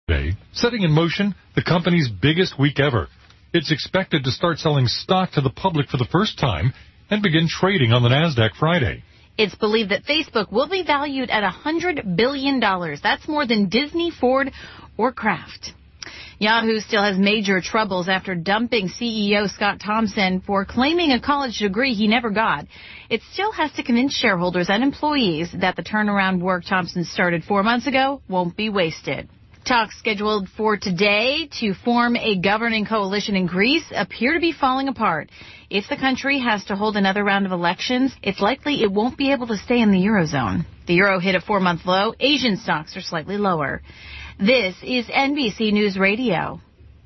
Today, setting in motion the company's biggest week ever. It's expected to start selling stock to the public for the first time and begin trading on the NASDAQ Friday. It's believed that Facebook will be valued at $100 billion. That's more than Disney, Ford, or Kraft. Yahoo still has major troubles after dumping CEO Scott Thompson for claiming a college degree he never got. It still has to convince shareholders and employees that the turnaround work Thompson started 4 months ago won't be wasted. Talks scheduled for today to form a governing coalition in Greece appear to be falling apart. If the country has to hold another round of elections, it's likely it won't be able to stay in the Eurozone. The euro hit a 4-month low. Asian stocks are slightly lower. This is NBC News Radio.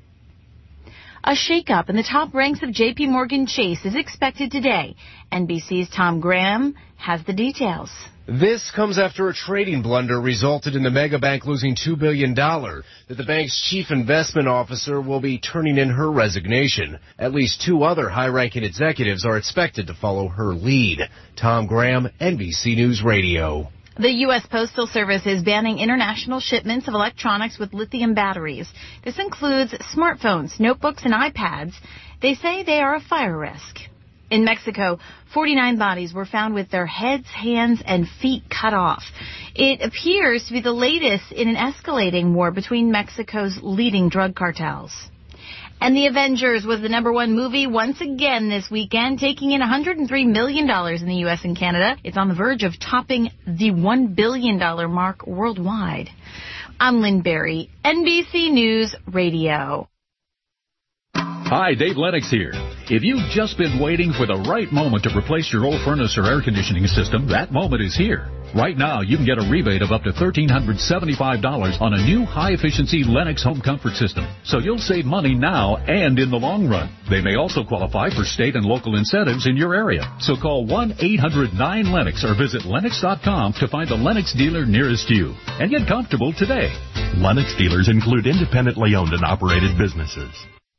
A shakeup in the top ranks of J.P. Morgan Chase is expected today. NBC's Tom Graham has the details. This comes after a trading blunder resulted in the mega bank losing $2 billion. That the bank's chief investment officer will be turning in her resignation. At least 2 other high-ranking executives are expected to follow her lead. Tom Graham, NBC News Radio. The U.S. Postal Service is banning international shipments of electronics with lithium batteries. This includes smartphones, notebooks, and iPads. They say they are a fire risk. In Mexico, 49 bodies were found with their heads, hands, and feet cut off. It appears to be the latest in an escalating war between Mexico's leading drug cartels. And The Avengers was the #1 movie once again this weekend, taking in $103 million in the U.S. and Canada. It's on the verge of topping the $1 billion mark worldwide. I'm Lynn Berry, NBC News Radio. Hi, Dave Lennox here. If you've just been waiting for the right moment to replace your old furnace or air conditioning system, that moment is here. Right now, you can get a rebate of up to $1,375 on a new high-efficiency Lennox home comfort system. So you'll save money now and in the long run. They may also qualify for state and local incentives in your area. So call 1-800-9-LENNOX or visit Lennox.com to find the Lennox dealer nearest you. And get comfortable today. Lennox dealers include independently owned and operated businesses.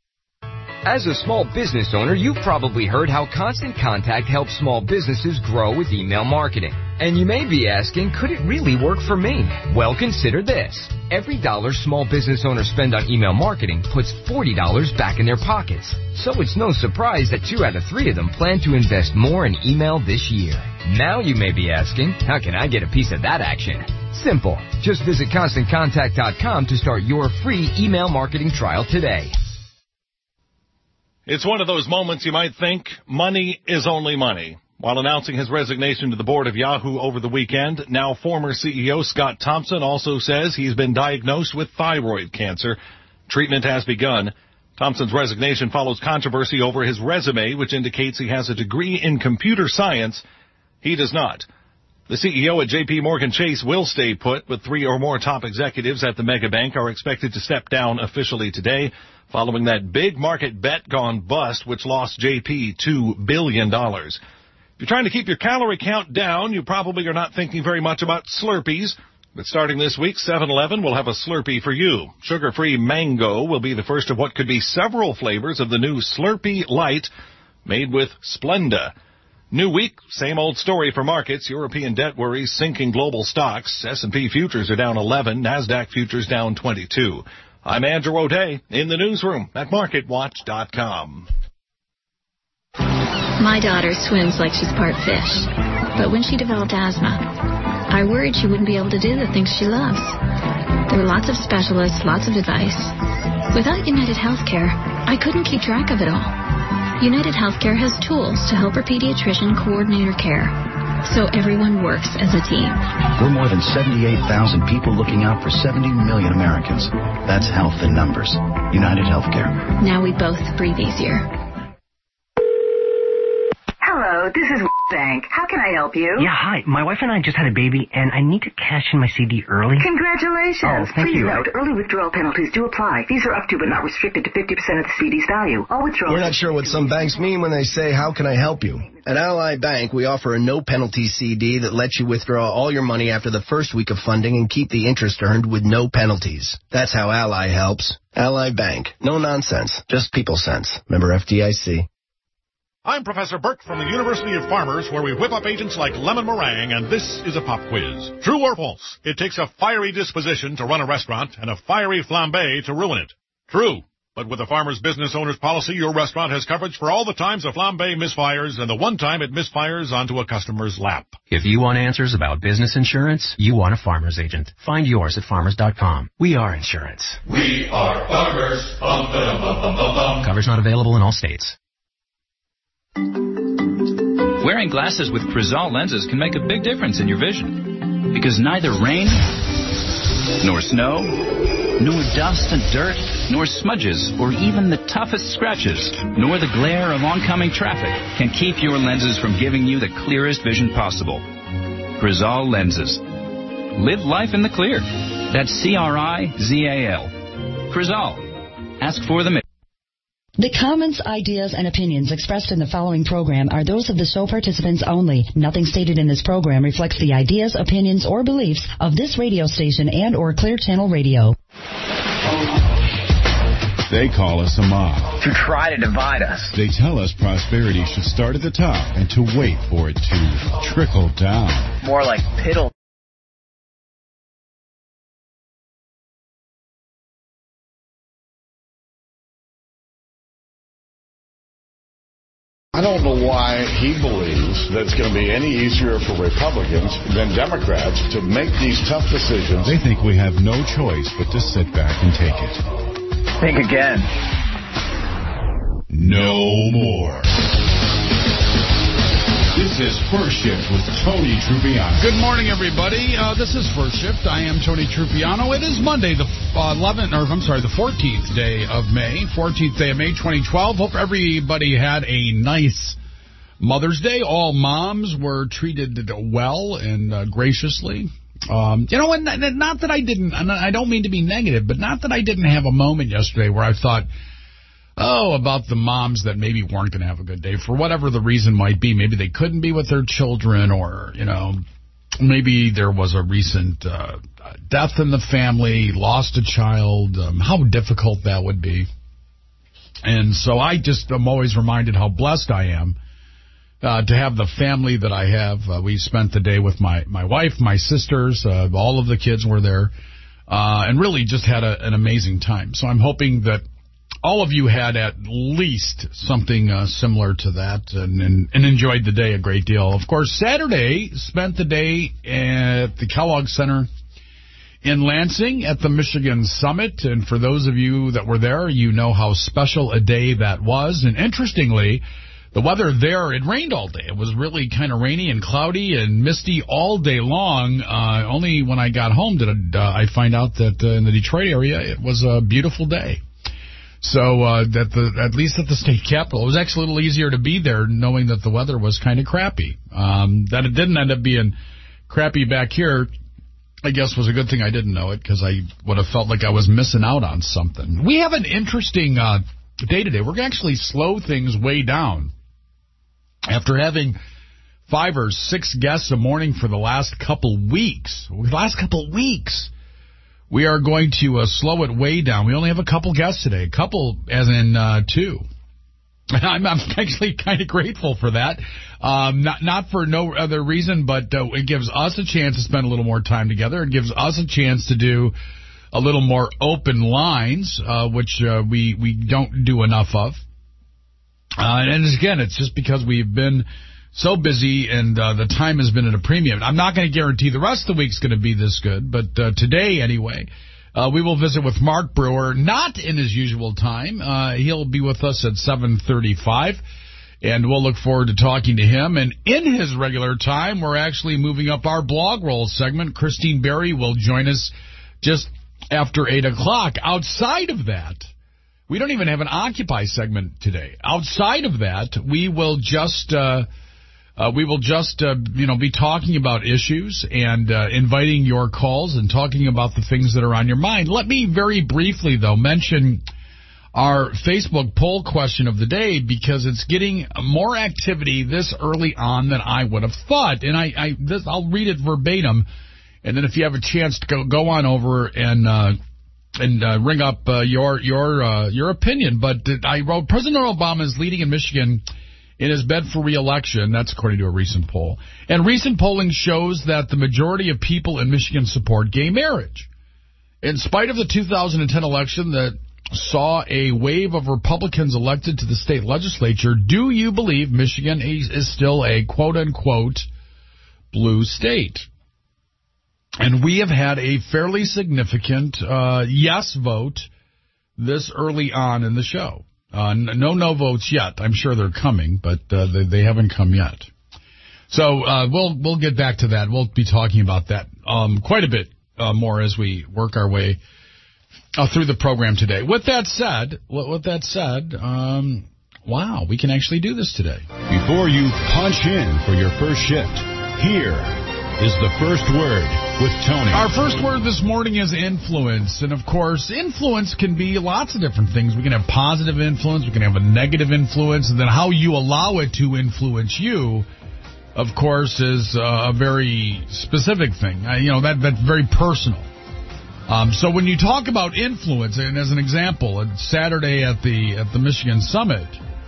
As a small business owner, you've probably heard how Constant Contact helps small businesses grow with email marketing. And you may be asking, could it really work for me? Well, consider this. Every dollar small business owners spend on email marketing puts $40 back in their pockets. So it's no surprise that 2 out of 3 of them plan to invest more in email this year. Now you may be asking, how can I get a piece of that action? Simple. Just visit ConstantContact.com to start your free email marketing trial today. It's one of those moments you might think money is only money. While announcing his resignation to the board of Yahoo over the weekend, now former CEO Scott Thompson also says he's been diagnosed with thyroid cancer. Treatment has begun. Thompson's resignation follows controversy over his resume, which indicates he has a degree in computer science. He does not. The CEO at J.P. Morgan Chase will stay put, but 3 or more top executives at the mega bank are expected to step down officially today, following that big market bet gone bust, which lost JP $2 billion. If you're trying to keep your calorie count down, you probably are not thinking very much about Slurpees. But starting this week, 7-Eleven will have a Slurpee for you. Sugar-free mango will be the first of what could be several flavors of the new Slurpee Light, made with Splenda. New week, same old story for markets. European debt worries sinking global stocks. S&P futures are down 11, NASDAQ futures down 22. I'm Andrew O'Day in the newsroom at MarketWatch.com. My daughter swims like she's part fish, but when she developed asthma, I worried she wouldn't be able to do the things she loves. There were lots of specialists, lots of advice. Without United Healthcare, I couldn't keep track of it all. United Healthcare has tools to help her pediatrician coordinate her care, so everyone works as a team. We're more than 78,000 people looking out for 70 million Americans. That's health in numbers. United Healthcare. Now we both breathe easier. Hello, this is Bank. How can I help you? Yeah, hi. My wife and I just had a baby, and I need to cash in my CD early. Congratulations. Oh, thank you. Please note, early withdrawal penalties do apply. These are up to but not restricted to 50% of the CD's value. All withdrawals... We're not sure what some banks mean when they say, how can I help you? At Ally Bank, we offer a no-penalty CD that lets you withdraw all your money after the first week of funding and keep the interest earned with no penalties. That's how Ally helps. Ally Bank. No nonsense. Just people sense. Member FDIC. I'm Professor Burke from the University of Farmers, where we whip up agents like lemon meringue, and this is a pop quiz. True or false? It takes a fiery disposition to run a restaurant and a fiery flambe to ruin it. True. But with the Farmers Business Owner's Policy, your restaurant has coverage for all the times a flambe misfires and the one time it misfires onto a customer's lap. If you want answers about business insurance, you want a Farmers agent. Find yours at farmers.com. We are insurance. We are Farmers. Bum, ba-dum, bum, bum, bum, bum. Coverage not available in all states. Wearing glasses with Crizal lenses can make a big difference in your vision. Because neither rain, nor snow, nor dust and dirt, nor smudges, or even the toughest scratches, nor the glare of oncoming traffic can keep your lenses from giving you the clearest vision possible. Crizal lenses. Live life in the clear. That's C-R-I-Z-A-L. Crizal. Ask for them. The comments, ideas, and opinions expressed in the following program are those of the show participants only. Nothing stated in this program reflects the ideas, opinions, or beliefs of this radio station and or Clear Channel Radio. They call us a mob. To try to divide us. They tell us prosperity should start at the top and to wait for it to trickle down. More like piddle. I don't know why he believes that it's going to be any easier for Republicans than Democrats to make these tough decisions. They think we have no choice but to sit back and take it. Think again. No more. This is First Shift with Tony Trupiano. Good morning, everybody. This is First Shift. I am Tony Trupiano. It is Monday, the 14th day of May, 2012. Hope everybody had a nice Mother's Day. All moms were treated well and graciously. And not that I didn't, and I don't mean to be negative, but not that I didn't have a moment yesterday where I thought, about the moms that maybe weren't going to have a good day for whatever the reason might be. Maybe they couldn't be with their children, or, maybe there was a recent death in the family, lost a child, how difficult that would be. And so I just am always reminded how blessed I am to have the family that I have. We spent the day with my wife, my sisters, all of the kids were there, and really just had an amazing time. So I'm hoping that all of you had at least something similar to that and enjoyed the day a great deal. Of course, Saturday, spent the day at the Kellogg Center in Lansing at the Michigan Summit. And for those of you that were there, you know how special a day that was. And interestingly, the weather there, it rained all day. It was really kind of rainy and cloudy and misty all day long. Only when I got home did I find out that in the Detroit area, it was a beautiful day. So at least at the state capitol, it was actually a little easier to be there knowing that the weather was kind of crappy. That it didn't end up being crappy back here, I guess, was a good thing I didn't know it, because I would have felt like I was missing out on something. We have an interesting day today. We're going to actually slow things way down. After having 5 or 6 guests a morning for the last couple weeks, we are going to slow it way down. We only have a couple guests today. A couple as in 2. I'm actually kind of grateful for that. Not for no other reason, but it gives us a chance to spend a little more time together. It gives us a chance to do a little more open lines, which we don't do enough of. And again, it's just because we've been so busy and the time has been at a premium. I'm not going to guarantee the rest of the week's going to be this good, but today anyway, we will visit with Mark Brewer, not in his usual time. He'll be with us at 7:35, and we'll look forward to talking to him. And in his regular time, we're actually moving up our blog roll segment. Christine Berry will join us just after 8 o'clock. Outside of that, we don't even have an Occupy segment today. Outside of that, we will just be talking about issues and inviting your calls and talking about the things that are on your mind. Let me very briefly, though, mention our Facebook poll question of the day, because it's getting more activity this early on than I would have thought. And I'll read it verbatim, and then if you have a chance to go on over and ring up your opinion. But I wrote, President Obama is leading in Michigan in his bid for re-election. That's according to a recent poll. And recent polling shows that the majority of people in Michigan support gay marriage. In spite of the 2010 election that saw a wave of Republicans elected to the state legislature, do you believe Michigan is still a quote-unquote blue state? And we have had a fairly significant yes vote this early on in the show. No votes yet. I'm sure they're coming, but they haven't come yet. So we'll get back to that. We'll be talking about that quite a bit more as we work our way through the program today. With that said, wow, we can actually do this today. Before you punch in for your first shift, here is the first word with Tony. Our first word this morning is influence. And, of course, influence can be lots of different things. We can have positive influence. We can have a negative influence. And then how you allow it to influence you, of course, is a very specific thing. That's very personal. So when you talk about influence, and as an example, Saturday at the Michigan Summit,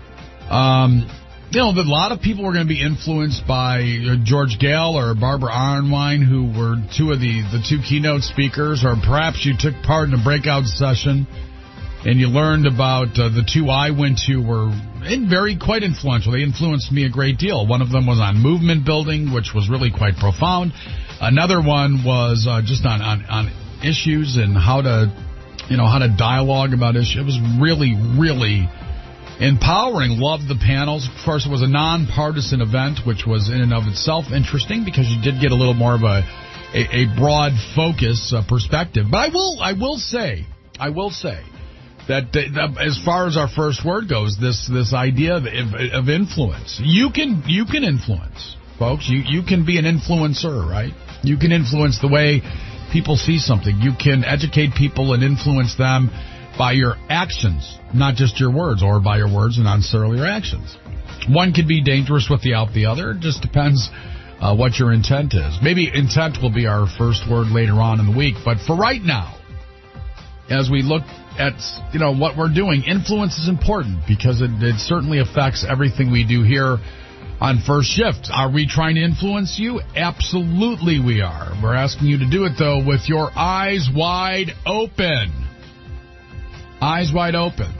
a lot of people were going to be influenced by George Gale or Barbara Arnwine, who were two of the two keynote speakers, or perhaps you took part in a breakout session and you learned about the two I went to were quite influential. They influenced me a great deal. One of them was on movement building, which was really quite profound. Another one was just on issues and how to dialogue about issues. It was really, really empowering. Loved the panels. Of course, it was a nonpartisan event, which was in and of itself interesting because you did get a little more of a broad focus perspective. But I will say that as far as our first word goes, this idea of influence, you can influence, folks. You can be an influencer, right? You can influence the way people see something. You can educate people and influence them by your actions, not just your words, or by your words and not necessarily your actions. One can be dangerous without the other. It just depends what your intent is. Maybe intent will be our first word later on in the week. But for right now, as we look at what we're doing, influence is important because it certainly affects everything we do here on First Shift. Are we trying to influence you? Absolutely we are. We're asking you to do it, though, with your eyes wide open. Eyes wide open.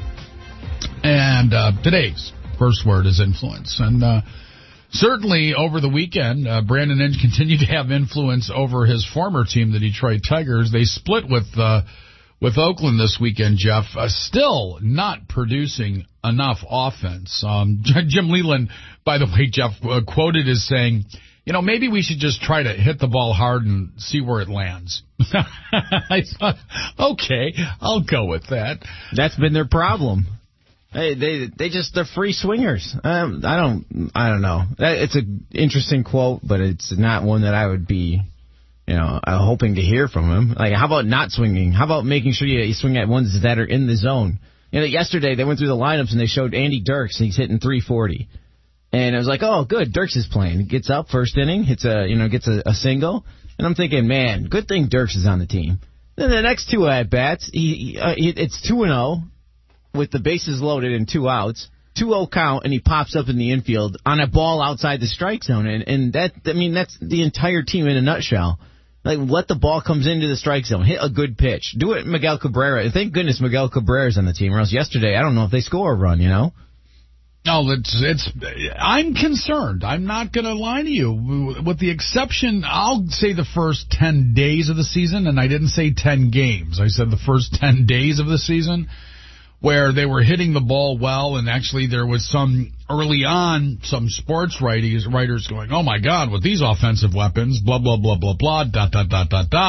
And today's first word is influence. And certainly over the weekend, Brandon Inge continued to have influence over his former team, the Detroit Tigers. They split with Oakland this weekend, Jeff. Still not producing enough offense. Jim Leland, by the way, Jeff, quoted as saying, maybe we should just try to hit the ball hard and see where it lands. I thought, okay, I'll go with that. That's been their problem. They're free swingers. I don't know. It's an interesting quote, but it's not one that I would be, hoping to hear from him. Like, how about not swinging? How about making sure you swing at ones that are in the zone? Yesterday they went through the lineups and they showed Andy Dirks and he's hitting 340. And I was like, oh, good, Dirks is playing. He gets up first inning, gets a single. And I'm thinking, man, good thing Dirks is on the team. Then the next two at-bats, it's 2-0 with the bases loaded and 2 outs. 2-0 count, and he pops up in the infield on a ball outside the strike zone. And that's the entire team in a nutshell. Like, let the ball comes into the strike zone. Hit a good pitch. Do it, Miguel Cabrera. Thank goodness Miguel Cabrera's on the team, or else yesterday, I don't know if they score a run, No, I'm concerned. I'm not going to lie to you. With the exception, I'll say the first 10 days of the season, and I didn't say 10 games. I said the first 10 days of the season, where they were hitting the ball well, and actually there was some sports writers going, oh my God, with these offensive weapons, blah, blah, blah, blah, blah, ...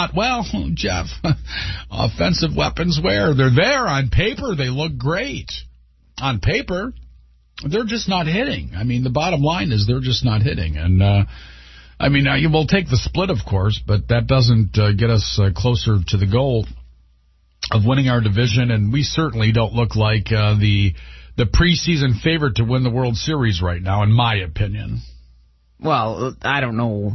Well, Jeff, offensive weapons where? They're there on paper. They look great. On paper, they're just not hitting. I mean, the bottom line is they're just not hitting. And, we'll take the split, of course, but that doesn't get us closer to the goal of winning our division, and we certainly don't look like the preseason favorite to win the World Series right now, in my opinion. Well, I don't know.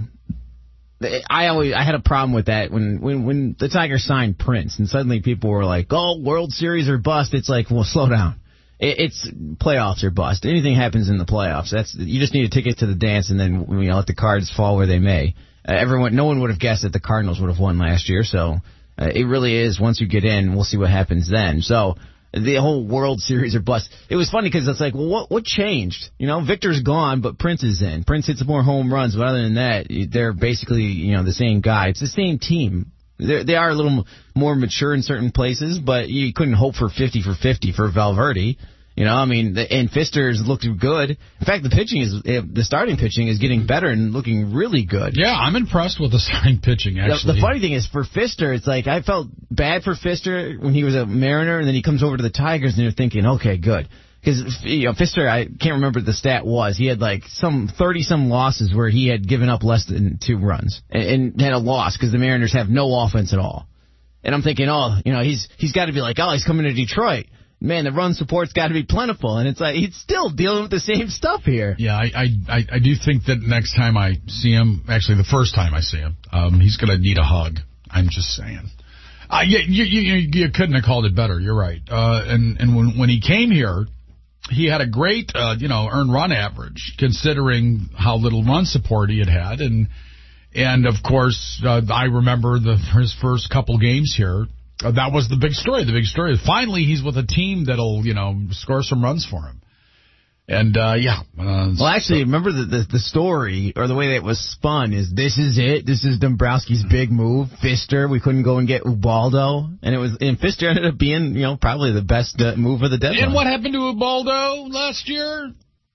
I had a problem with that when the Tigers signed Prince, and suddenly people were like, "Oh, World Series or bust." It's like, well, slow down. It's playoffs or bust. Anything happens in the playoffs. You just need a ticket to the dance, and then let the cards fall where they may. No one would have guessed that the Cardinals would have won last year, so it really is. Once you get in, we'll see what happens then. So the whole World Series or bust. It was funny because it's like, well, what changed? Victor's gone, but Prince is in. Prince hits more home runs, but other than that, they're basically the same guy. It's the same team. They are a little more mature in certain places, but you couldn't hope for 50 for 50 for Valverde. And Fister's looked good. In fact, the starting pitching is getting better and looking really good. Yeah, I'm impressed with the starting pitching, actually. The funny thing is, for Fister, it's like I felt bad for Fister when he was a Mariner, and then he comes over to the Tigers, and you're thinking, okay, good. Because Fister, I can't remember what the stat was. He had like some 30-some losses where he had given up less than 2 runs and had a loss because the Mariners have no offense at all. And I'm thinking, he's got to be like, he's coming to Detroit. Man, the run support's got to be plentiful, and it's like he's still dealing with the same stuff here. Yeah, I do think that next time I see him, actually the first time I see him, he's going to need a hug. I'm just saying. You couldn't have called it better. You're right. And when he came here, he had a great earned run average considering how little run support he had, and of course I remember his first couple games here. That was the big story. The big story is finally he's with a team that'll, score some runs for him. And, well, actually, remember the story, or the way that it was spun, is this is it. This is Dombrowski's big move. Fister, we couldn't go and get Ubaldo. And Fister ended up being, probably the best move of the deadline. And what happened to Ubaldo last year?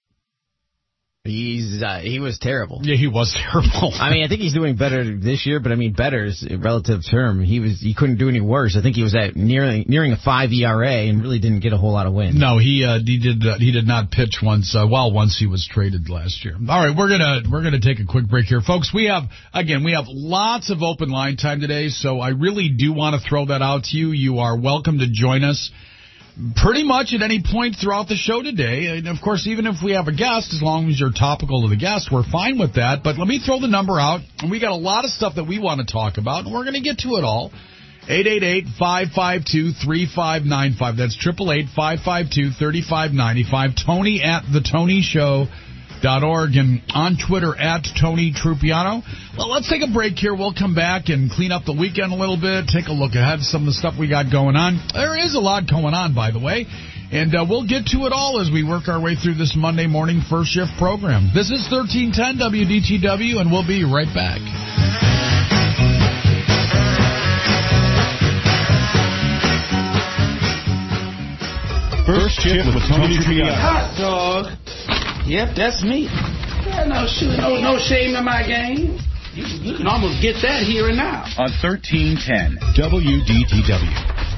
He was terrible. Yeah, he was terrible. I think he's doing better this year, but better is a relative term. He couldn't do any worse. I think he was at nearing a 5 ERA and really didn't get a whole lot of wins. No, he did not pitch once he was traded last year. All right, we're gonna take a quick break here, folks. We have lots of open line time today, so I really do want to throw that out to you. You are welcome to join us pretty much at any point throughout the show today. And, of course, even if we have a guest, as long as you're topical to the guest, we're fine with that. But let me throw the number out. And we got a lot of stuff that we want to talk about, and we're going to get to it all. 888-552-3595. That's 888-552-3595. Tony at thetonyshow.org and on Twitter at Tony Trupiano. Well, let's take a break here. We'll come back and clean up the weekend a little bit, take a look ahead at some of the stuff we got going on. There is a lot going on, by the way, and we'll get to it all as we work our way through this Monday morning first shift program. This is 1310 WDTW, and we'll be right back. First shift with Tony Trupiano. Hot dog. Yep, that's me. No shame in my game. You can almost get that here and now. On 1310 WDTW.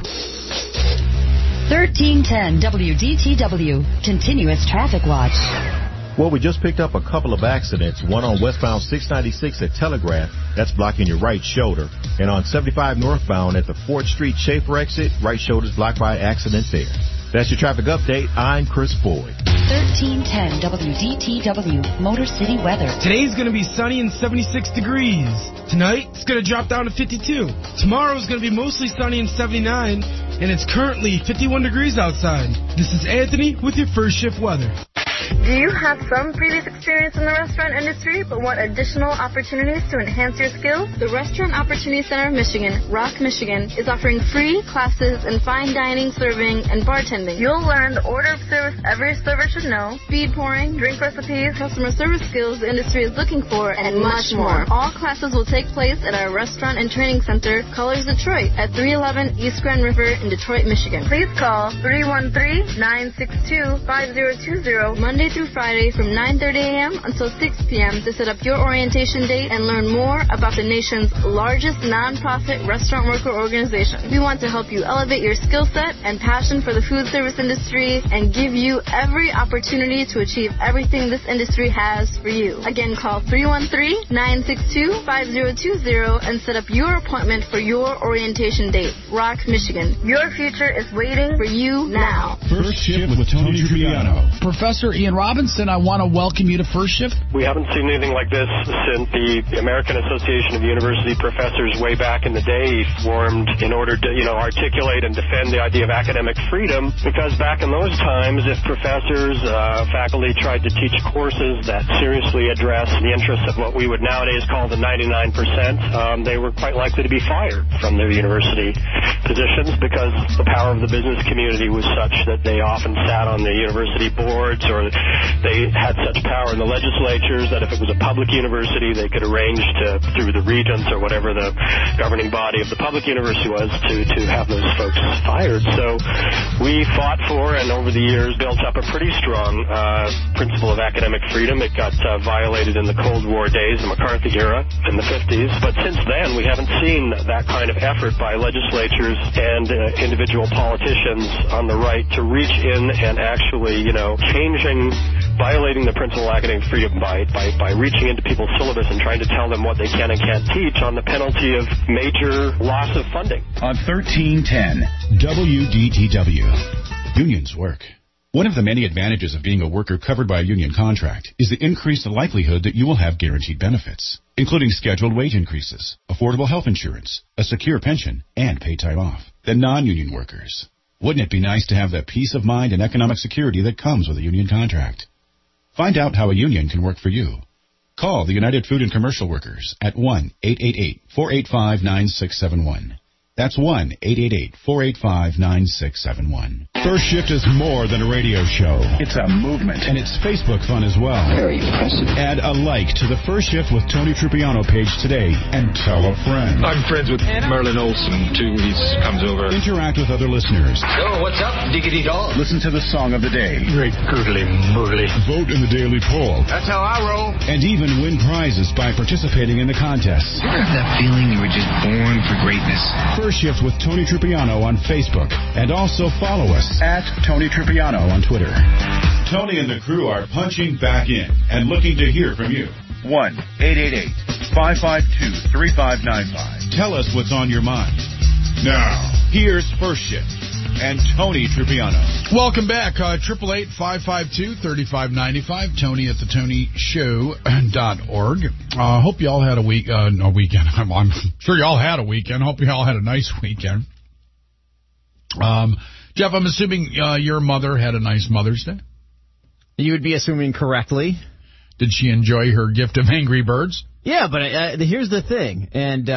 1310 WDTW. Continuous Traffic Watch. Well, we just picked up a couple of accidents. One on westbound 696 at Telegraph. That's blocking your right shoulder. And on 75 northbound at the 4th Street Schaefer exit, right shoulder's blocked by accident there. That's your traffic update. I'm Chris Boyd. 1310 WDTW, Motor City weather. Today's going to be sunny and 76 degrees. Tonight, it's going to drop down to 52. Tomorrow's going to be mostly sunny and 79, and it's currently 51 degrees outside. This is Anthony with your first shift weather. Do you have some previous experience in the restaurant industry but want additional opportunities to enhance your skills? The Restaurant Opportunity Center of Michigan, Rock, Michigan, is offering free classes in fine dining, serving, and bartending. You'll learn the order of service every server should know, speed pouring, drink recipes, customer service skills the industry is looking for, and much more. All classes will take place at our restaurant and training center, Colors Detroit, at 311 East Grand River in Detroit, Michigan. Please call 313-962-5020 Monday through Friday from 9:30 a.m. until 6 p.m. to set up your orientation date and learn more about the nation's largest nonprofit restaurant worker organization. We want to help you elevate your skill set and passion for the food service industry and give you every opportunity to achieve everything this industry has for you. Again, call 313-962-5020 and set up your appointment for your orientation date. Rock, Michigan. Your future is waiting for you now. First shift with Tony Trupiano. Professor Ian Ross Robinson, I want to welcome you to First Shift. We haven't seen anything like this since the American Association of University Professors way back in the day formed in order to, articulate and defend the idea of academic freedom, because back in those times, if professors, faculty tried to teach courses that seriously address the interests of what we would nowadays call the 99%, they were quite likely to be fired from their university positions because the power of the business community was such that they often sat on the university boards, or they had such power in the legislatures that if it was a public university, they could arrange to, through the regents or whatever the governing body of the public university was, to have those folks fired. So we fought for and over the years built up a pretty strong principle of academic freedom. It got violated in the Cold War days, the McCarthy era in the 50s. But since then, we haven't seen that kind of effort by legislatures and individual politicians on the right to reach in and actually, violating the principle of academic freedom by reaching into people's syllabus and trying to tell them what they can and can't teach on the penalty of major loss of funding. On 1310 WDTW, unions work. One of the many advantages of being a worker covered by a union contract is the increased likelihood that you will have guaranteed benefits, including scheduled wage increases, affordable health insurance, a secure pension, and paid time off, than non-union workers. Wouldn't it be nice to have the peace of mind and economic security that comes with a union contract? Find out how a union can work for you. Call the United Food and Commercial Workers at 1-888-485-9671. That's 1-888-485-9671. First Shift is more than a radio show. It's a movement. And it's Facebook fun as well. Very impressive. Add a like to the First Shift with Tony Trupiano page today and tell a friend. I'm friends with Merlin Olsen, too. He comes over. Interact with other listeners. So, what's up, diggity dog? Listen to the song of the day. Great goodly moodly. Vote in the daily poll. That's how I roll. And even win prizes by participating in the contests. You ever have that feeling you were just born for greatness? First Shift with Tony Trupiano on Facebook. And also follow us at Tony Trupiano on Twitter. Tony and the crew are punching back in and looking to hear from you. 1-888-552-3595. Tell us what's on your mind. Now, here's First Shift and Tony Trupiano. Welcome back. 888-552-3595. Tony at thetonyshow.org. Hope you all had a weekend. I'm sure you all had a weekend. Hope you all had a nice weekend. Jeff, I'm assuming your mother had a nice Mother's Day? You would be assuming correctly. Did she enjoy her gift of Angry Birds? Yeah, but here's the thing, and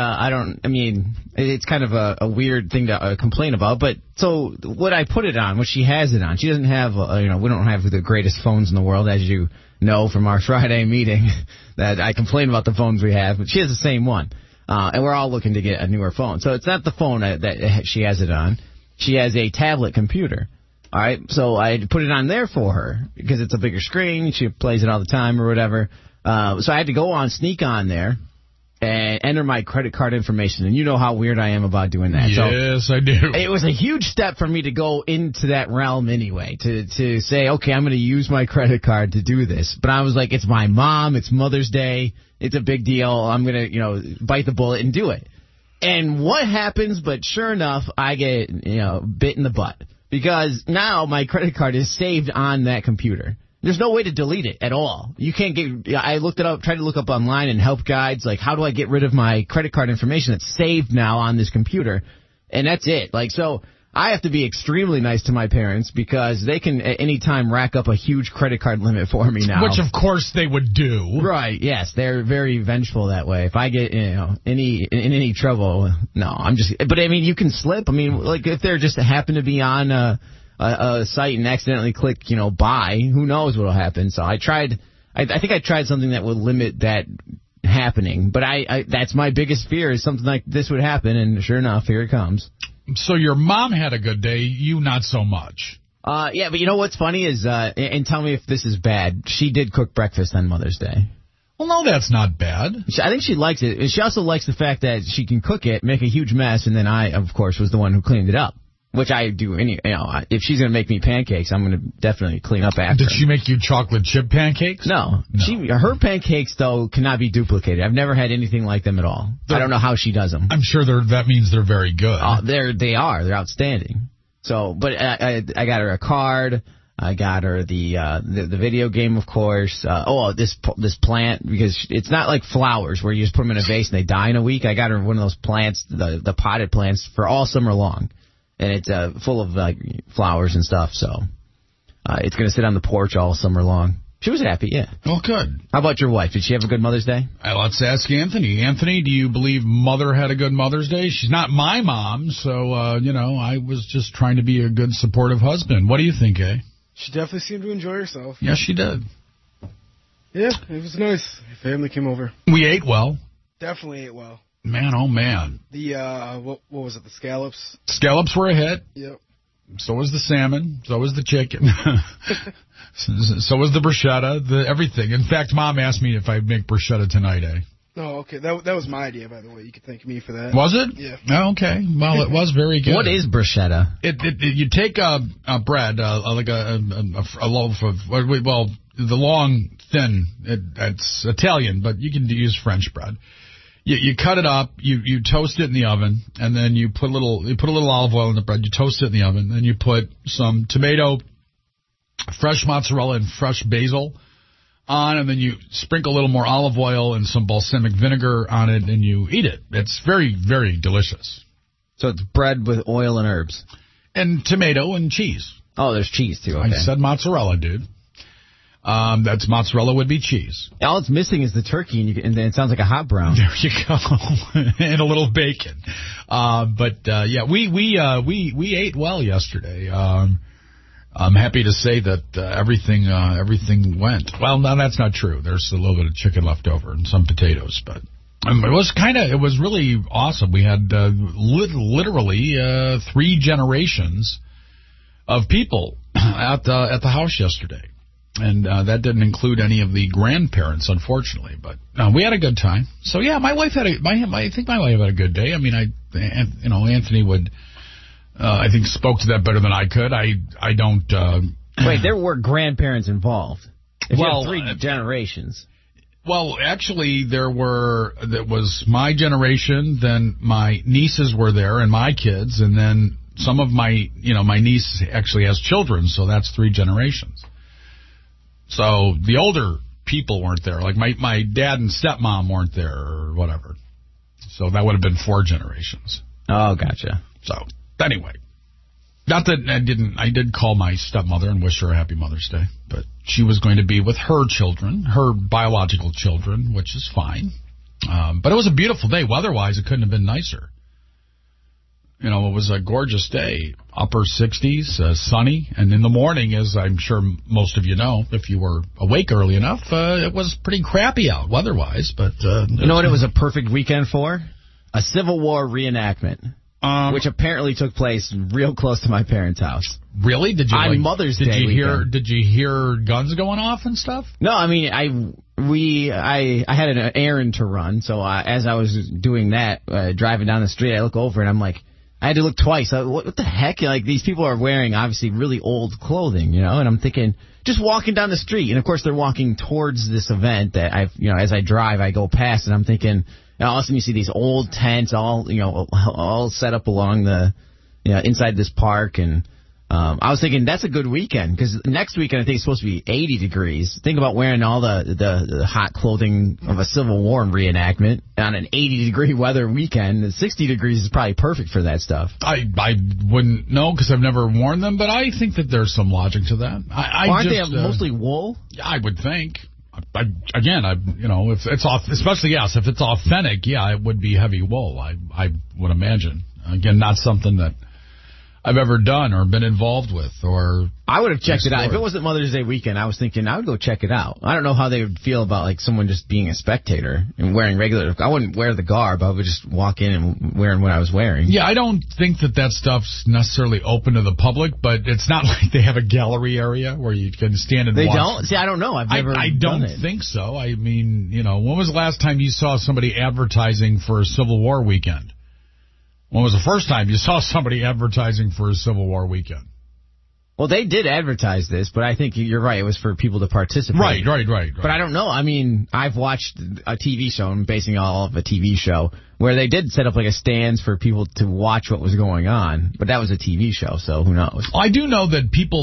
it's kind of a weird thing to complain about, but so what I put it on, what she has it on, she doesn't have, we don't have the greatest phones in the world, as you know from our Friday meeting, that I complain about the phones we have, but she has the same one, and we're all looking to get a newer phone. So it's not the phone that she has it on. She has a tablet computer. All right, so I put it on there for her because it's a bigger screen. She plays it all the time or whatever. So I had to go on, sneak on there, and enter my credit card information. And you know how weird I am about doing that. Yes, so I do. It was a huge step for me to go into that realm anyway, to say, okay, I'm going to use my credit card to do this. But I was like, it's my mom, it's Mother's Day, it's a big deal. I'm going to, bite the bullet and do it. And what happens, but sure enough, I get, bit in the butt. Because now my credit card is saved on that computer. There's no way to delete it at all. You can't I looked it up, tried to look up online and help guides, like how do I get rid of my credit card information that's saved now on this computer? And that's it. So I have to be extremely nice to my parents because they can at any time rack up a huge credit card limit for me now. Which of course they would do. Right, yes. They're very vengeful that way. If I get, any trouble, no, but you can slip. If they're just happen to be on a site and accidentally click, buy, who knows what'll happen. So I think I tried something that would limit that happening. But that's my biggest fear is something like this would happen. And sure enough, here it comes. So your mom had a good day, you not so much. Yeah, but you know what's funny is, and tell me if this is bad, she did cook breakfast on Mother's Day. Well, no, that's not bad. I think she likes it. She also likes the fact that she can cook it, make a huge mess, and then I, of course, was the one who cleaned it up. Which I do if she's going to make me pancakes, I'm going to definitely clean up after. Did she make you chocolate chip pancakes? No. Her pancakes, though, cannot be duplicated. I've never had anything like them at all. I don't know how she does them. I'm sure that means they're very good. They are. They're outstanding. So, but I got her a card. I got her the video game, of course. This plant, because it's not like flowers where you just put them in a vase and they die in a week. I got her one of those plants, the potted plants, for all summer long. And it's full of like flowers and stuff, so it's going to sit on the porch all summer long. She was happy, yeah. Well, good. How about your wife? Did she have a good Mother's Day? Let's ask Anthony. Anthony, do you believe Mother had a good Mother's Day? She's not my mom, so, I was just trying to be a good, supportive husband. What do you think, eh? She definitely seemed to enjoy herself. Yes, she did. Yeah, it was nice. Family came over. We ate well. Definitely ate well. Man, oh, man. The, what was it, the scallops? Scallops were a hit. Yep. So was the salmon. So was the chicken. So was the bruschetta, everything. In fact, Mom asked me if I'd make bruschetta tonight, eh? Oh, okay. That was my idea, by the way. You could thank me for that. Was it? Yeah. Oh, okay. Well, it was very good. What is bruschetta? You take a bread, like a loaf of, the long, thin, it's Italian, but you can use French bread. You cut it up, you toast it in the oven, and then you put a little olive oil in the bread. You toast it in the oven, then you put some tomato, fresh mozzarella, and fresh basil on, and then you sprinkle a little more olive oil and some balsamic vinegar on it, and you eat it. It's very, very delicious. So it's bread with oil and herbs. And tomato and cheese. Oh, there's cheese, too. Okay. I said mozzarella, dude. That's mozzarella would be cheese. All it's missing is the turkey, and then it sounds like a hot brown. There you go. And a little bacon. We ate well yesterday. I'm happy to say that everything went. Well, no, that's not true. There's a little bit of chicken left over and some potatoes, but it was really awesome. We had literally 3 generations of people at the house yesterday. And that didn't include any of the grandparents, unfortunately. But we had a good time. So yeah, my wife had I think my wife had a good day. I mean, Anthony would, I think, spoke to that better than I could. I don't. Wait, there were grandparents involved. If you have 3 generations. Well, actually, there was my generation. Then my nieces were there, and my kids, and then some of my niece actually has children, so that's 3 generations. So the older people weren't there. Like my dad and stepmom weren't there or whatever. So that would have been 4 generations. Oh, gotcha. So anyway, not that I did call my stepmother and wish her a happy Mother's Day, but she was going to be with her children, her biological children, which is fine. But it was a beautiful day. Weather-wise, it couldn't have been nicer. It was a gorgeous day, upper 60s, sunny, and in the morning, as I'm sure most of you know, if you were awake early enough, it was pretty crappy out weather-wise. But you know what it was a perfect weekend for? A Civil War reenactment, which apparently took place real close to my parents' house. Really? Did you on Mother's Day? Did you hear guns going off and stuff? No, I mean I had an errand to run, so as I was doing that, driving down the street, I look over and I'm like. I had to look twice. What the heck? Like, these people are wearing, obviously, really old clothing, and I'm thinking, just walking down the street. And, of course, they're walking towards this event that as I drive, I go past, and I'm thinking, all of a sudden you see these old tents all set up along the, inside this park. And I was thinking, that's a good weekend, because next weekend I think it's supposed to be 80 degrees. Think about wearing all the hot clothing of a Civil War reenactment on an 80-degree weather weekend. 60 degrees is probably perfect for that stuff. I wouldn't know, because I've never worn them, but I think that there's some logic to that. Aren't they mostly wool? I would think. If it's especially, yes, if it's authentic, yeah, it would be heavy wool, I would imagine. Again, not something that I've ever done or been involved with, or I would have checked it out. If it wasn't Mother's Day weekend, I was thinking I would go check it out. I don't know how they would feel about like someone just being a spectator and wearing regular. I wouldn't wear the garb. I would just walk in and wearing what I was wearing. Yeah, I don't think that stuff's necessarily open to the public, but it's not like they have a gallery area where you can stand and watch. They don't? See, I don't know. I've never I don't think so. I mean, when was the last time you saw somebody advertising for a Civil War weekend? When was the first time you saw somebody advertising for a Civil War weekend? Well, they did advertise this, but I think you're right. It was for people to participate. Right. But I don't know. I mean, I've watched a TV show, I'm basing all of a TV show, where they did set up like a stands for people to watch what was going on. But that was a TV show, so who knows? I do know that people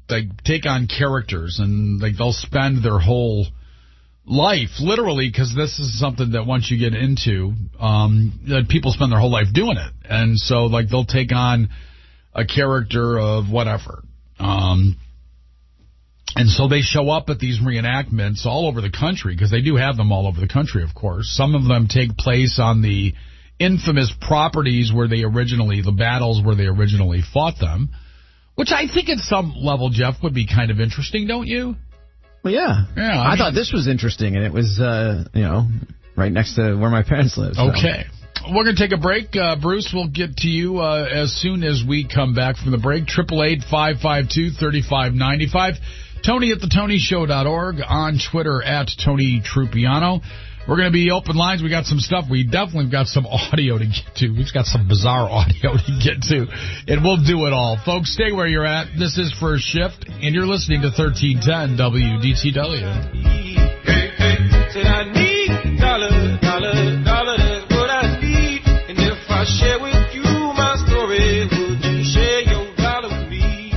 like take on characters, and like they'll spend their whole life, literally, because this is something that once you get into, that people spend their whole life doing it. And so, like, they'll take on a character of whatever. And so they show up at these reenactments all over the country, because they do have them all over the country, of course. Some of them take place on the infamous properties where they originally, the battles where they originally fought them, which I think at some level, Jeff, would be kind of interesting, don't you? Well, yeah. I thought this was interesting, and it was, right next to where my parents live. So. Okay. We're going to take a break. Bruce, we'll get to you as soon as we come back from the break. 888-552-3595. Tony at thetonyshow.org. On Twitter at Tony Trupiano. We're going to be open lines. We got some stuff. We definitely got some audio to get to. We've got some bizarre audio to get to. And we'll do it all. Folks, stay where you're at. This is First Shift, and you're listening to 1310 WDTW. Hey, said I need dollar, that's what I need. And if I share with you my story, would you share your dollar with me?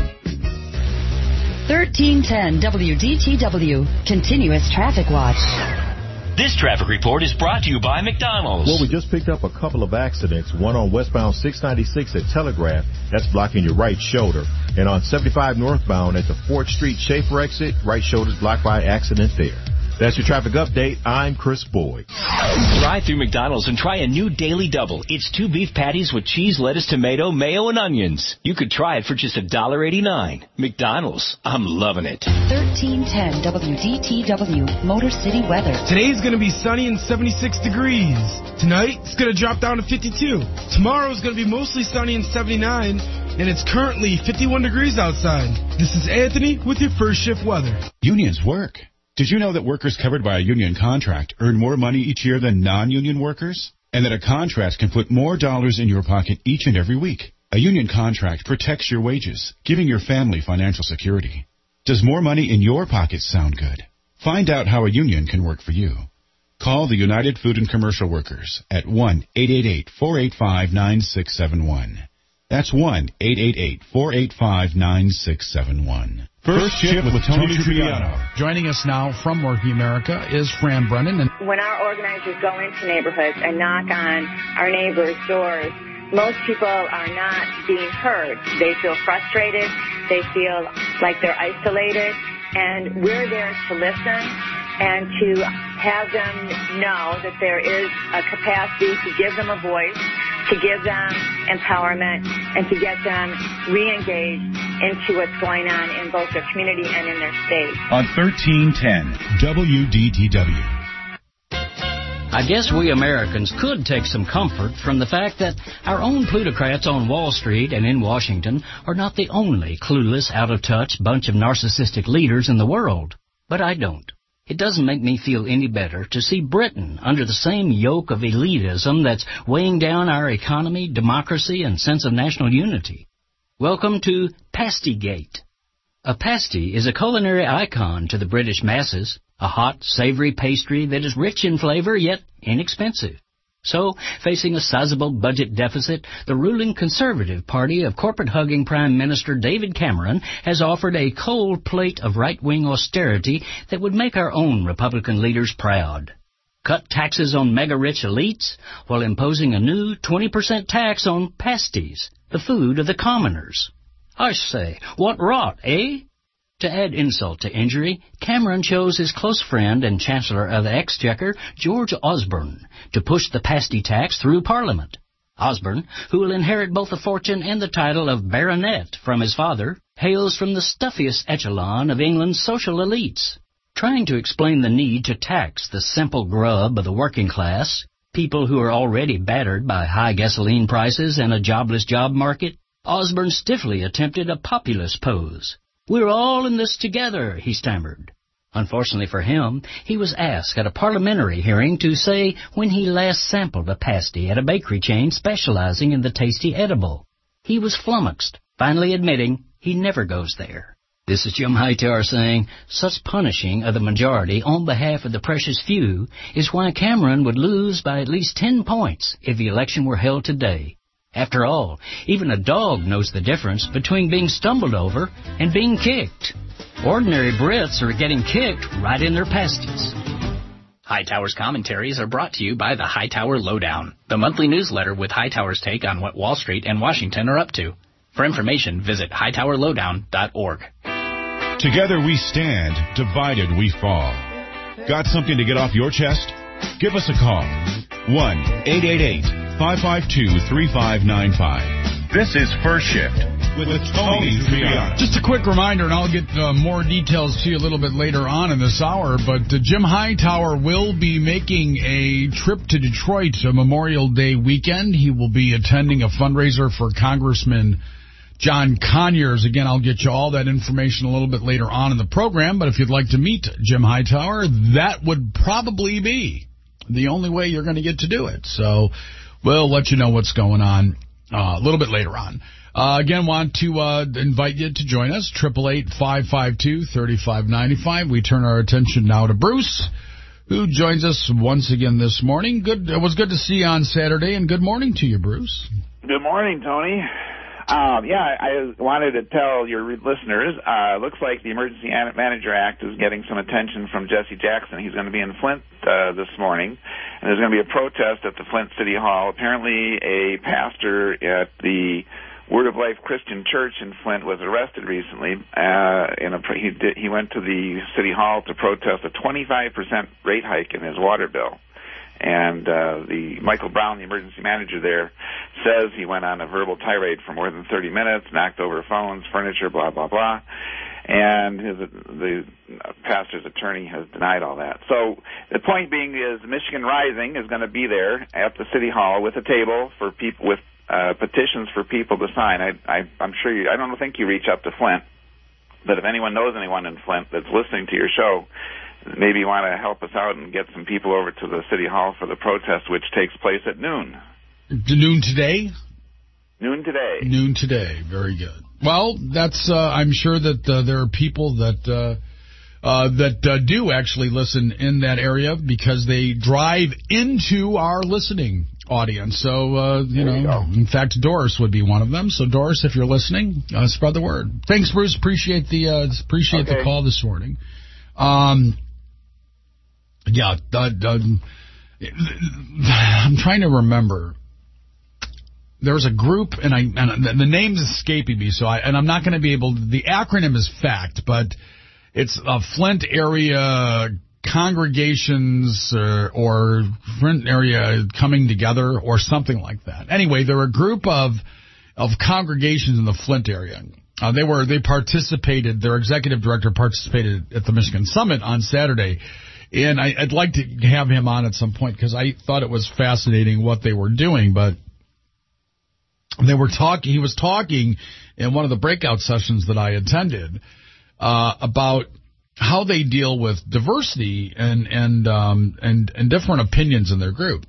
1310 WDTW, Continuous Traffic Watch. This traffic report is brought to you by McDonald's. Well, we just picked up a couple of accidents. One on westbound 696 at Telegraph. That's blocking your right shoulder. And on 75 northbound at the 4th Street Schaefer exit, right shoulder's blocked by accident there. That's your traffic update. I'm Chris Boyd. Drive through McDonald's and try a new Daily Double. It's 2 beef patties with cheese, lettuce, tomato, mayo, and onions. You could try it for just $1.89. McDonald's. I'm loving it. 1310 WDTW, Motor City weather. Today's going to be sunny and 76 degrees. Tonight, it's going to drop down to 52. Tomorrow's going to be mostly sunny and 79. And it's currently 51 degrees outside. This is Anthony with your First Shift weather. Unions work. Did you know that workers covered by a union contract earn more money each year than non-union workers? And that a contract can put more dollars in your pocket each and every week? A union contract protects your wages, giving your family financial security. Does more money in your pocket sound good? Find out how a union can work for you. Call the United Food and Commercial Workers at 1-888-485-9671. That's 1-888-485-9671. First Shift with Tony Trupiano. Joining us now from Working America is Fran Brennan. And when our organizers go into neighborhoods and knock on our neighbors' doors, most people are not being heard. They feel frustrated. They feel like they're isolated. And we're there to listen and to have them know that there is a capacity to give them a voice, to give them empowerment, and to get them re-engaged into what's going on in both their community and in their state. On 1310 WDTW. I guess we Americans could take some comfort from the fact that our own plutocrats on Wall Street and in Washington are not the only clueless, out-of-touch bunch of narcissistic leaders in the world. But I don't. It doesn't make me feel any better to see Britain under the same yoke of elitism that's weighing down our economy, democracy, and sense of national unity. Welcome to Pastygate. A pasty is a culinary icon to the British masses, a hot, savory pastry that is rich in flavor yet inexpensive. So, facing a sizable budget deficit, the ruling Conservative Party of corporate-hugging Prime Minister David Cameron has offered a cold plate of right-wing austerity that would make our own Republican leaders proud. Cut taxes on mega-rich elites while imposing a new 20% tax on pasties, the food of the commoners. I say, what rot, eh? To add insult to injury, Cameron chose his close friend and Chancellor of the Exchequer, George Osborne, to push the pasty tax through Parliament. Osborne, who will inherit both the fortune and the title of baronet from his father, hails from the stuffiest echelon of England's social elites. Trying to explain the need to tax the simple grub of the working class, people who are already battered by high gasoline prices and a jobless job market, Osborne stiffly attempted a populist pose. "We're all in this together," he stammered. Unfortunately for him, he was asked at a parliamentary hearing to say when he last sampled a pasty at a bakery chain specializing in the tasty edible. He was flummoxed, finally admitting he never goes there. This is Jim Hightower saying, such punishing of the majority on behalf of the precious few is why Cameron would lose by at least 10 points if the election were held today. After all, even a dog knows the difference between being stumbled over and being kicked. Ordinary Brits are getting kicked right in their pasties. Hightower's commentaries are brought to you by the Hightower Lowdown, the monthly newsletter with Hightower's take on what Wall Street and Washington are up to. For information, visit hightowerlowdown.org. Together we stand, divided we fall. Got something to get off your chest? Give us a call. 1-888-552-3595. This is First Shift with Tony Triano. Just a quick reminder, and I'll get more details to you a little bit later on in this hour, but Jim Hightower will be making a trip to Detroit Memorial Day weekend. He will be attending a fundraiser for Congressman John Conyers. Again, I'll get you all that information a little bit later on in the program, but if you'd like to meet Jim Hightower, that would probably be the only way you're going to get to do it. So we'll let you know what's going on a little bit later on. Again, want to invite you to join us, 888-552-3595. We turn our attention now to Bruce, who joins us once again this morning. It was good to see you on Saturday, and good morning to you, Bruce. Good morning, Tony. I wanted to tell your listeners, looks like the Emergency Manager Act is getting some attention from Jesse Jackson. He's going to be in Flint this morning, and there's going to be a protest at the Flint City Hall. Apparently, a pastor at the Word of Life Christian Church in Flint was arrested recently. He went to the City Hall to protest a 25% rate hike in his water bill. And the Michael Brown, the emergency manager there, says he went on a verbal tirade for more than 30 minutes, knocked over phones, furniture, blah, blah, blah. And the pastor's attorney has denied all that. So the point being is Michigan Rising is going to be there at the City Hall with a table for people with petitions for people to sign. I'm sure I don't think you reach up to Flint, but if anyone knows anyone in Flint that's listening to your show, maybe you want to help us out and get some people over to the City Hall for the protest, which takes place at noon. Noon today? Noon today. Noon today. Very good. Well, that's. I'm sure that there are people that do actually listen in that area because they drive into our listening audience. So, in fact, Doris would be one of them. So, Doris, if you're listening, spread the word. Thanks, Bruce. Appreciate the call this morning. I'm trying to remember. There's a group, and the name's escaping me, so I'm not going to be able to. The acronym is FACT, but it's a Flint area congregations or Flint area coming together or something like that. Anyway, there were a group of congregations in the Flint area. They participated. Their executive director participated at the Michigan Summit on Saturday, and I'd like to have him on at some point because I thought it was fascinating what they were doing. But they were talking. He was talking in one of the breakout sessions that I attended about how they deal with diversity and different opinions in their group,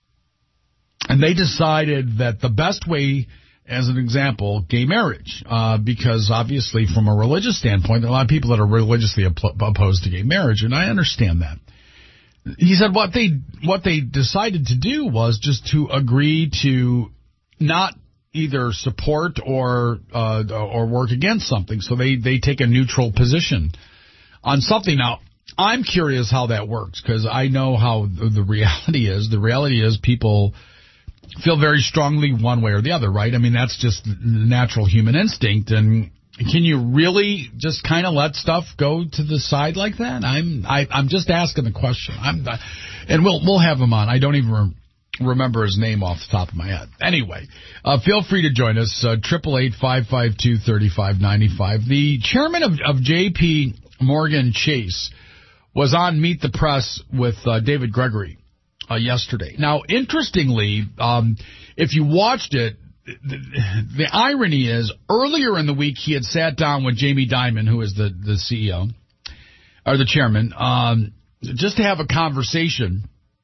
and they decided that the best way. As an example, gay marriage, because obviously from a religious standpoint, there are a lot of people that are religiously opposed to gay marriage, and I understand that. He said what they decided to do was just to agree to not either support or work against something, so they take a neutral position on something. Now, I'm curious how that works, because I know how the reality is. The reality is people feel very strongly one way or the other, right? I mean, that's just the natural human instinct. And can you really just kind of let stuff go to the side like that? I'm just asking the question. And we'll have him on. I don't even remember his name off the top of my head. Anyway, feel free to join us. 888-552-3595. The chairman of J.P. Morgan Chase was on Meet the Press with David Gregory yesterday. Now, interestingly, if you watched it, the irony is earlier in the week he had sat down with Jamie Dimon, who is the CEO, or the chairman, just to have a conversation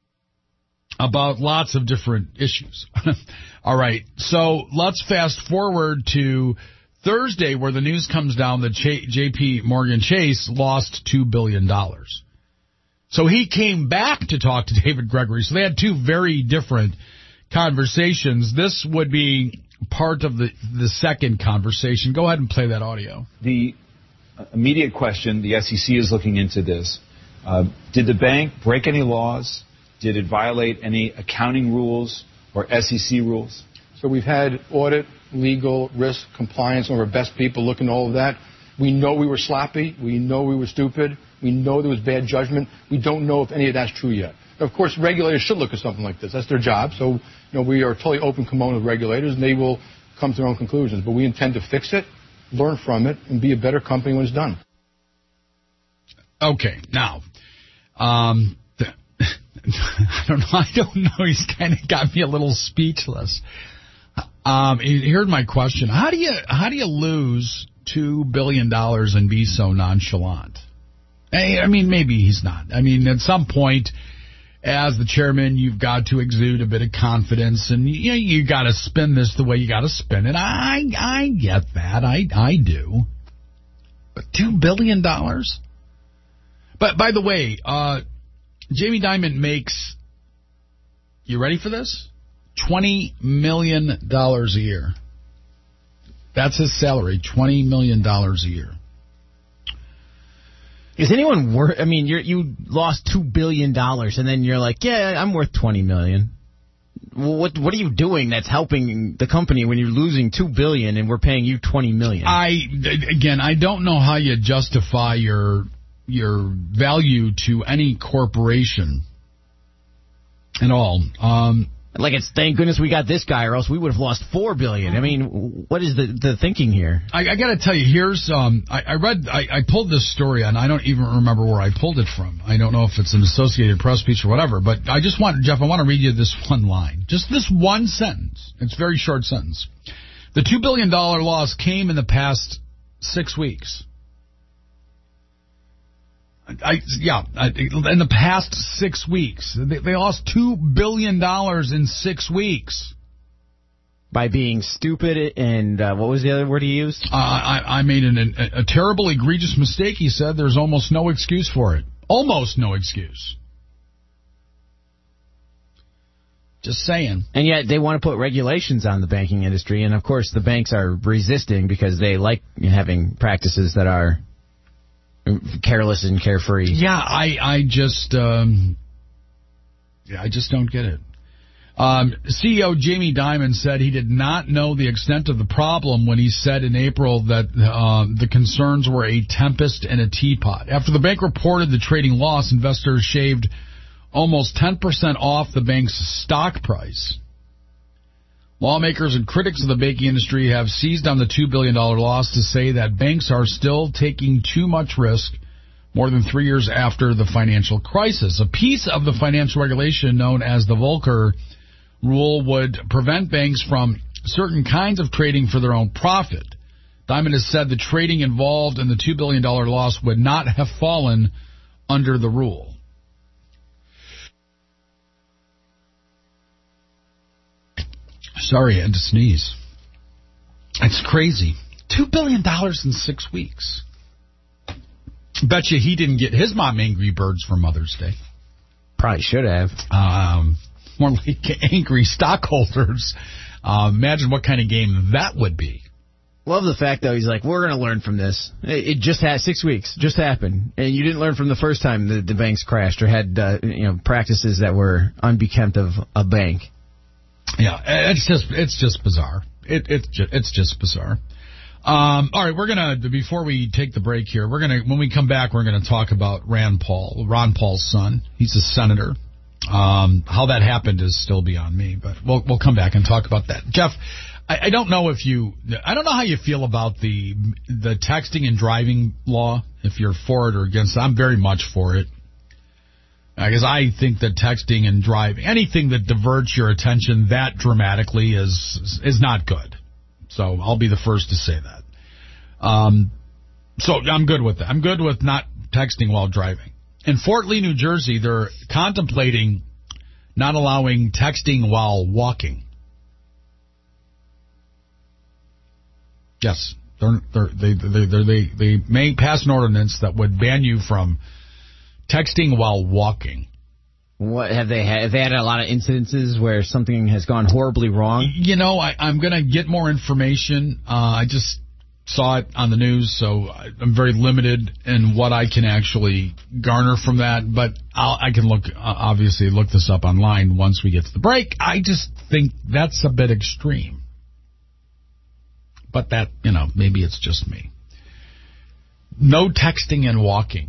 about lots of different issues. All right, so let's fast forward to Thursday, where the news comes down that J.P. Morgan Chase lost $2 billion. So he came back to talk to David Gregory. So they had two very different conversations. This would be part of the second conversation. Go ahead and play that audio. The immediate question, the SEC is looking into this. Did the bank break any laws? Did it violate any accounting rules or SEC rules? So we've had audit, legal, risk, compliance, some of our best people looking at all of that. We know we were sloppy. We know we were stupid. We know there was bad judgment. We don't know if any of that's true yet. Of course, regulators should look at something like this. That's their job. So, we are totally open kimono with regulators, and they will come to their own conclusions. But we intend to fix it, learn from it, and be a better company when it's done. Okay, now, I don't know. He's kind of got me a little speechless. He heard my question. How do you lose $2 billion and be so nonchalant? I mean, maybe he's not. I mean, at some point, as the chairman, you've got to exude a bit of confidence, and you got to spin this the way you got to spin it. I get that. I do. But $2 billion? But by the way, Jamie Dimon makes, you ready for this? $20 million a year. That's his salary, $20 million a year. Is anyone worth? I mean, you lost $2 billion, and then you're like, yeah, I'm worth $20 million. What are you doing that's helping the company when you're losing $2 billion and we're paying you $20 million? I don't know how you justify your value to any corporation at all. Like it's thank goodness we got this guy, or else we would have lost $4 billion. I mean, what is the thinking here? I got to tell you, here's I pulled this story, and I don't even remember where I pulled it from. I don't know if it's an Associated Press piece or whatever, but Jeff, I want to read you this one line, just this one sentence. It's a very short sentence. The $2 billion loss came in the past 6 weeks. In the past 6 weeks. They lost $2 billion in 6 weeks. By being stupid and, what was the other word he used? I made a terrible, egregious mistake, he said. There's almost no excuse for it. Almost no excuse. Just saying. And yet they want to put regulations on the banking industry, and of course the banks are resisting because they like having practices that are careless and carefree. Yeah, I just don't get it. CEO Jamie Dimon said he did not know the extent of the problem when he said in April that the concerns were a tempest in a teapot. After the bank reported the trading loss, investors shaved almost 10% off the bank's stock price. Lawmakers and critics of the banking industry have seized on the $2 billion loss to say that banks are still taking too much risk more than 3 years after the financial crisis. A piece of the financial regulation known as the Volcker Rule would prevent banks from certain kinds of trading for their own profit. Dimon has said the trading involved in the $2 billion loss would not have fallen under the rule. Sorry, I had to sneeze. It's crazy. $2 billion in 6 weeks. Bet you he didn't get his mom Angry Birds for Mother's Day. Probably should have. More like angry stockholders. Imagine what kind of game that would be. Love the fact, though, he's like, we're going to learn from this. It just had 6 weeks, just happened. And you didn't learn from the first time the banks crashed or had practices that were unbeknownst of a bank. Yeah, it's just bizarre. It's just bizarre. All right, before we take the break here, when we come back, we're gonna talk about Ron Paul's son. He's a senator. How that happened is still beyond me, but we'll come back and talk about that. Jeff, I don't know how you feel about the texting and driving law, if you're for it or against it. I'm very much for it. Because I think that texting and driving, anything that diverts your attention that dramatically is not good. So I'll be the first to say that. So I'm good with that. I'm good with not texting while driving. In Fort Lee, New Jersey, they're contemplating not allowing texting while walking. Yes, they may pass an ordinance that would ban you from texting while walking. What have they had? Have they had a lot of incidences where something has gone horribly wrong? You know, I'm going to get more information. I just saw it on the news, so I'm very limited in what I can actually garner from that. But I can obviously look this up online once we get to the break. I just think that's a bit extreme. But that, maybe it's just me. No texting and walking.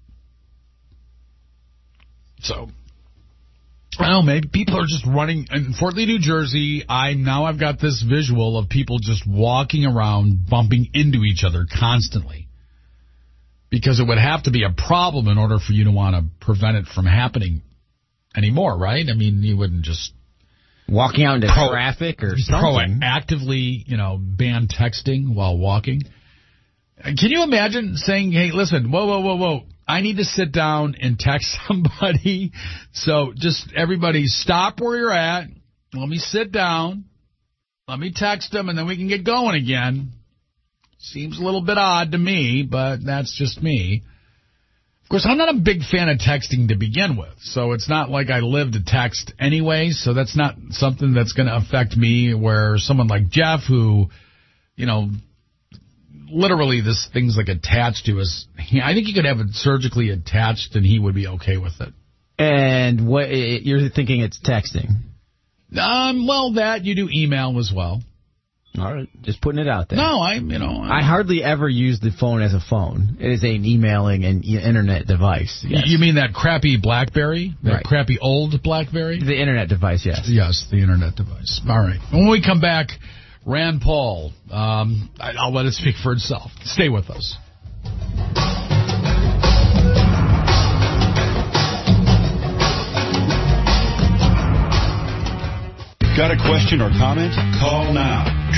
So, I don't know, maybe people are just running. In Fort Lee, New Jersey, I've got this visual of people just walking around, bumping into each other constantly. Because it would have to be a problem in order for you to want to prevent it from happening anymore, right? I mean, you wouldn't just... Walking out into traffic or something. Proactively, ban texting while walking. Can you imagine saying, hey, listen, whoa. I need to sit down and text somebody. So just everybody stop where you're at. Let me sit down. Let me text them, and then we can get going again. Seems a little bit odd to me, but that's just me. Of course, I'm not a big fan of texting to begin with, so it's not like I live to text anyway, so that's not something that's going to affect me, where someone like Jeff, who, literally this thing's like attached to us, I think he could have it surgically attached and he would be okay with it. And what you're thinking it's texting? Well, that you do email as well. All right, just putting it out there. No, I hardly ever use the phone as a phone. It is an emailing and internet device. Yes. You mean that crappy BlackBerry? That right. Crappy old BlackBerry? The internet device, yes. Yes, the internet device. All right. When we come back, Rand Paul, I'll let it speak for itself. Stay with us. Got a question or comment? Call now.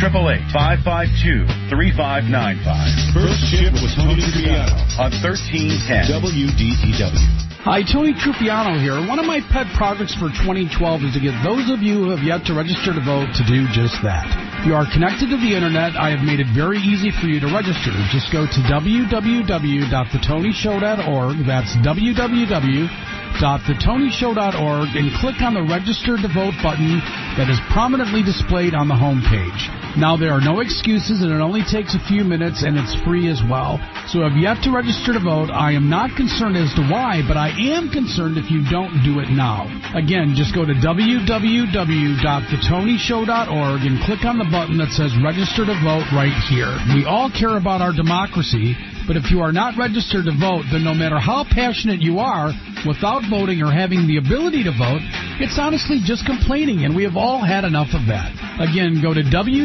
888-552-3595. First Shift with Tony Trupiano on 1310 WDTW. Hi, Tony Trupiano here. One of my pet projects for 2012 is to get those of you who have yet to register to vote to do just that. If you are connected to the internet, I have made it very easy for you to register. Just go to www.thetonyshow.org. That's www.thetonyshow.org and click on the Register to Vote button that is prominently displayed on the home page. Now, there are no excuses, and it only takes a few minutes, and it's free as well. So if you have yet to register to vote, I am not concerned as to why, but I am concerned if you don't do it now. Again, just go to www.thetonyshow.org and click on the button that says Register to Vote right here. We all care about our democracy, but if you are not registered to vote, then no matter how passionate you are, without voting or having the ability to vote, it's honestly just complaining, and we have all had enough of that. Again, go to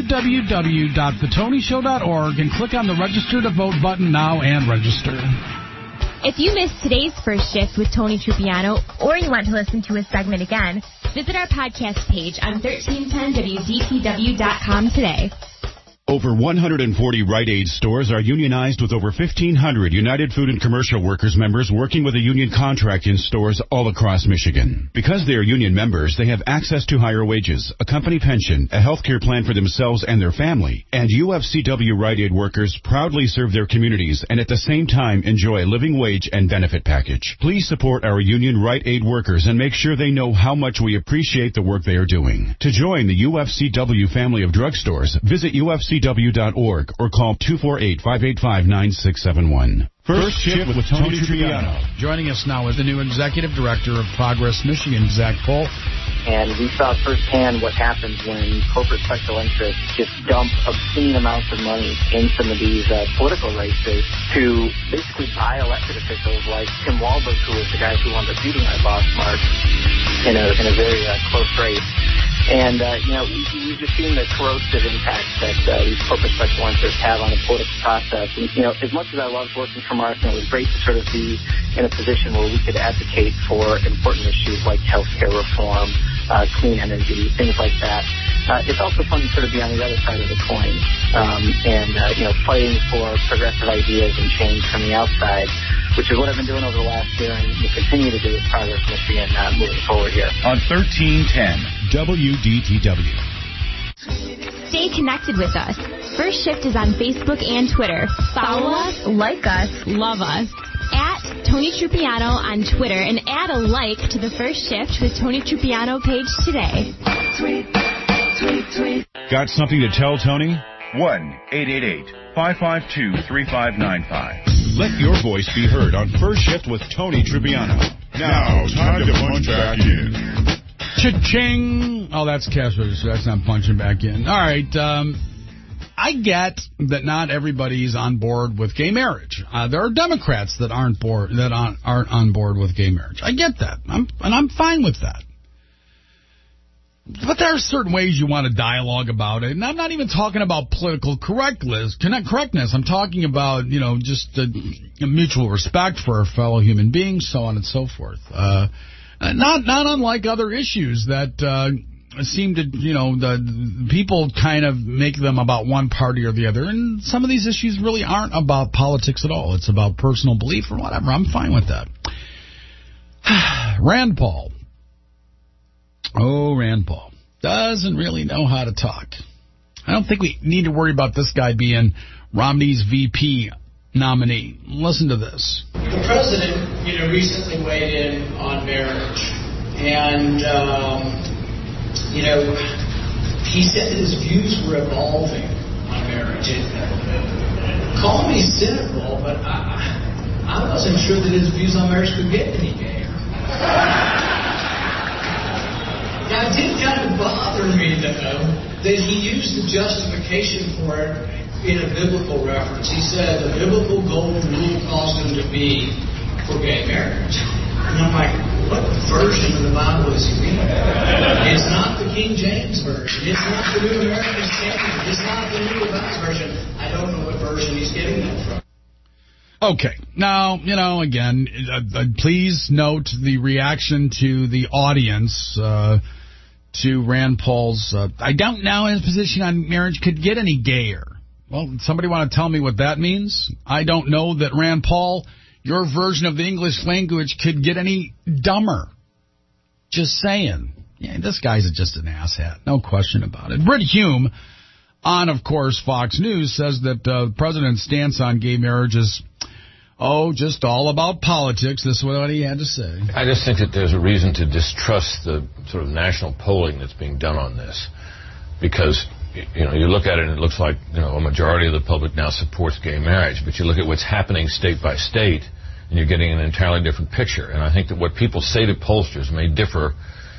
www.thetonyshow.org and click on the Register to Vote button now and register. If you missed today's First Shift with Tony Trupiano, or you want to listen to a segment again, visit our podcast page on 1310WDTW.com today. Over 140 Rite Aid stores are unionized with over 1,500 United Food and Commercial Workers members working with a union contract in stores all across Michigan. Because they are union members, they have access to higher wages, a company pension, a health care plan for themselves and their family, and UFCW Rite Aid workers proudly serve their communities and at the same time enjoy a living wage and benefit package. Please support our union Rite Aid workers and make sure they know how much we appreciate the work they are doing. To join the UFCW family of drugstores, visit UFCW.org or call 248-585-9671. First Shift with Tony Trupiano. Joining us now is the new Executive Director of Progress Michigan, Zach Pohl. And we saw firsthand what happens when corporate special interests just dump obscene amounts of money in some of these political races to basically buy elected officials like Tim Walberg, who was the guy who wound up beating our boss, Mark, in a very close race. And, we've just seen the corrosive impact that these corporate special interests have on the political process. And, as much as I loved working for Mark, it was great to sort of be in a position where we could advocate for important issues like health care reform, clean energy, things like that. It's also fun to sort of be on the other side of the coin fighting for progressive ideas and change from the outside, which is what I've been doing over the last year and will continue to do with Progress Michigan moving forward here. On 1310 WDTW. Stay connected with us. First Shift is on Facebook and Twitter. Follow us, like us, love us at Tony Trupiano on Twitter and add a like to the First Shift with Tony Trupiano page today. Tweet. Got something to tell Tony? 1-888-552-3595. Let your voice be heard on First Shift with Tony Trupiano. Now, time to punch back in. Cha-ching! Oh, that's cash register. That's not punching back in. All right. I get that not everybody's on board with gay marriage. There are Democrats that aren't on board with gay marriage. I get that. I'm fine with that. But there are certain ways you want to dialogue about it. And I'm not even talking about political correctness. I'm talking about, just a mutual respect for our fellow human beings, so on and so forth. Not unlike other issues that seem to, the people kind of make them about one party or the other. And some of these issues really aren't about politics at all. It's about personal belief or whatever. I'm fine with that. Rand Paul. Oh, Rand Paul doesn't really know how to talk. I don't think we need to worry about this guy being Romney's VP nominee. Listen to this. The president, recently weighed in on marriage. And, he said that his views were evolving on marriage. Call me cynical, but I wasn't sure that his views on marriage could get any gayer. Now, it did kind of bother me, though, that he used the justification for it in a biblical reference. He said the biblical golden rule caused him to be for gay marriage. And I'm like, what version of the Bible is he reading? It's not the King James Version. It's not the New American Standard. It's not the New Revised Version. I don't know what version he's getting that from. Okay. Now, again, please note the reaction to the audience to Rand Paul's, I don't know his position on marriage could get any gayer. Well, somebody want to tell me what that means? I don't know that Rand Paul, your version of the English language, could get any dumber. Just saying. Yeah, this guy's just an asshat. No question about it. Brit Hume, on, of course, Fox News, says that the president's stance on gay marriage is, just all about politics. This is what he had to say. I just think that there's a reason to distrust the sort of national polling that's being done on this. Because, you look at it and it looks like, a majority of the public now supports gay marriage. But you look at what's happening state by state, and you're getting an entirely different picture. And I think that what people say to pollsters may differ.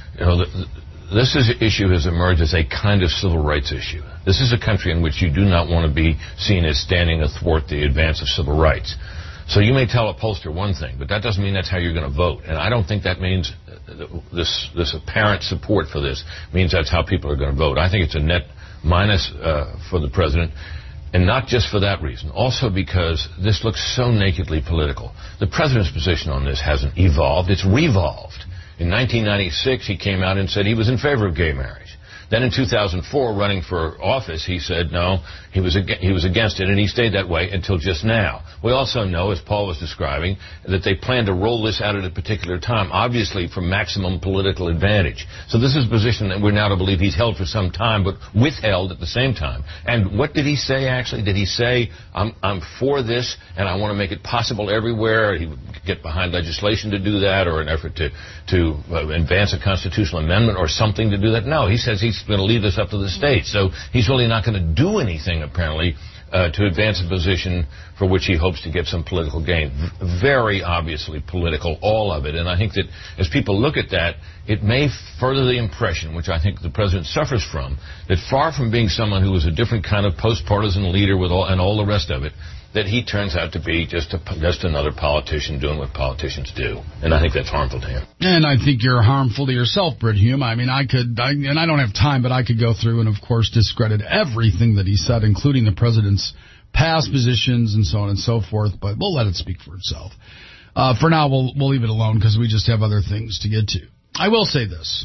This issue has emerged as a kind of civil rights issue. This is a country in which you do not want to be seen as standing athwart the advance of civil rights. So you may tell a pollster one thing, but that doesn't mean that's how you're going to vote. And I don't think that means this apparent support for this means that's how people are going to vote. I think it's a net minus for the president, and not just for that reason. Also because this looks so nakedly political. The president's position on this hasn't evolved. It's revolved. In 1996, he came out and said he was in favor of gay marriage. Then in 2004, running for office, he said no, he was against it, and he stayed that way until just now. We also know, as Paul was describing, that they plan to roll this out at a particular time, obviously for maximum political advantage. So this is a position that we're now to believe he's held for some time, but withheld at the same time. And what did he say, actually? Did he say, I'm for this, and I want to make it possible everywhere? He would get behind legislation to do that, or an effort to advance a constitutional amendment or something to do that? No, he says he's going to leave this up to the states. So he's really not going to do anything, apparently, to advance a position for which he hopes to get some political gain. Very obviously political, all of it. And I think that as people look at that, it may further the impression, which I think the president suffers from, that far from being someone who was a different kind of post-partisan leader with all the rest of it, that he turns out to be just another politician doing what politicians do. And I think that's harmful to him. And I think you're harmful to yourself, Brit Hume. I mean, and I don't have time, but I could go through and, of course, discredit everything that he said, including the president's past positions and so on and so forth, but we'll let it speak for itself. For now, we'll leave it alone because we just have other things to get to. I will say this.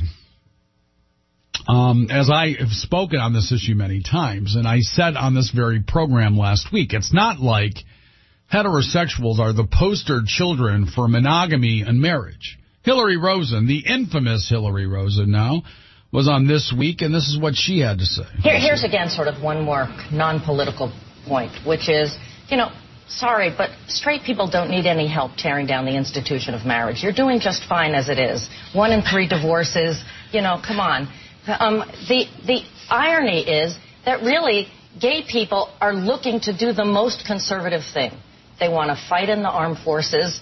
As I have spoken on this issue many times, and I said on this very program last week, it's not like heterosexuals are the poster children for monogamy and marriage. Hillary Rosen, the infamous Hillary Rosen now, was on This Week, and this is what she had to say. Here's again sort of one more non-political point, which is, sorry, but straight people don't need any help tearing down the institution of marriage. You're doing just fine as it is. 1 in 3 divorces, come on. The irony is that really gay people are looking to do the most conservative thing. They want to fight in the armed forces,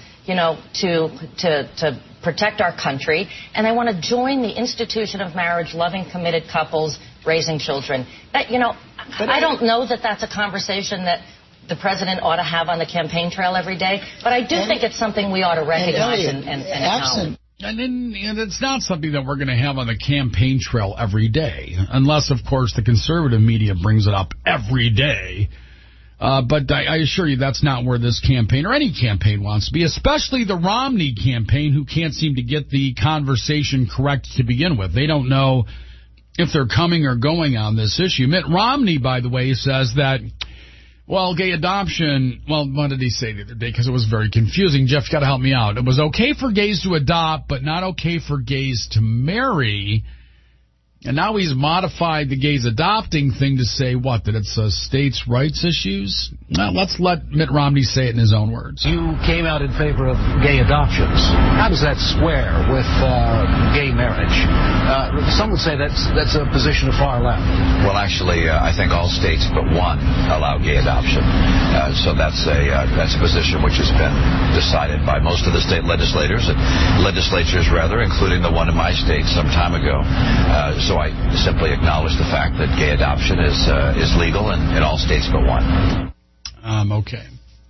to protect our country, and they want to join the institution of marriage, loving, committed couples, raising children. But, I don't know that that's a conversation that the president ought to have on the campaign trail every day, but I do think it's something we ought to recognize and acknowledge. And it's not something that we're going to have on the campaign trail every day, unless, of course, the conservative media brings it up every day. But I assure you that's not where this campaign or any campaign wants to be, especially the Romney campaign, who can't seem to get the conversation correct to begin with. They don't know if they're coming or going on this issue. Mitt Romney, by the way, says that, gay adoption, what did he say the other day? Because it was very confusing. Jeff, you got to help me out. It was okay for gays to adopt, but not okay for gays to marry. And now he's modified the gays adopting thing to say what? That it's states' rights issues? Well, let's let Mitt Romney say it in his own words. You came out in favor of gay adoptions. How does that square with gay marriage? Some would say that's a position of far left. Well, actually, I think all states but one allow gay adoption. So that's a position which has been decided by most of the state legislators, including the one in my state some time ago. So I simply acknowledge the fact that gay adoption is legal in all states but one. Okay.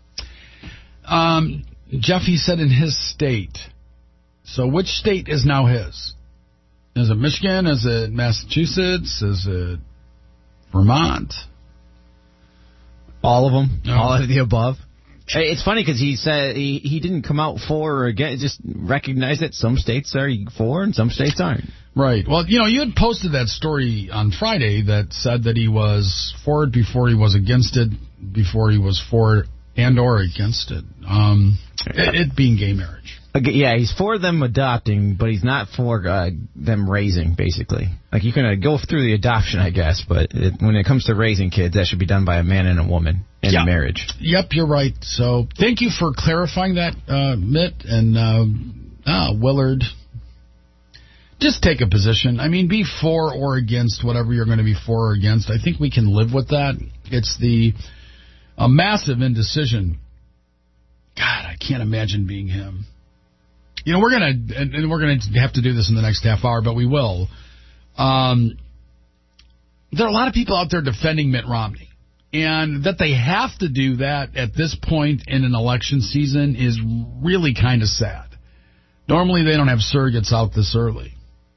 Jeff, he said in his state. So which state is now his? Is it Michigan? Is it Massachusetts? Is it Vermont? All of them. Oh. All of the above. It's funny because he said he didn't come out for or against, just recognized that some states are for and some states aren't. Right. Well, you had posted that story on Friday that said that he was for it before he was against it, before he was for and or against it. It being gay marriage. Yeah, he's for them adopting, but he's not for them raising, basically. Like, you can go through the adoption, I guess, but when it comes to raising kids, that should be done by a man and a woman in marriage. Yep, you're right. So thank you for clarifying that, Mitt and Willard. Just take a position. I mean, be for or against whatever you're going to be for or against. I think we can live with that. It's a massive indecision. God, I can't imagine being him. We're gonna have to do this in the next half hour, but we will. There are a lot of people out there defending Mitt Romney, and that they have to do that at this point in an election season is really kind of sad. Normally, they don't have surrogates out this early.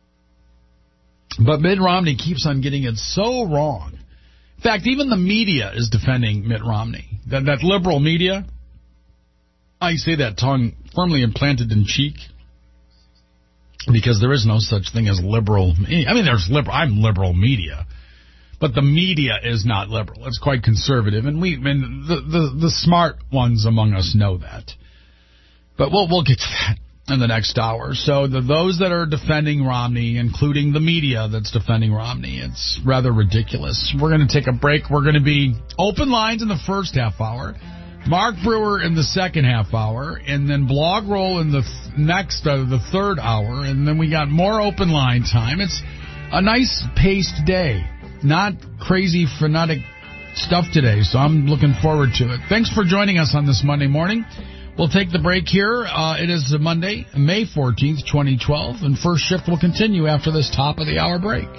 But Mitt Romney keeps on getting it so wrong. In fact, even the media is defending Mitt Romney. That liberal media, I say that tongue firmly implanted in cheek, because there is no such thing as liberal. I mean, I'm liberal media, but the media is not liberal. It's quite conservative, and the smart ones among us know that. But we'll get to that in the next hour. So those that are defending Romney, including the media that's defending Romney, it's rather ridiculous. We're going to take a break. We're going to be open lines in the first half hour, Mark Brewer in the second half hour, and then Blog Roll in the the third hour, and then we got more open line time. It's a nice paced day, not crazy frenetic stuff today, so I'm looking forward to it. Thanks for joining us on this Monday morning. We'll take the break here. It is Monday, May 14th, 2012, and First Shift will continue after this top of the hour break.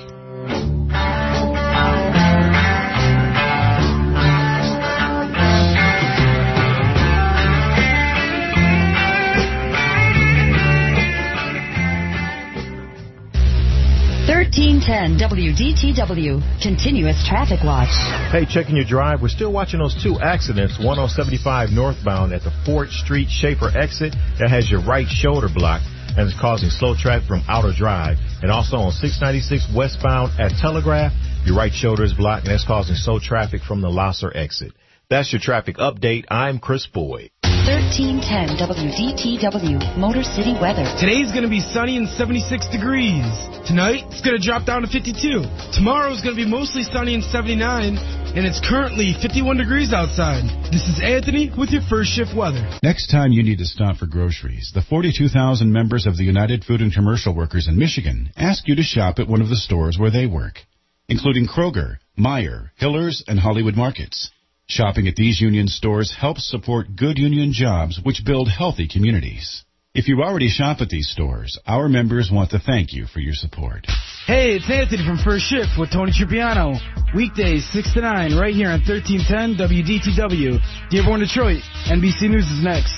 1310 WDTW, Continuous Traffic Watch. Hey, checking your drive. We're still watching those two accidents, one on 75 northbound at the Fort Street Schaefer exit that has your right shoulder blocked and is causing slow traffic from Outer Drive. And also on 696 westbound at Telegraph, your right shoulder is blocked and that's causing slow traffic from the Lasser exit. That's your traffic update. I'm Chris Boyd. 1310 WDTW, Motor City weather. Today's going to be sunny and 76 degrees. Tonight, it's going to drop down to 52. Tomorrow's going to be mostly sunny and 79. and it's currently 51 degrees outside. This is Anthony with your first shift weather. Next time you need to stop for groceries, the 42,000 members of the United Food and Commercial Workers in Michigan ask you to shop at one of the stores where they work, including Kroger, Meijer, Hiller's, and Hollywood Markets. Shopping at these union stores helps support good union jobs which build healthy communities. If you already shop at these stores, our members want to thank you for your support. Hey, it's Anthony from First Shift with Tony Tripiano. Weekdays 6 to 9 right here on 1310 WDTW. Dearborn, Detroit. NBC News is next.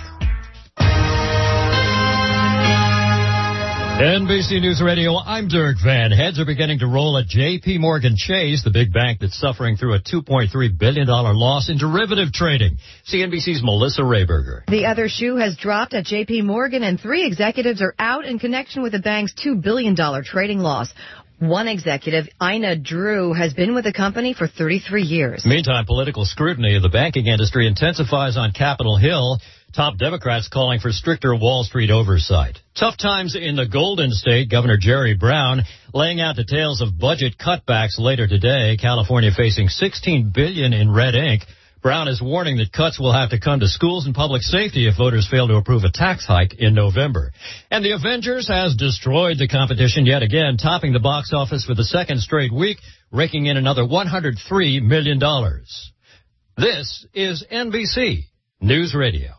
NBC News Radio, I'm Dirk Van. Heads are beginning to roll at J.P. Morgan Chase, the big bank that's suffering through a $2.3 billion loss in derivative trading. CNBC's Melissa Rayberger. The other shoe has dropped at J.P. Morgan, and 3 executives are out in connection with the bank's $2 billion trading loss. One executive, Ina Drew, has been with the company for 33 years. Meantime, political scrutiny of the banking industry intensifies on Capitol Hill. Top Democrats calling for stricter Wall Street oversight. Tough times in the Golden State. Governor Jerry Brown laying out details of budget cutbacks later today. California facing $16 billion in red ink. Brown is warning that cuts will have to come to schools and public safety if voters fail to approve a tax hike in November. And The Avengers has destroyed the competition yet again, topping the box office for the second straight week, raking in another $103 million. This is NBC News Radio.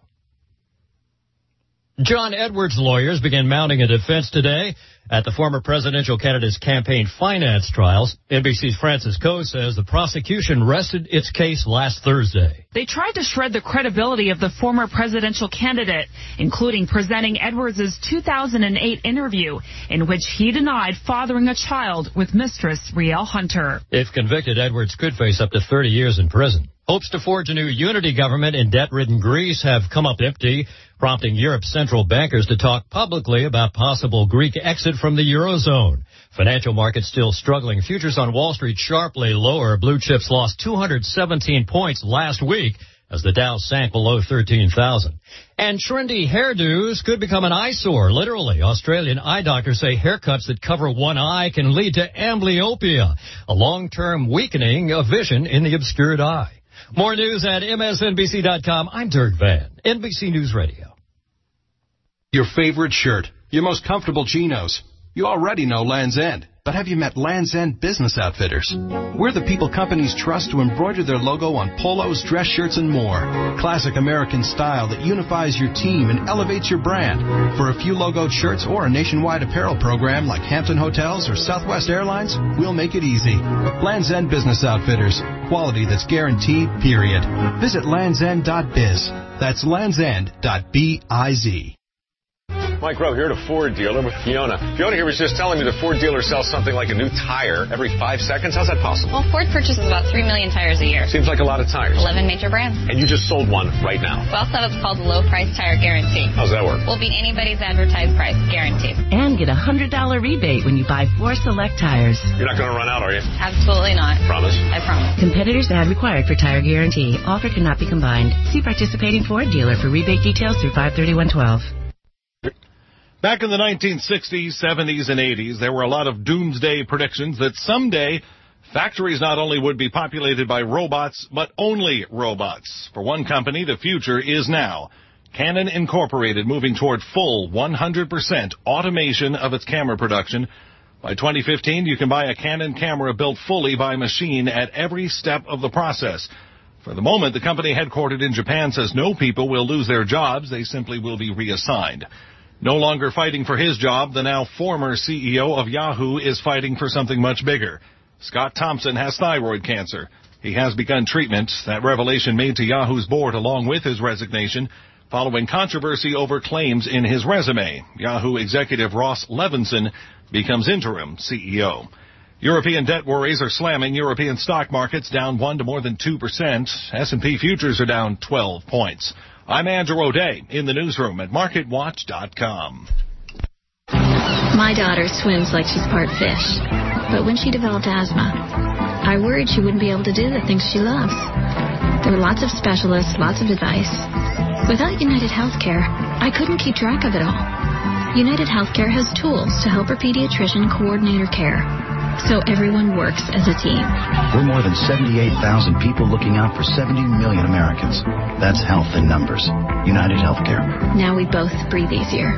John Edwards' lawyers began mounting a defense today at the former presidential candidate's campaign finance trials. NBC's Francis Coe says the prosecution rested its case last Thursday. They tried to shred the credibility of the former presidential candidate, including presenting Edwards' 2008 interview in which he denied fathering a child with mistress Rielle Hunter. If convicted, Edwards could face up to 30 years in prison. Hopes to forge a new unity government in debt-ridden Greece have come up empty, prompting Europe's central bankers to talk publicly about possible Greek exit from the Eurozone. Financial markets still struggling. Futures on Wall Street sharply lower. Blue chips lost 217 points last week as the Dow sank below 13,000. And trendy hairdos could become an eyesore, literally. Australian eye doctors say haircuts that cover one eye can lead to amblyopia, a long-term weakening of vision in the obscured eye. More news at MSNBC.com. I'm Dirk Van, NBC News Radio. Your favorite shirt, your most comfortable chinos. You already know Land's End, but have you met Land's End Business Outfitters? We're the people companies trust to embroider their logo on polos, dress shirts, and more. Classic American style that unifies your team and elevates your brand. For a few logoed shirts or a nationwide apparel program like Hampton Hotels or Southwest Airlines, we'll make it easy. Land's End Business Outfitters. Quality that's guaranteed, period. Visit landsend.biz. That's landsend.biz. Mike Rowe here at a Ford dealer with Fiona. Fiona here was just telling me the Ford dealer sells something like a new tire every 5 seconds. How's that possible? Well, Ford purchases about 3 million tires a year. Seems like a lot of tires. 11 major brands. And you just sold one right now. We also have what's called the low price tire guarantee. How's that work? We'll beat anybody's advertised price, guaranteed. And get a $100 rebate when you buy 4 select tires. You're not going to run out, are you? Absolutely not. Promise? I promise. Competitors ad required for tire guarantee. Offer cannot be combined. See participating Ford dealer for rebate details through 5/31/12. Back in the 1960s, 70s, and 80s, there were a lot of doomsday predictions that someday factories not only would be populated by robots, but only robots. For one company, the future is now. Canon Incorporated moving toward full 100% automation of its camera production. By 2015, you can buy a Canon camera built fully by machine at every step of the process. For the moment, the company headquartered in Japan says no people will lose their jobs. They simply will be reassigned. No longer fighting for his job, the now former CEO of Yahoo is fighting for something much bigger. Scott Thompson has thyroid cancer. He has begun treatment. That revelation made to Yahoo's board along with his resignation following controversy over claims in his resume. Yahoo executive Ross Levinson becomes interim CEO. European debt worries are slamming European stock markets down 1% to more than 2%. S&P futures are down 12 points. I'm Andrew O'Day in the newsroom at MarketWatch.com. My daughter swims like she's part fish, but when she developed asthma, I worried she wouldn't be able to do the things she loves. There were lots of specialists, lots of advice. Without United Healthcare, I couldn't keep track of it all. United Healthcare has tools to help her pediatrician coordinate her care. so everyone works as a team. We're more than 78,000 people looking out for 70 million Americans. That's health in numbers. United Healthcare. Now we both breathe easier.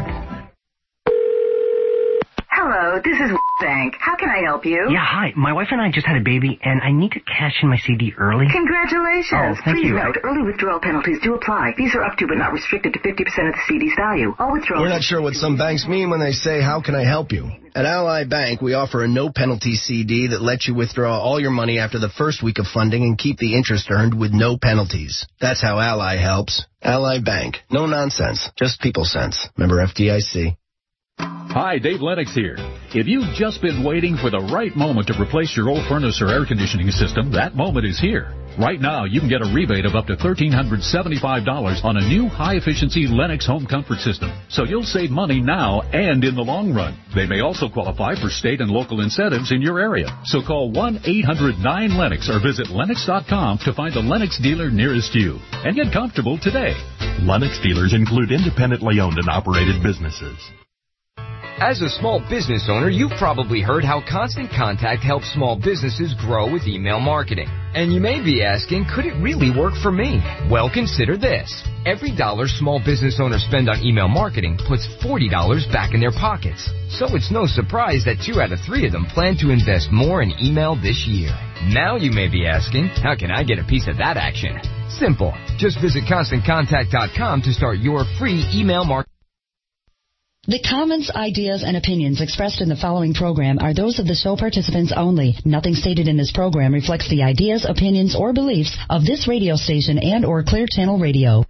Hello, this is Bank. How can I help you? Yeah, hi. My wife and I just had a baby, and I need to cash in my CD early. Congratulations. Oh, thank Please you. note, early withdrawal penalties do apply. These are up to but not restricted to 50% of the CD's value. All withdrawals... We're not sure what some banks mean when they say, how can I help you? At Ally Bank, we offer a no-penalty CD that lets you withdraw all your money after the first week of funding and keep the interest earned with no penalties. That's how Ally helps. Ally Bank. No nonsense. Just people sense. Member FDIC. Hi, Dave Lennox here. If you've just been waiting for the right moment to replace your old furnace or air conditioning system, that moment is here. Right now, you can get a rebate of up to $1,375 on a new high-efficiency Lennox home comfort system. So you'll save money now and in the long run. They may also qualify for state and local incentives in your area. So call 1-800-9-LENNOX or visit Lennox.com to find the Lennox dealer nearest you. And get comfortable today. Lennox dealers include independently owned and operated businesses. As a small business owner, you've probably heard how Constant Contact helps small businesses grow with email marketing. And you may be asking, could it really work for me? Well, consider this. Every $1 small business owners spend on email marketing puts $40 back in their pockets. So it's no surprise that 2 out of 3 of them plan to invest more in email this year. Now you may be asking, how can I get a piece of that action? Simple. Just visit ConstantContact.com to start your free email marketing. The comments, ideas, and opinions expressed in the following program are those of the show participants only. Nothing stated in this program reflects the ideas, opinions, or beliefs of this radio station and or Clear Channel Radio.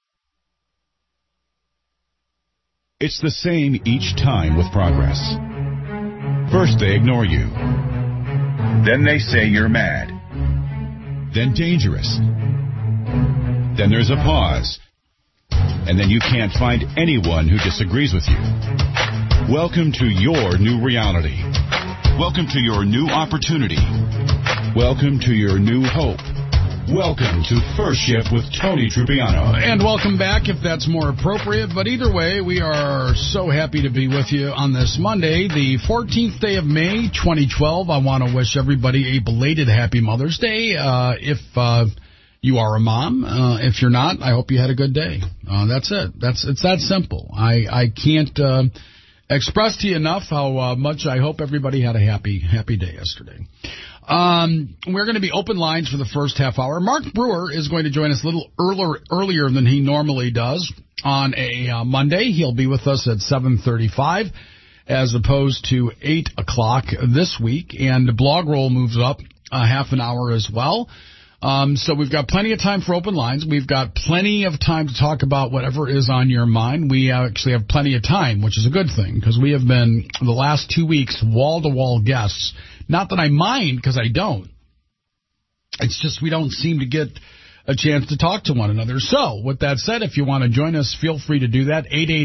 It's the same each time with Progress. First they ignore you. Then they say you're mad. Then dangerous. Then there's a pause. And then you can't find anyone who disagrees with you. Welcome to your new reality. Welcome to your new opportunity. Welcome to your new hope. Welcome to First Shift with Tony Trupiano. And welcome back, if that's more appropriate. But either way, we are so happy to be with you on this Monday, the 14th day of May, 2012. I want to wish everybody a belated Happy Mother's Day. If you are a mom. If you're not, I hope you had a good day. That's it. It's that simple. I can't express to you enough how much I hope everybody had a happy day yesterday. We're going to be open lines for the first half hour. Mark Brewer is going to join us a little earlier than he normally does on a Monday. He'll be with us at 7:35 as opposed to 8 o'clock this week. And the blog roll moves up a half an hour as well. So we've got plenty of time for open lines. We've got plenty of time to talk about whatever is on your mind. We actually have plenty of time, which is a good thing, because we have been, the last 2 weeks, wall-to-wall guests. Not that I mind, because I don't. It's just we don't seem to get a chance to talk to one another. So, with that said, if you want to join us, feel free to do that.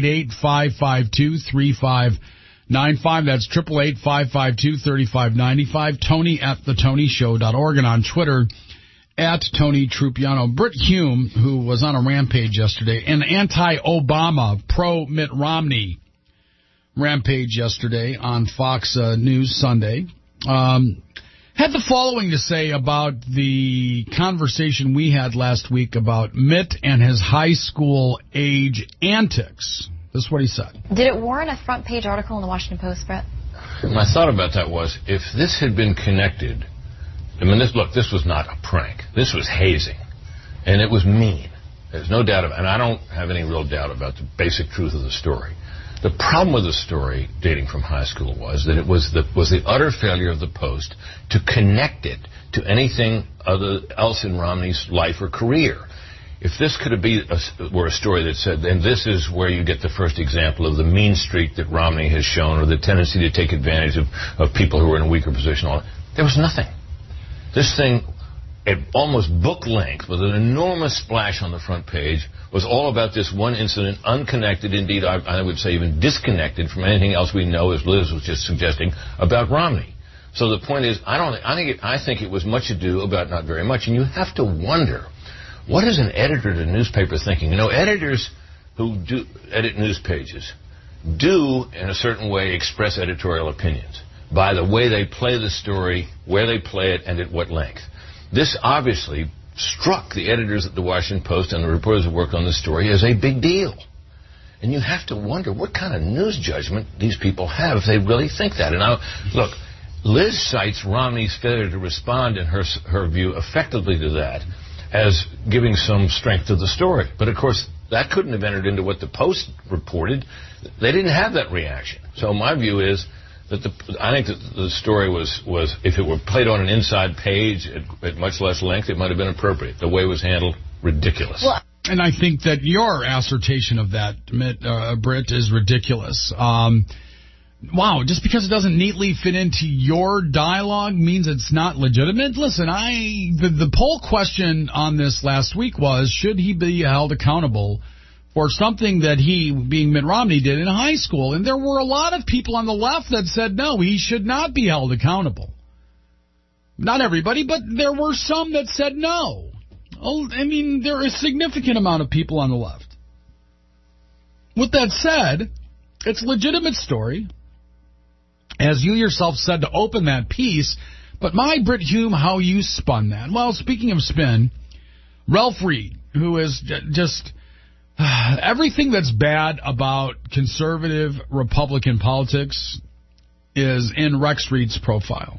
888-552-3595. That's 888-552-3595. Tony@thetonyshow.org, and on Twitter, at Tony Trupiano. Britt Hume, who was on a rampage yesterday, an anti-Obama, pro-Mitt Romney rampage yesterday on Fox News Sunday, had the following to say about the conversation we had last week about Mitt and his high school age antics. This is what he said. Did it warrant a front page article in the Washington Post, Brett? My thought about that was, if this had been connected, I mean, this was not a prank. This was hazing. And it was mean. There's no doubt about it. And I don't have any real doubt about the basic truth of the story. The problem with the story, dating from high school, was that it was the utter failure of the Post to connect it to anything else in Romney's life or career. If this could have were a story that said, then this is where you get the first example of the mean streak that Romney has shown, or the tendency to take advantage of people who are in a weaker position, there was nothing. This thing, at almost book length, with an enormous splash on the front page, was all about this one incident, unconnected, indeed, I would say even disconnected from anything else we know, as Liz was just suggesting, about Romney. So the point is, I think it was much ado about not very much, and you have to wonder, what is an editor at a newspaper thinking? You know, editors who do edit news pages do, in a certain way, express editorial opinions. by the way they play the story, where they play it, and at what length. This obviously struck the editors at the Washington Post and the reporters who worked on the story as a big deal. And you have to wonder what kind of news judgment these people have if they really think that. And now, look, Liz cites Romney's failure to respond, in her view, effectively to that as giving some strength to the story. But, of course, that couldn't have entered into what the Post reported. They didn't have that reaction. So my view is that I think that the story was if it were played on an inside page at much less length, it might have been appropriate. The way it was handled, ridiculous. Well, and I think that your assertion of that, Britt, is ridiculous. Wow, just because it doesn't neatly fit into your dialogue means it's not legitimate? Listen, the poll question on this last week was, should he be held accountable for something that he, being Mitt Romney, did in high school? And there were a lot of people on the left that said, no, he should not be held accountable. Not everybody, but there were some that said no. Oh, I mean, there is a significant amount of people on the left. With that said, it's a legitimate story, as you yourself said to open that piece. But my Brit Hume, how you spun that. Well, speaking of spin, Ralph Reed, who is just everything that's bad about conservative Republican politics is in Ralph Reed's profile.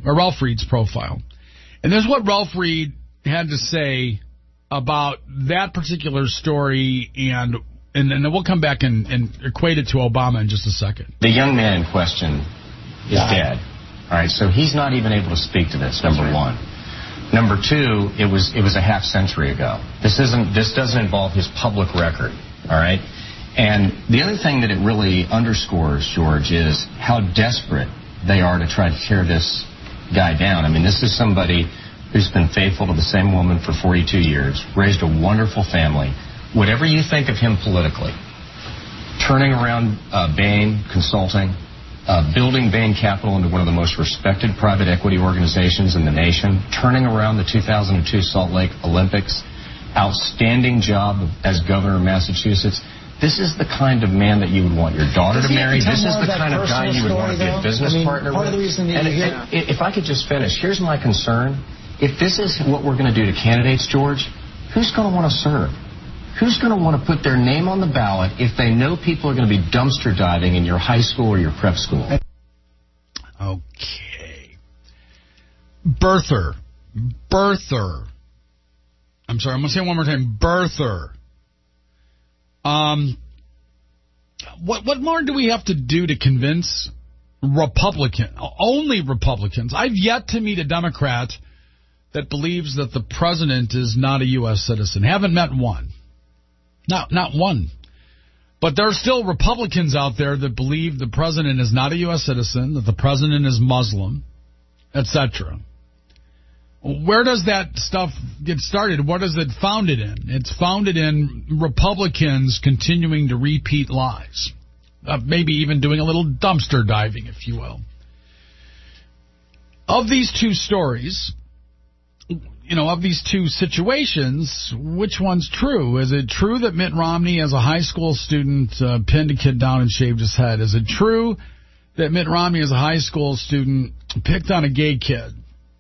And there's what Ralph Reed had to say about that particular story, and then we'll come back and equate it to Obama in just a second. The young man in question is dead. All right, so he's not even able to speak to this, number one. Number two, it was a half century ago. This doesn't involve his public record, all right? And the other thing that it really underscores, George, is how desperate they are to try to tear this guy down. I mean, this is somebody who's been faithful to the same woman for 42 years, raised a wonderful family. Whatever you think of him politically, turning around Bain Consulting, building Bain Capital into one of the most respected private equity organizations in the nation, turning around the 2002 Salt Lake Olympics, outstanding job as governor of Massachusetts. This is the kind of man that you would want your daughter to marry. This is the kind of guy you would want to be a business partner with. If I could just finish, here's my concern. If this is what we're going to do to candidates, George, who's going to want to serve? Who's going to want to put their name on the ballot if they know people are going to be dumpster diving in your high school or your prep school? Okay. Birther. I'm sorry, I'm going to say it one more time. Birther. What more do we have to do to convince only Republicans? I've yet to meet a Democrat that believes that the president is not a U.S. citizen. Haven't met one. Not one. But there are still Republicans out there that believe the president is not a U.S. citizen, that the president is Muslim, etc. Where does that stuff get started? What is it founded in? It's founded in Republicans continuing to repeat lies. Maybe even doing a little dumpster diving, if you will. Of these two stories, of these two situations, which one's true? Is it true that Mitt Romney, as a high school student, pinned a kid down and shaved his head? Is it true that Mitt Romney, as a high school student, picked on a gay kid?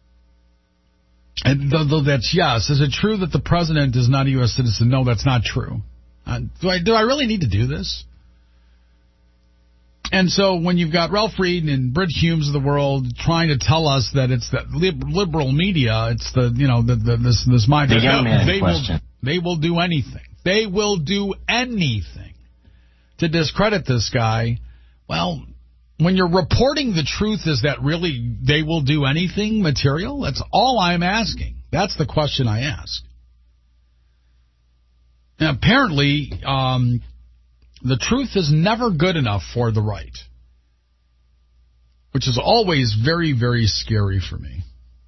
And though that's yes. Is it true that the president is not a U.S. citizen? No, that's not true. Do I really need to do this? And so when you've got Ralph Reed and Brit Humes of the world trying to tell us that it's the liberal media, it's this mind, the young man in question. They will do anything. They will do anything to discredit this guy. Well, when you're reporting the truth, is that really they will do anything material? That's all I'm asking. That's the question I ask. And apparently, the truth is never good enough for the right, which is always very, very scary for me.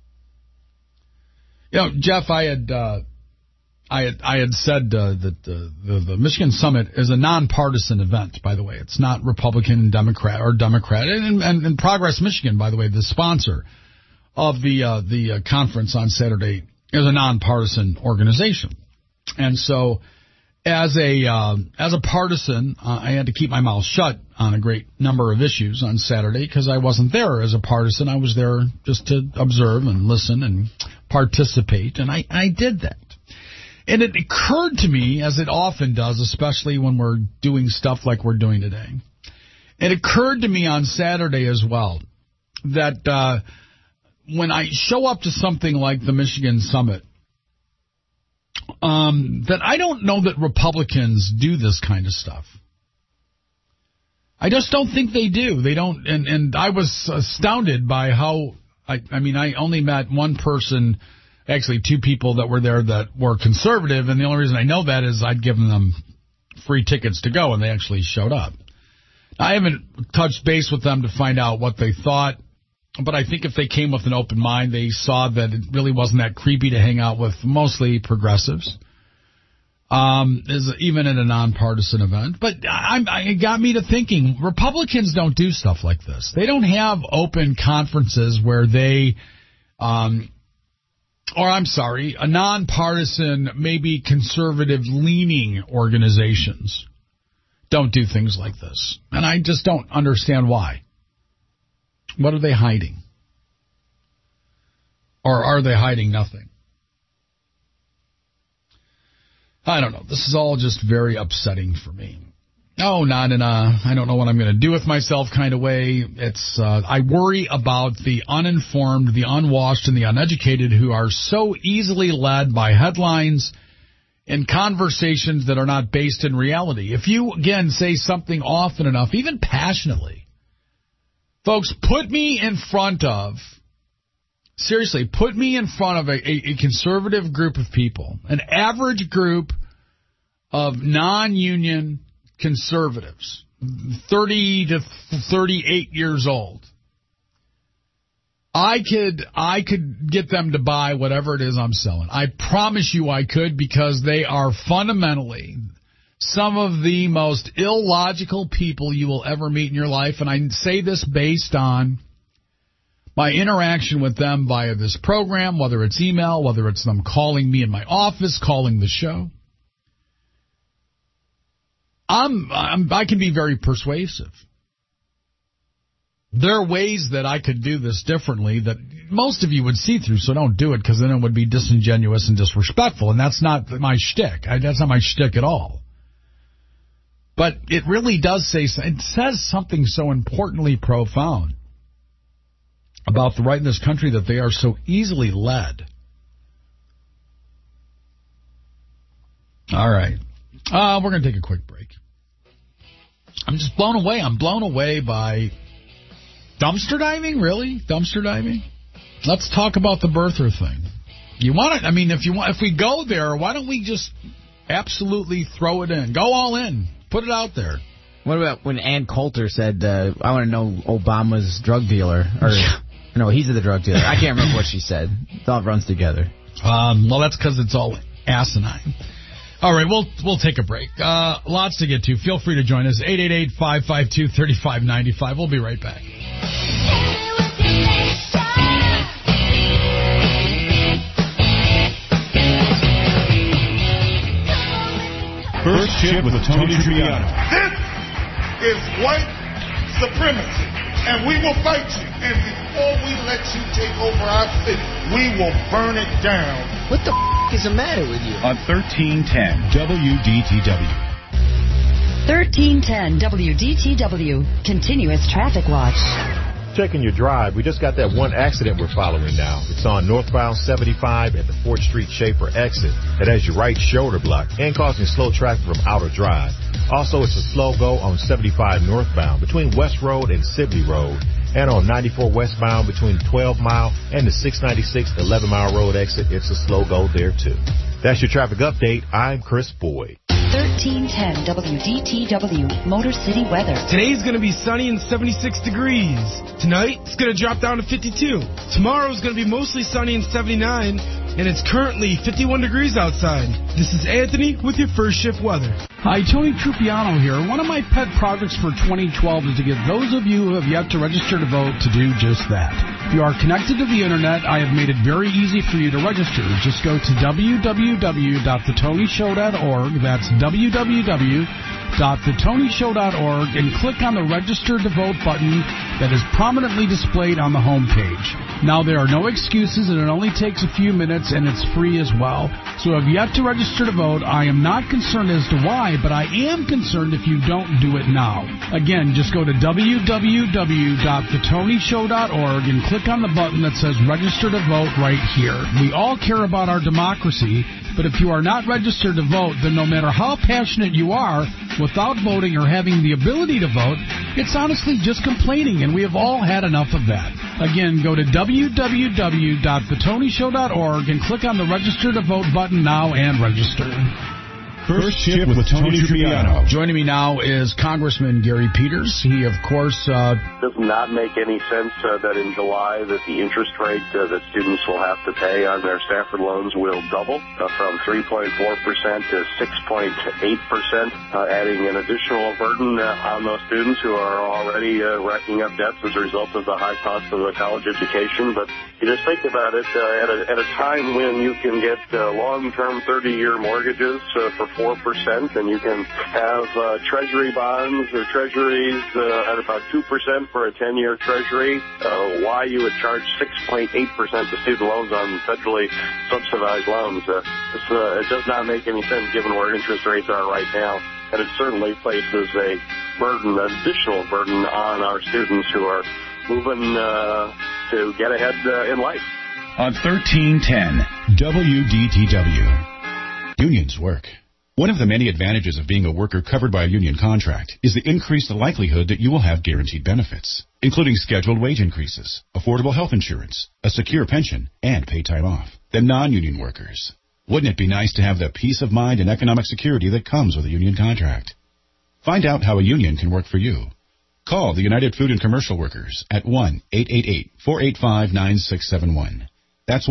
Jeff, I had said that the Michigan Summit is a nonpartisan event, by the way. It's not Republican and Democrat or Democrat. And Progress Michigan, by the way, the sponsor of the conference on Saturday, is a nonpartisan organization. And so as a partisan, I had to keep my mouth shut on a great number of issues on Saturday because I wasn't there as a partisan. I was there just to observe and listen and participate, and I did that. And it occurred to me, as it often does, especially when we're doing stuff like we're doing today, it occurred to me on Saturday as well that when I show up to something like the Michigan Summit, that I don't know that Republicans do this kind of stuff. I just don't think they do. They don't, and I was astounded by how, I only met one person, actually two people that were there that were conservative, and the only reason I know that is I'd given them free tickets to go, and they actually showed up. I haven't touched base with them to find out what they thought, but I think if they came with an open mind, they saw that it really wasn't that creepy to hang out with mostly progressives, even in a nonpartisan event. But it got me to thinking, Republicans don't do stuff like this. They don't have open conferences where they, a nonpartisan, maybe conservative-leaning organizations don't do things like this. And I just don't understand why. What are they hiding? Or are they hiding nothing? I don't know. This is all just very upsetting for me. Oh, not in a I don't know what I'm going to do with myself kind of way. It's I worry about the uninformed, the unwashed, and the uneducated who are so easily led by headlines and conversations that are not based in reality. If you, again, say something often enough, even passionately, folks, put me in front of a conservative group of people, an average group of non-union conservatives, 30 to 38 years old. I could get them to buy whatever it is I'm selling. I promise you I could, because they are fundamentally some of the most illogical people you will ever meet in your life. And I say this based on my interaction with them via this program, whether it's email, whether it's them calling me in my office, calling the show. I can be very persuasive. There are ways that I could do this differently that most of you would see through, so don't do it, because then it would be disingenuous and disrespectful, and that's not my shtick. That's not my shtick at all. But it really does it says something so importantly profound about the right in this country, that they are so easily led. All right. We're going to take a quick break. I'm just blown away. I'm blown away by dumpster diving, really? Dumpster diving? Let's talk about the birther thing. You want it? I mean, if we go there, why don't we just absolutely throw it in? Go all in. Put it out there. What about when Ann Coulter said, I want to know Obama's drug dealer? Or, no, he's the drug dealer. I can't remember what she said. It all runs together. Well, that's because it's all asinine. All right, we'll take a break. Lots to get to. Feel free to join us. 888-552-3595. We'll be right back. First Shift with Tony Tripiano. This is white supremacy, and we will fight you. And before we let you take over our city, we will burn it down. What the is the matter with you? On 1310 WDTW. 1310 WDTW. Continuous Traffic Watch. Checking your drive. We just got that one accident we're following now. It's on northbound 75 at the 4th Street Schaefer exit. It has your right shoulder blocked and causing slow traffic from Outer Drive. Also, it's a slow go on 75 northbound between West Road and Sibley Road, and on 94 westbound between 12 Mile and the 696 11 Mile Road exit. It's a slow go there, too. That's your traffic update. I'm Chris Boyd. 1310 WDTW Motor City weather. Today's going to be sunny and 76 degrees. Tonight, it's going to drop down to 52. Tomorrow's going to be mostly sunny and 79, and it's currently 51 degrees outside. This is Anthony with your First Shift weather. Hi, Tony Trupiano here. One of my pet projects for 2012 is to get those of you who have yet to register to vote to do just that. If you are connected to the internet, I have made it very easy for you to register. Just go to www.thetonyshow.org. That's www.thetonyshow.org. www.thetonyshow.org and click on the Register to Vote button that is prominently displayed on the homepage. Now, there are no excuses, and it only takes a few minutes, and it's free as well. So if you have yet to register to vote, I am not concerned as to why, but I am concerned if you don't do it now. Again, just go to www.thetonyshow.org and click on the button that says Register to Vote right here. We all care about our democracy, but if you are not registered to vote, then no matter how passionate you are, without voting or having the ability to vote, it's honestly just complaining, and we have all had enough of that. Again, go to www.thetonyshow.org and click on the Register to Vote button now and register. First Shift with Tony Trippiano. Joining me now is Congressman Gary Peters. He, of course... does not make any sense that in July that the interest rate that students will have to pay on their Stafford loans will double from 3.4% to 6.8%, adding an additional burden on those students who are already racking up debts as a result of the high cost of a college education. But you just think about it, at a time when you can get long-term 30-year mortgages for 4%, and you can have treasury bonds or treasuries at about 2% for a 10-year treasury, why you would charge 6.8% to student loans on federally subsidized loans. It does not make any sense given where interest rates are right now, and it certainly places a burden, an additional burden on our students who are moving to get ahead in life. On 1310 WDTW. Unions work. One of the many advantages of being a worker covered by a union contract is the increased likelihood that you will have guaranteed benefits, including scheduled wage increases, affordable health insurance, a secure pension, and paid time off, than non-union workers. Wouldn't it be nice to have the peace of mind and economic security that comes with a union contract? Find out how a union can work for you. Call the United Food and Commercial Workers at 1-888-485-9671. That's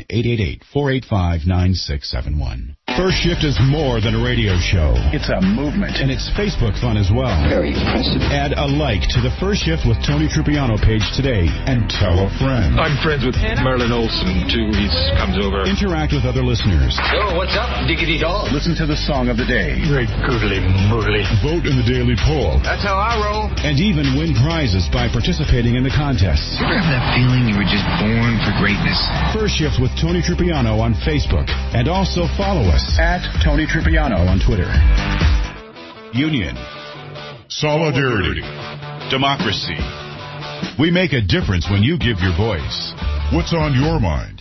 1-888-485-9671. First Shift is more than a radio show. It's a movement, and it's Facebook fun as well. Very impressive. Add a like to the First Shift with Tony Trippiano page today and tell a friend. I'm friends with Merlin Olsen, too. He comes over. Interact with other listeners. Oh, what's up, Diggity Dog? Listen to the song of the day. Very goodly moodly. Vote in the daily poll. That's how I roll. And even win prizes by participating in the contests. You ever have that feeling you were just born for greatness? First Shift with Tony Trippiano on Facebook. And also follow us at Tony Trippiano on Twitter. Union. Solidarity. Democracy. We make a difference when you give your voice. What's on your mind?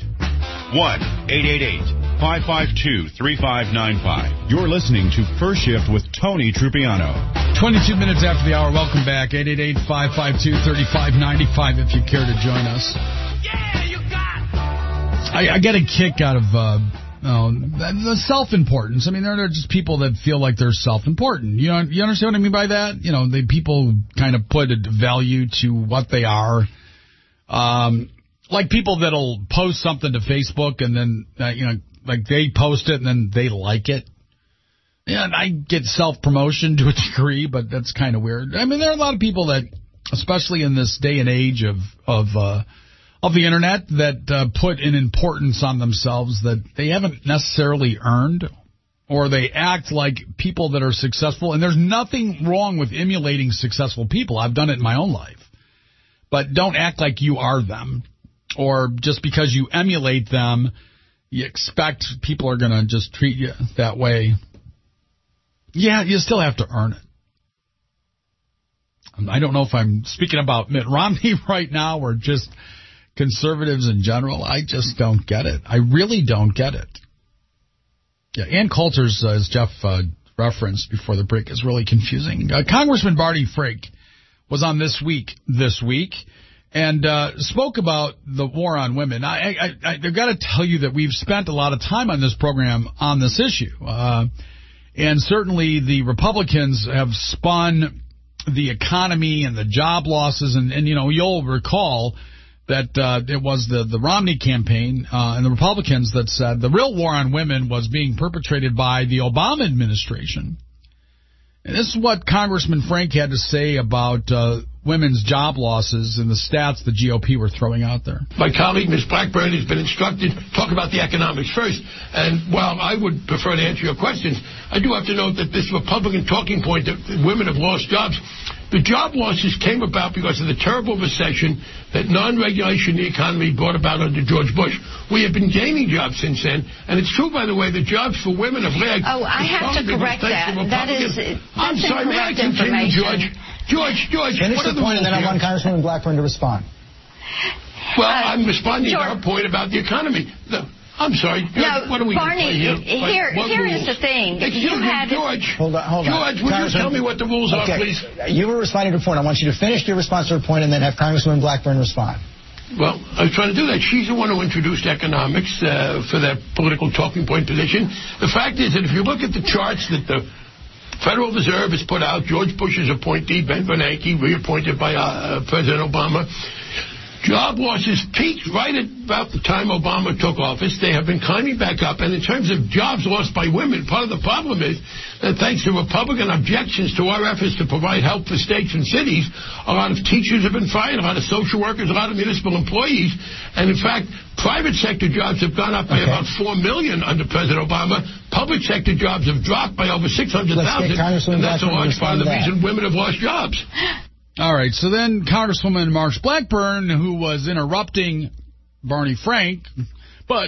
1-888-552-3595. You're listening to First Shift with Tony Trippiano. 22 minutes after the hour. Welcome back. 888-552-3595 if you care to join us. Yeah, you got I get a kick out of the self-importance. I mean, there are just people that feel like they're self-important. You understand what I mean by that? You know, the people kind of put a value to what they are. Like people that'll post something to Facebook and then, like they post it and then they like it. Yeah, and I get self-promotion to a degree, but that's kind of weird. I mean, there are a lot of people that, especially in this day and age of the internet, that put an importance on themselves that they haven't necessarily earned, or they act like people that are successful. And there's nothing wrong with emulating successful people. I've done it in my own life. But don't act like you are them, or just because you emulate them, you expect people are going to just treat you that way. Yeah, you still have to earn it. I don't know if I'm speaking about Mitt Romney right now or just conservatives in general. I just don't get it. I really don't get it. Yeah, Ann Coulter's, as Jeff referenced before the break, is really confusing. Congressman Barney Frank was on This Week and spoke about the war on women. I've got to tell you that we've spent a lot of time on this program on this issue. And certainly the Republicans have spun the economy and the job losses. And you'll recall that it was the Romney campaign and the Republicans that said the real war on women was being perpetrated by the Obama administration. And this is what Congressman Frank had to say about women's job losses and the stats the GOP were throwing out there. My colleague, Ms. Blackburn, has been instructed to talk about the economics first. And while I would prefer to answer your questions, I do have to note that this Republican talking point that women have lost jobs, the job losses came about because of the terrible recession that non-regulation of the economy brought about under George Bush. We have been gaining jobs since then, and it's true, by the way, that jobs for women have lagged. Oh, I have to correct that. I'm sorry, may I continue, George? George, finish the point, and then I want Congresswoman Blackburn to respond. Well, I'm responding to her point about the economy. I'm sorry. George, what are we Barney, here here is the thing. Excuse me, George. Hold on. George, would you tell me what the rules are, please? You were responding to a point. I want you to finish your response to her point and then have Congresswoman Blackburn respond. Well, I was trying to do that. She's the one who introduced economics for that political talking point position. The fact is that if you look at the charts that the Federal Reserve has put out, George Bush's appointee, Ben Bernanke, reappointed by President Obama, job losses peaked right at about the time Obama took office. They have been climbing back up. And in terms of jobs lost by women, part of the problem is that thanks to Republican objections to our efforts to provide help for states and cities, a lot of teachers have been fired, a lot of social workers, a lot of municipal employees. And in fact, private sector jobs have gone up by about 4 million under President Obama. Public sector jobs have dropped by over 600,000. And that's a large part of the reason women have lost jobs. All right, so then Congresswoman Marsha Blackburn, who was interrupting Barney Frank, but,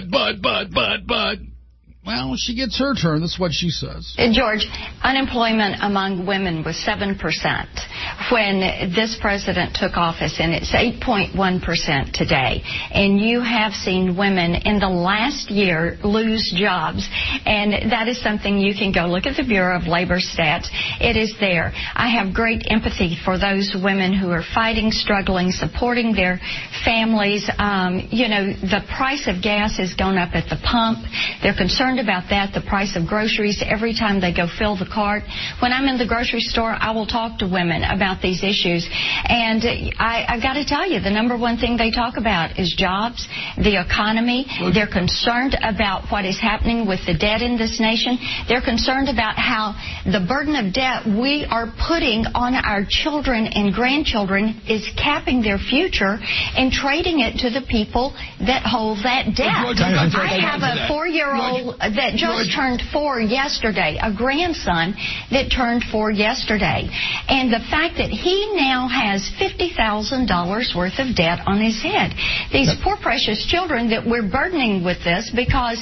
well, she gets her turn. That's what she says. George, unemployment among women was 7% when this president took office, and it's 8.1% today. And you have seen women in the last year lose jobs, and that is something you can go look at the Bureau of Labor Stats. It is there. I have great empathy for those women who are fighting, struggling, supporting their families. The price of gas has gone up at the pump. They're concerned about that, the price of groceries every time they go fill the cart. When I'm in the grocery store, I will talk to women about these issues. And I've got to tell you, the number one thing they talk about is jobs, the economy. They're concerned about what is happening with the debt in this nation. They're concerned about how the burden of debt we are putting on our children and grandchildren is capping their future and trading it to the people that hold that debt. I have a 4-year-old that just turned 4 yesterday, a grandson that turned 4 yesterday. And the fact that he now has $50,000 worth of debt on his head. These poor precious children that we're burdening with this because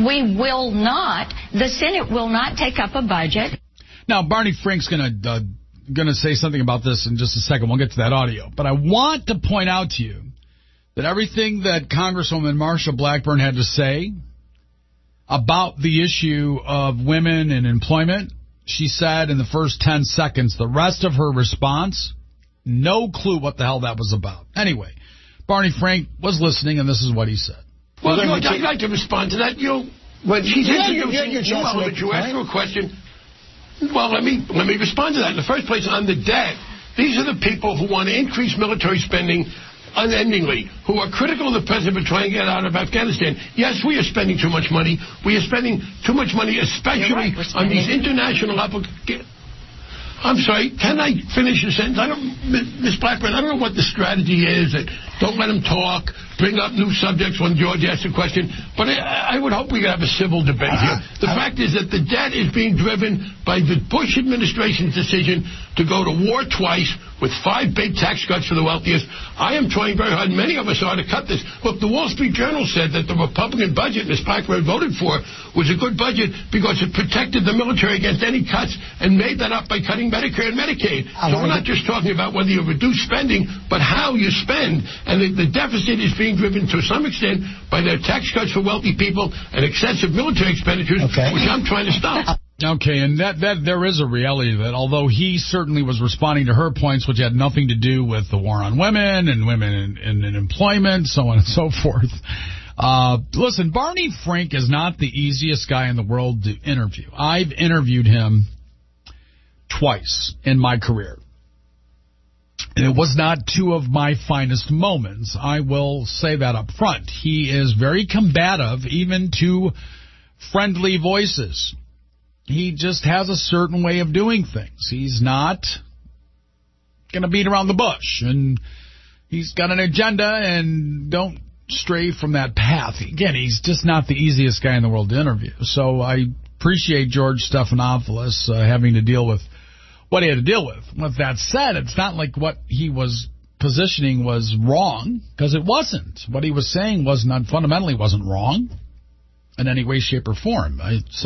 the Senate will not take up a budget. Now, Barney Frank's going to say something about this in just a second. We'll get to that audio. But I want to point out to you that everything that Congresswoman Marsha Blackburn had to say about the issue of women and employment, she said in the first 10 seconds. The rest of her response, no clue what the hell that was about. Anyway, Barney Frank was listening, and this is what he said. Well, George, I'd like to respond to that. You asked her a question. Well, let me respond to that. In the first place, on the debt, these are the people who want to increase military spending unendingly, who are critical of the president for trying to get out of Afghanistan. Yes, we are spending too much money. We are spending too much money, especially on these international applications. I'm sorry, can I finish a sentence? Ms. Blackburn, I don't know what the strategy is. Don't let him talk, bring up new subjects when George asks a question. But I would hope we could have a civil debate here. The fact is that the debt is being driven by the Bush administration's decision to go to war twice with 5 big tax cuts for the wealthiest. I am trying very hard, many of us are, to cut this. Look, the Wall Street Journal said that the Republican budget Ms. Blackburn voted for was a good budget because it protected the military against any cuts and made that up by cutting Medicare and Medicaid. So we're not just talking about whether you reduce spending, but how you spend. And the deficit is being driven to some extent by their tax cuts for wealthy people and excessive military expenditures, which I'm trying to stop. Okay, and that there is a reality that although he certainly was responding to her points, which had nothing to do with the war on women and women in employment, so on and so forth. Listen, Barney Frank is not the easiest guy in the world to interview. I've interviewed him twice in my career. And it was not 2 of my finest moments. I will say that up front. He is very combative, even to friendly voices. He just has a certain way of doing things. He's not going to beat around the bush, and he's got an agenda, and don't stray from that path. Again, he's just not the easiest guy in the world to interview. So I appreciate George Stephanopoulos having to deal with what he had to deal with. With that said, it's not like what he was positioning was wrong, because it wasn't. What he was saying fundamentally wasn't wrong in any way, shape, or form.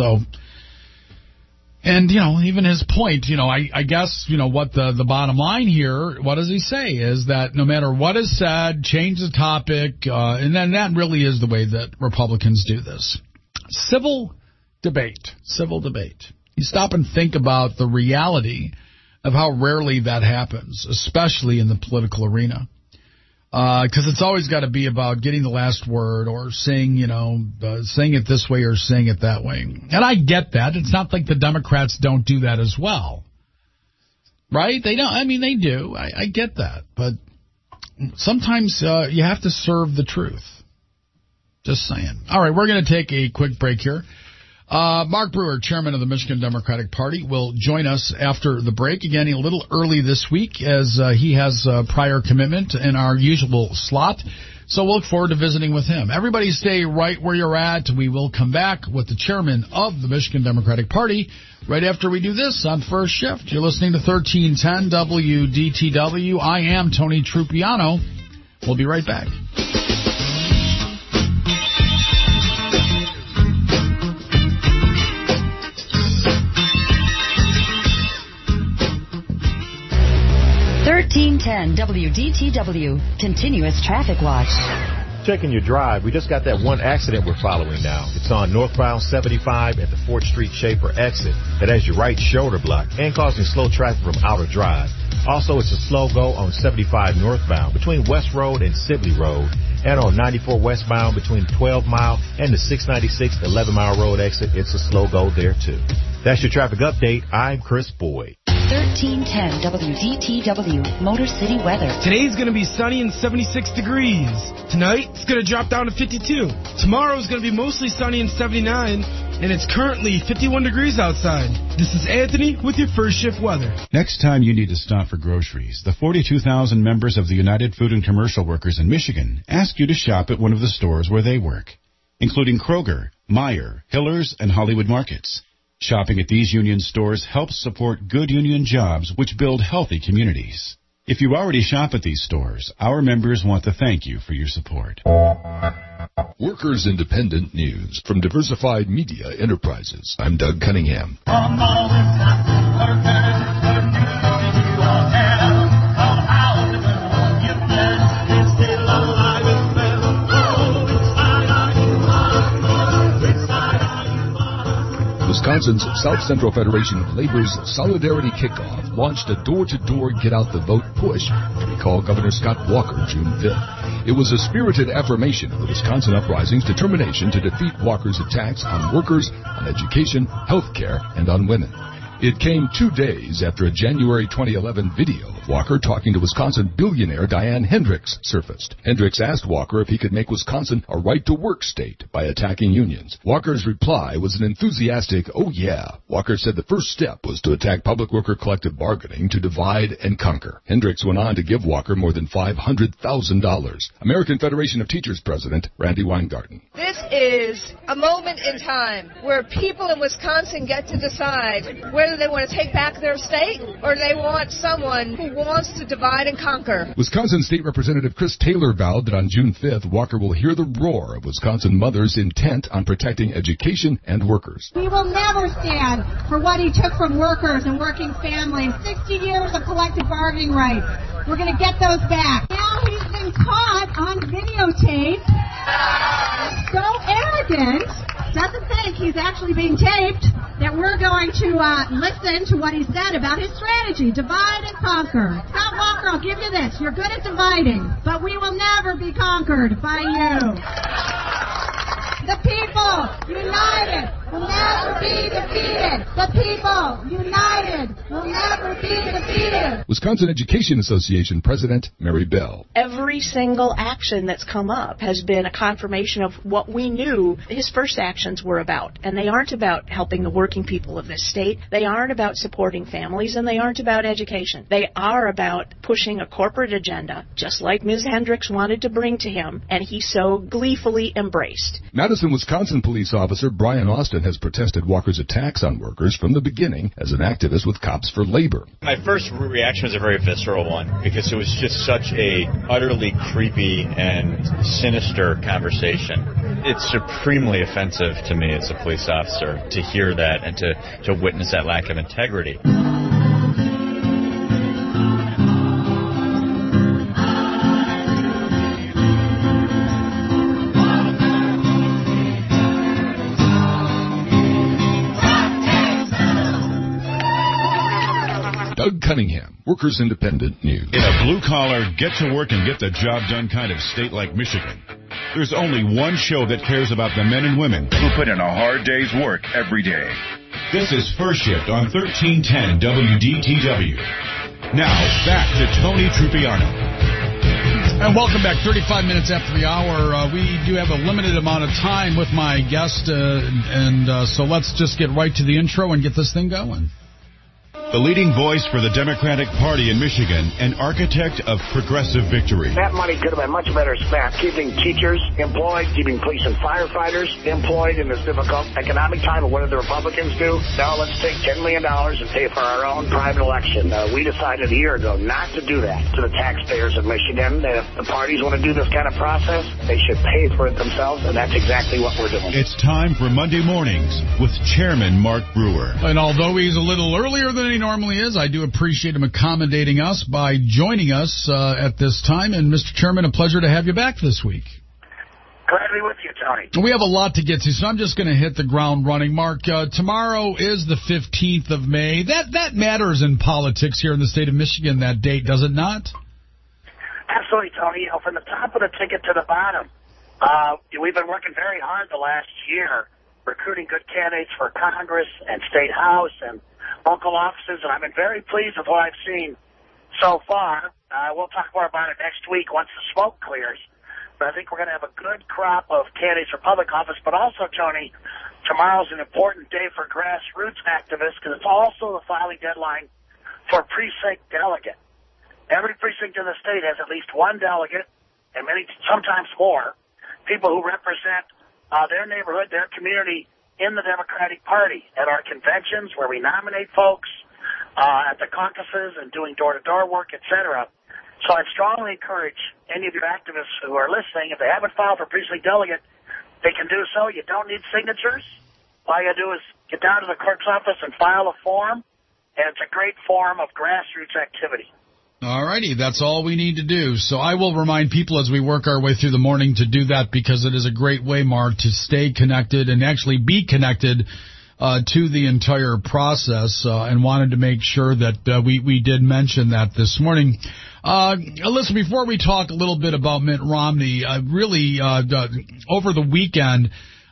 And, even his point, I guess, what the bottom line here, what does he say, is that no matter what is said, change the topic, and then that really is the way that Republicans do this. Civil debate. You stop and think about the reality of how rarely that happens, especially in the political arena. Because it's always got to be about getting the last word or saying it this way or saying it that way. And I get that. It's not like the Democrats don't do that as well. Right? They don't. I mean, they do. I get that. But sometimes you have to serve the truth. Just saying. All right, we're going to take a quick break here. Mark Brewer, chairman of the Michigan Democratic Party, will join us after the break. Again, a little early this week as he has a prior commitment in our usual slot. So we'll look forward to visiting with him. Everybody stay right where you're at. We will come back with the chairman of the Michigan Democratic Party right after we do this on First Shift. You're listening to 1310 WDTW. I am Tony Trupiano. We'll be right back. WDTW, Continuous Traffic Watch. Checking your drive, we just got that one accident we're following now. It's on northbound 75 at the 4th Street Shaper exit that has your right shoulder blocked and causing slow traffic from Outer Drive. Also, it's a slow go on 75 northbound between West Road and Sibley Road, and on 94 westbound between 12 Mile and the 696 11 Mile Road exit. It's a slow go there, too. That's your traffic update. I'm Chris Boyd. 1310 WDTW, Motor City weather. Today's going to be sunny and 76 degrees. Tonight, it's going to drop down to 52. Tomorrow is going to be mostly sunny and 79, and it's currently 51 degrees outside. This is Anthony with your First Shift weather. Next time you need to stop for groceries, the 42,000 members of the United Food and Commercial Workers in Michigan ask you to shop at one of the stores where they work, including Kroger, Meijer, Hiller's, and Hollywood Markets. Shopping at these union stores helps support good union jobs which build healthy communities. If you already shop at these stores, our members want to thank you for your support. Workers Independent News from Diversified Media Enterprises. I'm Doug Cunningham. Wisconsin's South Central Federation of Labor's Solidarity Kickoff launched a door-to-door get-out-the-vote push to recall Governor Scott Walker June 5th. It was a spirited affirmation of the Wisconsin Uprising's determination to defeat Walker's attacks on workers, on education, health care, and on women. It came 2 days after a January 2011 video of Walker talking to Wisconsin billionaire Diane Hendricks surfaced. Hendricks asked Walker if he could make Wisconsin a right-to-work state by attacking unions. Walker's reply was an enthusiastic, "Oh yeah." Walker said the first step was to attack public worker collective bargaining to divide and conquer. Hendricks went on to give Walker more than $500,000. American Federation of Teachers President Randy Weingarten. This is a moment in time where people in Wisconsin get to decide whether they want to take back their state or they want someone who wants to divide and conquer. Wisconsin State Representative Chris Taylor vowed that on June 5th, Walker will hear the roar of Wisconsin mothers intent on protecting education and workers. We will never stand for what he took from workers and working families. 60 years of collective bargaining rights. We're going to get those back. Now he's been caught on videotape. So arrogant. Doesn't think he's actually being taped, that we're going to listen to what he said about his strategy, divide and conquer. Scott Walker, I'll give you this. You're good at dividing, but we will never be conquered by you. The people, united, will never be defeated. The people, united, will never be defeated. Wisconsin Education Association President Mary Bell. Every single action that's come up has been a confirmation of what we knew his first actions were about. And they aren't about helping the working people of this state. They aren't about supporting families, and they aren't about education. They are about pushing a corporate agenda, just like Ms. Hendricks wanted to bring to him, and he so gleefully embraced. Madison, Wisconsin police officer Brian Austin has protested Walker's attacks on workers from the beginning as an activist with Cops for Labor. My first reaction was a very visceral one because it was just such a utterly creepy and sinister conversation. It's supremely offensive to me as a police officer to hear that and to witness that lack of integrity. Doug Cunningham, Workers Independent News. In a blue-collar, get-to-work and get-the-job-done kind of state like Michigan, there's only one show that cares about the men and women who put in a hard day's work every day. This is First Shift on 1310 WDTW. Now, back to Tony Trupiano. And welcome back. 35 minutes after the hour. We do have a limited amount of time with my guest, so let's just get right to the intro and get this thing going. The leading voice for the Democratic Party in Michigan, an architect of progressive victory. That money could have been much better spent keeping teachers employed, keeping police and firefighters employed in this difficult economic time. And what did the Republicans do? Now let's take $10 million and pay for our own private election. We decided a year ago not to do that to the taxpayers of Michigan. If the parties want to do this kind of process, they should pay for it themselves, and that's exactly what we're doing. It's time for Monday Mornings with Chairman Mark Brewer. And although he's a little earlier than he normally is, I do appreciate him accommodating us by joining us at this time. And Mr. Chairman, a pleasure to have you back this week. Glad to be with you, Tony. We have a lot to get to, so I'm just going to hit the ground running. Mark, tomorrow is the 15th of May. That matters in politics here in the state of Michigan, that date, does it not? Absolutely, Tony. From the top of the ticket to the bottom, we've been working very hard the last year, recruiting good candidates for Congress and State House and local offices, and I've been very pleased with what I've seen so far. We'll talk more about it next week once the smoke clears. But I think we're going to have a good crop of candidates for public office. But also, Tony, tomorrow's an important day for grassroots activists because it's also the filing deadline for precinct delegate. Every precinct in the state has at least one delegate, and sometimes more, people who represent their neighborhood, their community, in the Democratic Party at our conventions where we nominate folks, at the caucuses and doing door-to-door work, etc. So I'd strongly encourage any of your activists who are listening, if they haven't filed for precinct delegate, they can do so. You don't need signatures. All you got to do is get down to the clerk's office and file a form, and it's a great form of grassroots activity. All righty, that's all we need to do. So I will remind people as we work our way through the morning to do that because it is a great way, Mark, to stay connected and actually be connected to the entire process and wanted to make sure that we did mention that this morning. Listen, before we talk a little bit about Mitt Romney, really over the weekend,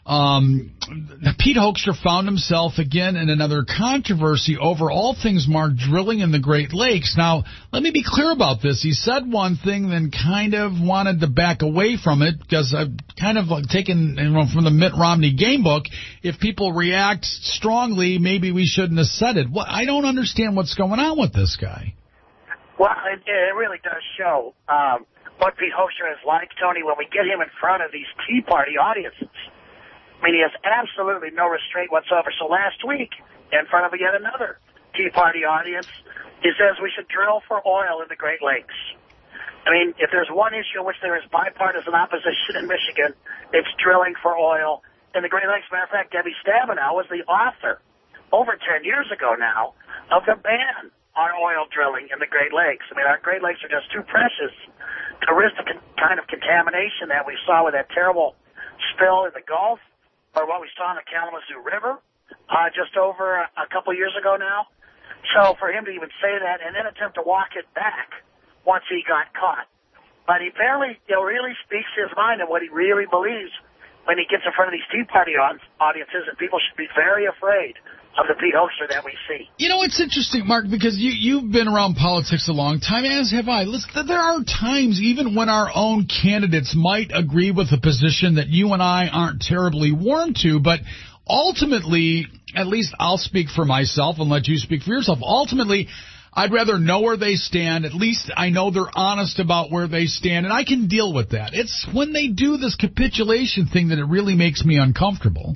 Pete Hoekstra found himself again in another controversy over all things, Mark, drilling in the Great Lakes. Now, let me be clear about this. He said one thing, then kind of wanted to back away from it because I've kind of taken from the Mitt Romney game book. If people react strongly, maybe we shouldn't have said it. I don't understand what's going on with this guy. Well, it really does show what Pete Hoekstra is like, Tony, when we get him in front of these Tea Party audiences. I mean, he has absolutely no restraint whatsoever. So last week, in front of yet another Tea Party audience, he says we should drill for oil in the Great Lakes. I mean, if there's one issue in which there is bipartisan opposition in Michigan, it's drilling for oil in the Great Lakes. Matter of fact, Debbie Stabenow was the author, over 10 years ago now, of the ban on oil drilling in the Great Lakes. I mean, our Great Lakes are just too precious to risk the kind of contamination that we saw with that terrible spill in the Gulf, or what we saw in the Kalamazoo River just over a couple years ago now. So for him to even say that and then attempt to walk it back once he got caught. But he apparently really speaks his mind and what he really believes when he gets in front of these Tea Party audiences, and people should be very afraid of the Pete Hoekstra that we see. You know, it's interesting, Mark, because you've been around politics a long time, as have I. Listen, there are times, even when our own candidates might agree with a position that you and I aren't terribly warm to, but ultimately, at least I'll speak for myself and let you speak for yourself. Ultimately, I'd rather know where they stand. At least I know they're honest about where they stand, and I can deal with that. It's when they do this capitulation thing that it really makes me uncomfortable.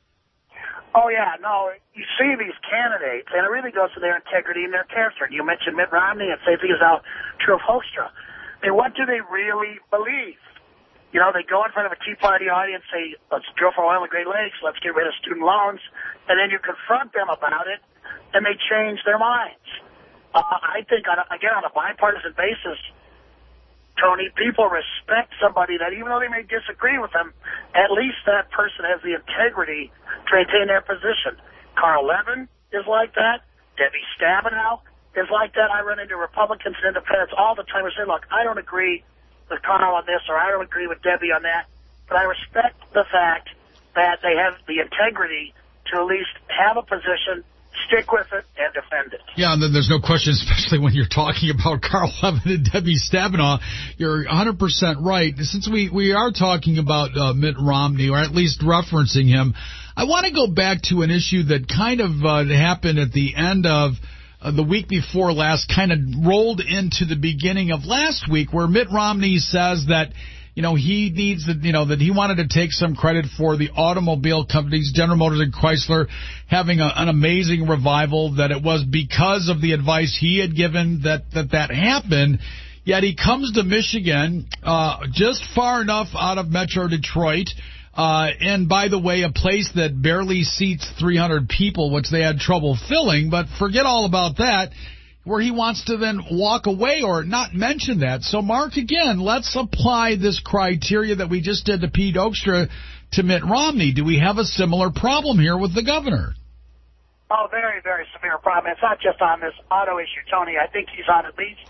Oh, yeah, no, you see these candidates, and it really goes to their integrity and their character. You mentioned Mitt Romney, and same thing is now true of Hoekstra. I mean, what do they really believe? You know, they go in front of a Tea Party audience, say, let's drill for oil in the Great Lakes, let's get rid of student loans, and then you confront them about it, and they change their minds. I think, on a bipartisan basis, Tony, people respect somebody that even though they may disagree with them, at least that person has the integrity to maintain their position. Carl Levin is like that. Debbie Stabenow is like that. I run into Republicans and independents all the time who say, look, I don't agree with Carl on this, or I don't agree with Debbie on that, but I respect the fact that they have the integrity to at least have a position, stick with it, and defend it. Yeah, and then there's no question, especially when you're talking about Carl Levin and Debbie Stabenow, you're 100% right. Since we are talking about Mitt Romney, or at least referencing him, I want to go back to an issue that kind of happened at the end of the week before last, kind of rolled into the beginning of last week, where Mitt Romney says that he needs that he wanted to take some credit for the automobile companies, General Motors and Chrysler, having an amazing revival, that it was because of the advice he had given that happened. Yet he comes to Michigan, just far enough out of Metro Detroit, and by the way, a place that barely seats 300 people, which they had trouble filling, but forget all about that, where he wants to then walk away or not mention that. So, Mark, again, let's apply this criteria that we just did to Pete Hoekstra to Mitt Romney. Do we have a similar problem here with the governor? Oh, very, very severe problem. It's not just on this auto issue, Tony. I think he's on at least,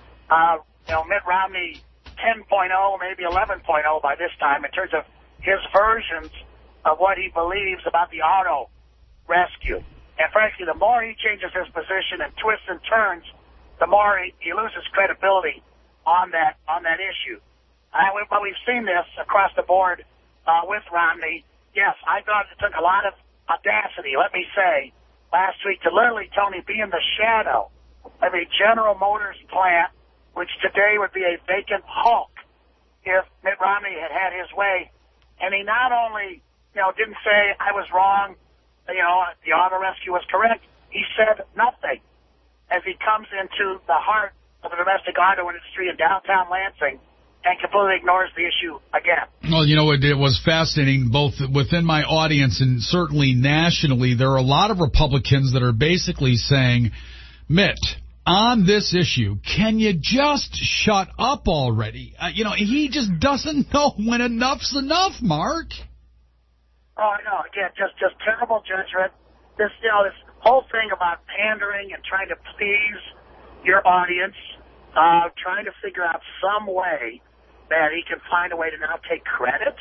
Mitt Romney 10.0, maybe 11.0 by this time in terms of his versions of what he believes about the auto rescue. And frankly, the more he changes his position and twists and turns, the more he loses credibility on that issue. But we've seen this across the board with Romney. Yes, I thought it took a lot of audacity, let me say, last week to literally, Tony, be in the shadow of a General Motors plant, which today would be a vacant hulk if Mitt Romney had had his way. And he not only, didn't say I was wrong, the auto rescue was correct. He said nothing as he comes into the heart of the domestic auto industry in downtown Lansing and completely ignores the issue again. Well, it was fascinating, both within my audience and certainly nationally. There are a lot of Republicans that are basically saying, Mitt, on this issue, can you just shut up already? He just doesn't know when enough's enough, Mark. Oh, I know. Again, just terrible judgment. This whole thing about pandering and trying to please your audience, trying to figure out some way that he can find a way to now take credit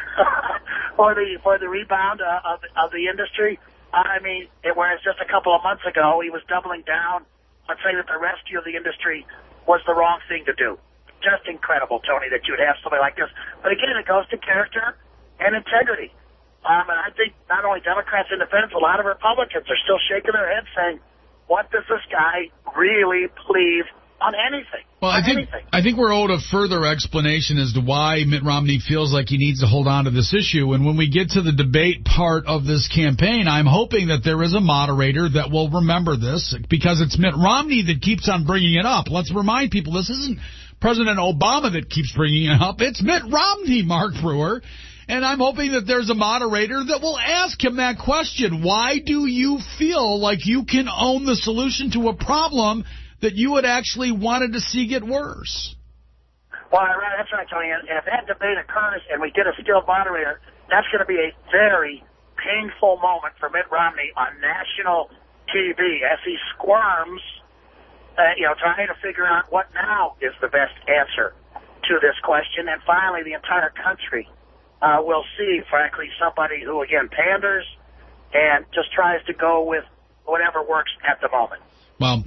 for the rebound of the industry. I mean, whereas just a couple of months ago he was doubling down on saying that the rescue of the industry was the wrong thing to do. Just incredible, Tony, that you would have somebody like this. But again, it goes to character and integrity. And I think not only Democrats, independents, a lot of Republicans are still shaking their heads saying, what does this guy really believe on anything? Well, I think we're owed a further explanation as to why Mitt Romney feels like he needs to hold on to this issue. And when we get to the debate part of this campaign, I'm hoping that there is a moderator that will remember this, because it's Mitt Romney that keeps on bringing it up. Let's remind people, this isn't President Obama that keeps bringing it up. It's Mitt Romney, Mark Brewer. And I'm hoping that there's a moderator that will ask him that question. Why do you feel like you can own the solution to a problem that you had actually wanted to see get worse? Well, that's right, Tony. And if that debate occurs and we get a skilled moderator, that's going to be a very painful moment for Mitt Romney on national TV as he squirms, trying to figure out what now is the best answer to this question. And finally, the entire country will see, frankly, somebody who, again, panders and just tries to go with whatever works at the moment. Well,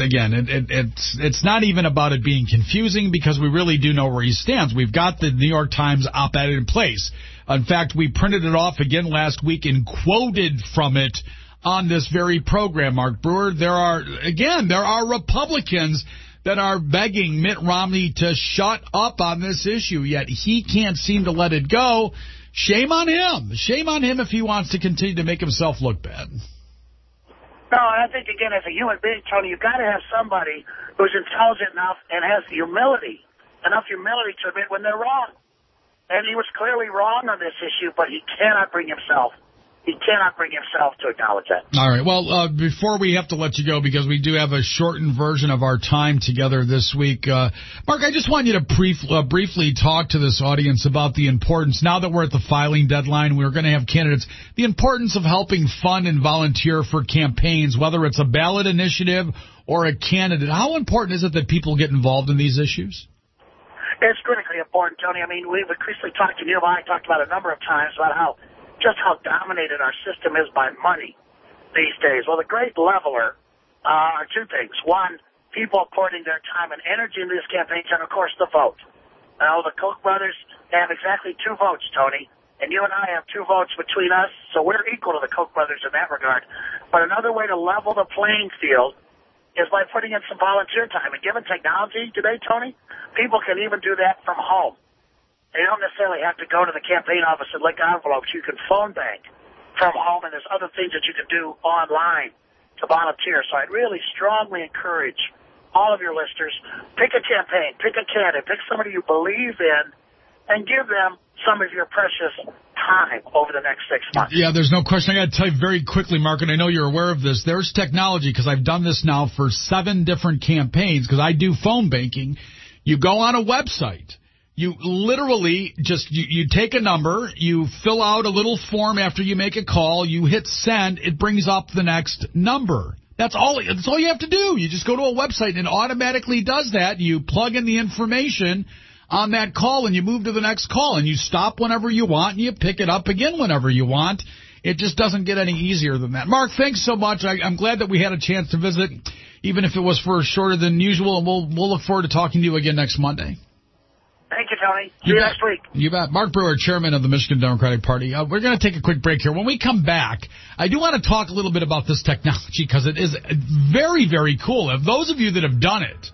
it's not even about it being confusing because we really do know where he stands. We've got the New York Times op-ed in place. In fact, we printed it off again last week and quoted from it on this very program, Mark Brewer. There are Republicans that are begging Mitt Romney to shut up on this issue, yet he can't seem to let it go. Shame on him. Shame on him if he wants to continue to make himself look bad. No, and I think, again, as a human being, Tony, you've got to have somebody who's intelligent enough and has enough humility to admit when they're wrong. And he was clearly wrong on this issue, but he cannot bring himself to acknowledge that. All right. Well, before we have to let you go, because we do have a shortened version of our time together this week, Mark, I just want you to briefly talk to this audience about the importance, now that we're at the filing deadline, we're going to have candidates, the importance of helping fund and volunteer for campaigns, whether it's a ballot initiative or a candidate. How important is it that people get involved in these issues? It's critically important, Tony. I mean, we've increasingly talked, and you and I talked about a number of times about how dominated our system is by money these days. Well, the great leveler are two things. One, people putting their time and energy into these campaigns, and, of course, the vote. Now, the Koch brothers have exactly 2 votes, Tony, and you and I have 2 votes between us, so we're equal to the Koch brothers in that regard. But another way to level the playing field is by putting in some volunteer time. And given technology today, Tony, people can even do that from home. You don't necessarily have to go to the campaign office and lick envelopes. You can phone bank from home, and there's other things that you can do online to volunteer. So I'd really strongly encourage all of your listeners, pick a campaign, pick a candidate, pick somebody you believe in, and give them some of your precious time over the next 6 months. Yeah, there's no question. I got to tell you very quickly, Mark, and I know you're aware of this. There's technology, because I've done this now for 7 different campaigns, because I do phone banking. You go on a website. You literally just, you take a number, you fill out a little form after you make a call, you hit send, it brings up the next number. That's all you have to do. You just go to a website and it automatically does that. You plug in the information on that call and you move to the next call and you stop whenever you want and you pick it up again whenever you want. It just doesn't get any easier than that. Mark, thanks so much. I'm glad that we had a chance to visit, even if it was for shorter than usual, and we'll look forward to talking to you again next Monday. Thank you, Tony. See you next week. You bet. Mark Brewer, chairman of the Michigan Democratic Party. We're going to take a quick break here. When we come back, I do want to talk a little bit about this technology because it is very, very cool. If those of you that have done it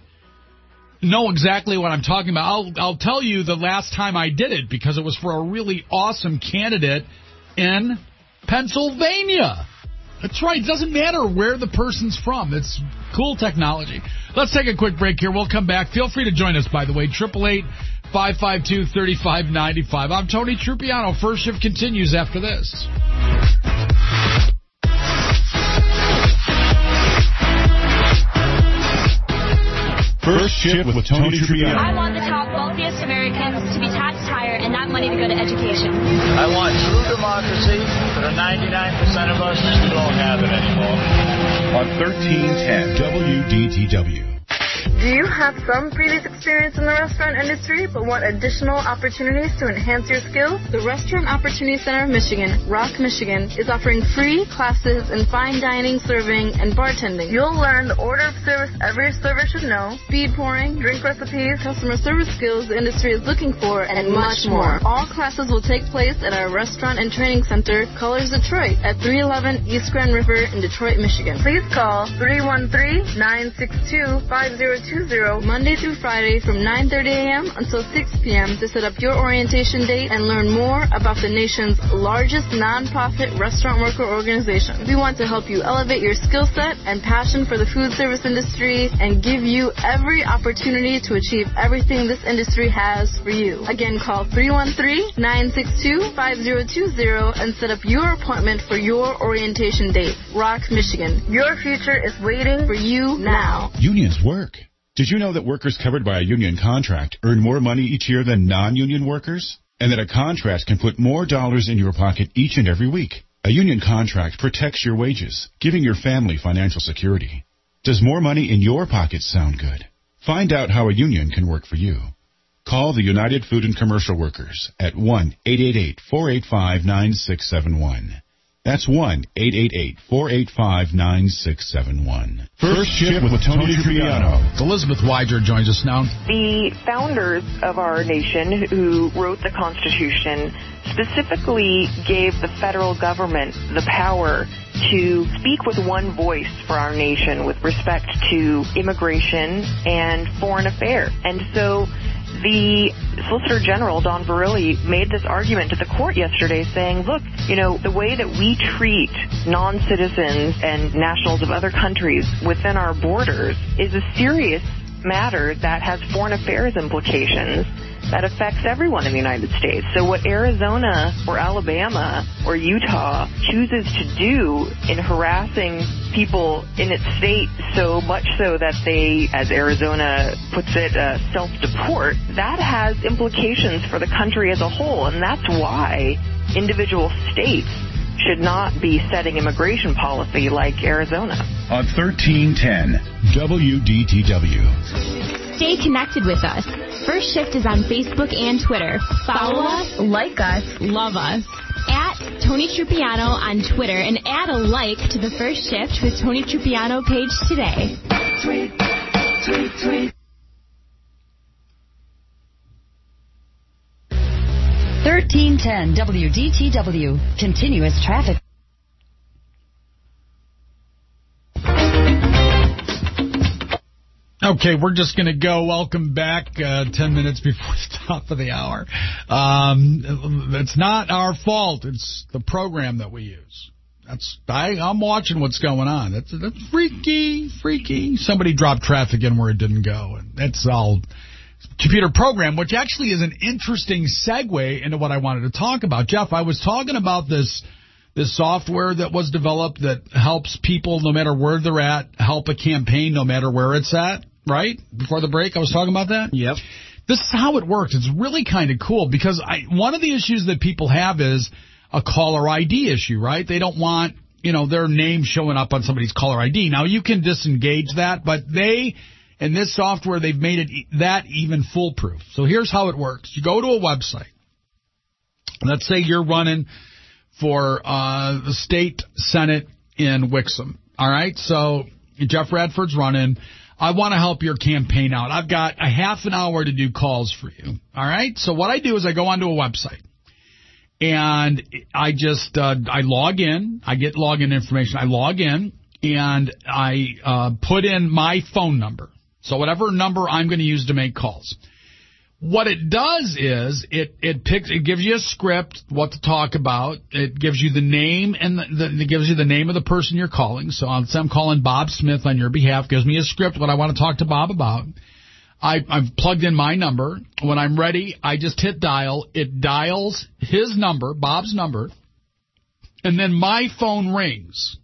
know exactly what I'm talking about, I'll tell you the last time I did it because it was for a really awesome candidate in Pennsylvania. That's right. It doesn't matter where the person's from. It's cool technology. Let's take a quick break here. We'll come back. Feel free to join us, by the way. 888-552-3595. I'm Tony Trupiano. First Shift continues after this. First Shift with Tony Trupiano. I want the top wealthiest Americans to be taxed higher and that money to go to education. I want true democracy for the 99% of us who don't have it anymore. On 1310 WDTW. Do you have some previous experience in the restaurant industry but want additional opportunities to enhance your skills? The Restaurant Opportunity Center of Michigan, Rock, Michigan, is offering free classes in fine dining, serving, and bartending. You'll learn the order of service every server should know, speed pouring, drink recipes, customer service skills the industry is looking for, and much more. All classes will take place at our Restaurant and Training Center, Colors Detroit, at 311 East Grand River in Detroit, Michigan. Please call 313-962-5020 Monday through Friday from 9:30 a.m. until 6 p.m. to set up your orientation date and learn more about the nation's largest nonprofit restaurant worker organization. We want to help you elevate your skill set and passion for the food service industry and give you every opportunity to achieve everything this industry has for you. Again, call 313-962-5020 and set up your appointment for your orientation date. Rock, Michigan. Your future is waiting for you now. Unions work. Did you know that workers covered by a union contract earn more money each year than non-union workers? And that a contract can put more dollars in your pocket each and every week? A union contract protects your wages, giving your family financial security. Does more money in your pocket sound good? Find out how a union can work for you. Call the United Food and Commercial Workers at 1-888-485-9671. That's 1-888-485-9671. First Shift with Tony Tripiano. Elizabeth Weiger joins us now. The founders of our nation who wrote the Constitution specifically gave the federal government the power to speak with one voice for our nation with respect to immigration and foreign affairs. And so the Solicitor General, Don Verrilli, made this argument to the court yesterday saying, look, the way that we treat non-citizens and nationals of other countries within our borders is a serious matter that has foreign affairs implications that affects everyone in the United States. So what Arizona or Alabama or Utah chooses to do in harassing people in its state so much so that they, as Arizona puts it, self-deport, that has implications for the country as a whole. And that's why individual states should not be setting immigration policy like Arizona. On 1310 WDTW. Stay connected with us. First Shift is on Facebook and Twitter. Follow us, like us, love us. At Tony Trupiano on Twitter and add a like to the First Shift with Tony Trupiano page today. Tweet, tweet, tweet. 1310 WDTW. Continuous traffic. Okay, we're just going to go. Welcome back 10 minutes before the top of the hour. It's not our fault. It's the program that we use. I'm watching what's going on. That's freaky. Somebody dropped traffic in where it didn't go. And that's all computer program, which actually is an interesting segue into what I wanted to talk about. Jeff, I was talking about this software that was developed that helps people, no matter where they're at, help a campaign no matter where it's at. Right? Before the break, I was talking about that? Yep. This is how it works. It's really kind of cool because one of the issues that people have is a caller ID issue, right? They don't want, their name showing up on somebody's caller ID. Now, you can disengage that, but in this software, they've made it that even foolproof. So here's how it works. You go to a website. Let's say you're running for the state Senate in Wixom. All right? So Jeff Radford's running. I want to help your campaign out. I've got a half an hour to do calls for you. All right? So what I do is I go onto a website, and I just I log in. I get login information. I log in, and I put in my phone number. So whatever number I'm going to use to make calls. What it does is it gives you a script, what to talk about. It gives you the name and it gives you the name of the person you're calling. So I'm calling Bob Smith on your behalf. Gives me a script what I want to talk to Bob about. I've plugged in my number. When I'm ready, I just hit dial. It dials his number, Bob's number, and then my phone rings.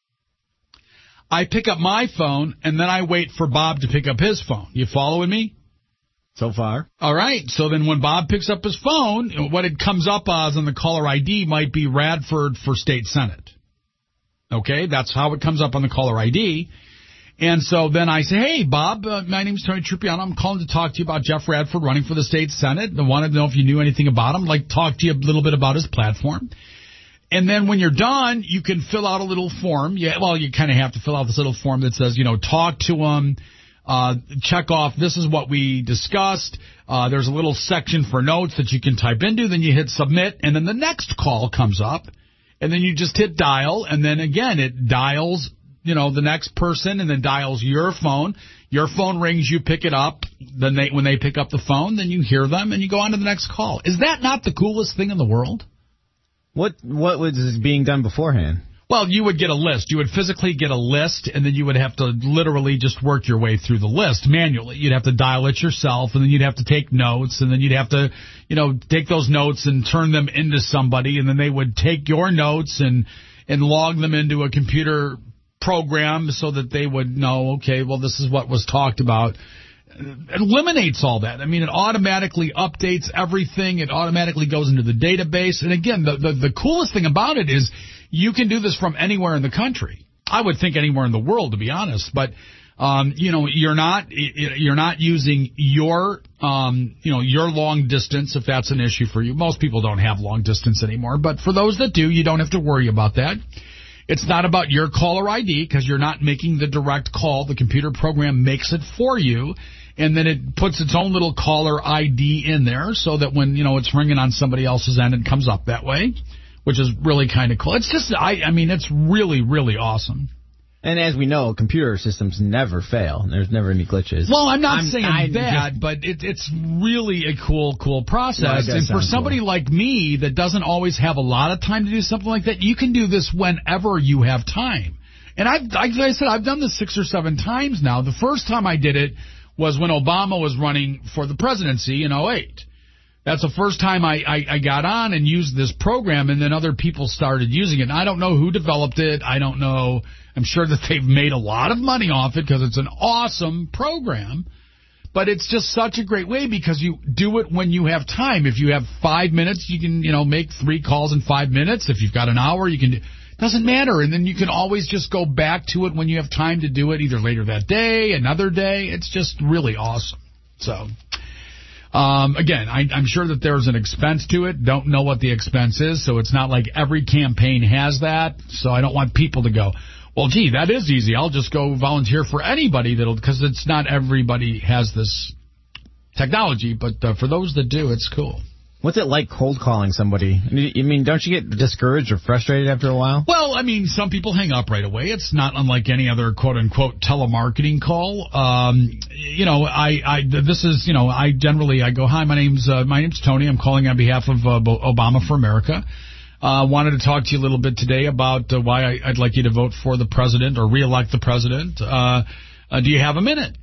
I pick up my phone, and then I wait for Bob to pick up his phone. You following me? So far. All right. So then when Bob picks up his phone, what it comes up as on the caller ID might be Radford for State Senate. Okay? That's how it comes up on the caller ID. And so then I say, hey, Bob, my name is Tony Trupiano. I'm calling to talk to you about Jeff Radford running for the State Senate. I wanted to know if you knew anything about him. I'd like to talk to you a little bit about his platform. And then when you're done, you can fill out a little form. You kind of have to fill out this little form that says, talk to him. Check off, this is what we discussed. There's a little section for notes that you can type into. Then you hit submit, and then the next call comes up. And then you just hit dial, and then again it dials, the next person, and then dials your phone. Your phone rings, you pick it up. Then when they pick up the phone, then you hear them, and you go on to the next call. Is that not the coolest thing in the world? What was being done beforehand? Well, you would get a list. You would physically get a list, and then you would have to literally just work your way through the list manually. You'd have to dial it yourself, and then you'd have to take notes, and then you'd have to, take those notes and turn them into somebody, and then they would take your notes and log them into a computer program so that they would know, okay, well, this is what was talked about. It eliminates all that. I mean, it automatically updates everything. It automatically goes into the database. And again, the coolest thing about it is you can do this from anywhere in the country. I would think anywhere in the world, to be honest. But You're not using your long distance if that's an issue for you. Most people don't have long distance anymore, but for those that do, you don't have to worry about that. It's not about your caller ID because you're not making the direct call. The computer program makes it for you, and then it puts its own little caller ID in there so that when, it's ringing on somebody else's end, it comes up that way, which is really kind of cool. It's just, it's really, really awesome. And as we know, computer systems never fail. There's never any glitches. Well, I'm not saying that, but it's really a cool process. And for somebody like me that doesn't always have a lot of time to do something like that, you can do this whenever you have time. And like I said, I've done this 6 or 7 times now. The first time I did it was when Obama was running for the presidency in 2008. That's the first time I got on and used this program, and then other people started using it. And I don't know who developed it. I don't know. I'm sure that they've made a lot of money off it because it's an awesome program. But it's just such a great way because you do it when you have time. If you have 5 minutes, you can, make 3 calls in 5 minutes. If you've got an hour, you can do. Doesn't matter. And then you can always just go back to it when you have time to do it, either later that day, another day. It's just really awesome. So... again, I'm sure that there's an expense to it. Don't know what the expense is, so it's not like every campaign has that. So I don't want people to go, well, gee, that is easy. I'll just go volunteer for anybody because it's not everybody has this technology. But for those that do, it's cool. What's it like cold calling somebody? Don't you get discouraged or frustrated after a while? Well, some people hang up right away. It's not unlike any other quote-unquote telemarketing call. I go, hi, my name's Tony. I'm calling on behalf of Obama for America. Wanted to talk to you a little bit today about why I'd like you to vote for the president or reelect the president. Do you have a minute?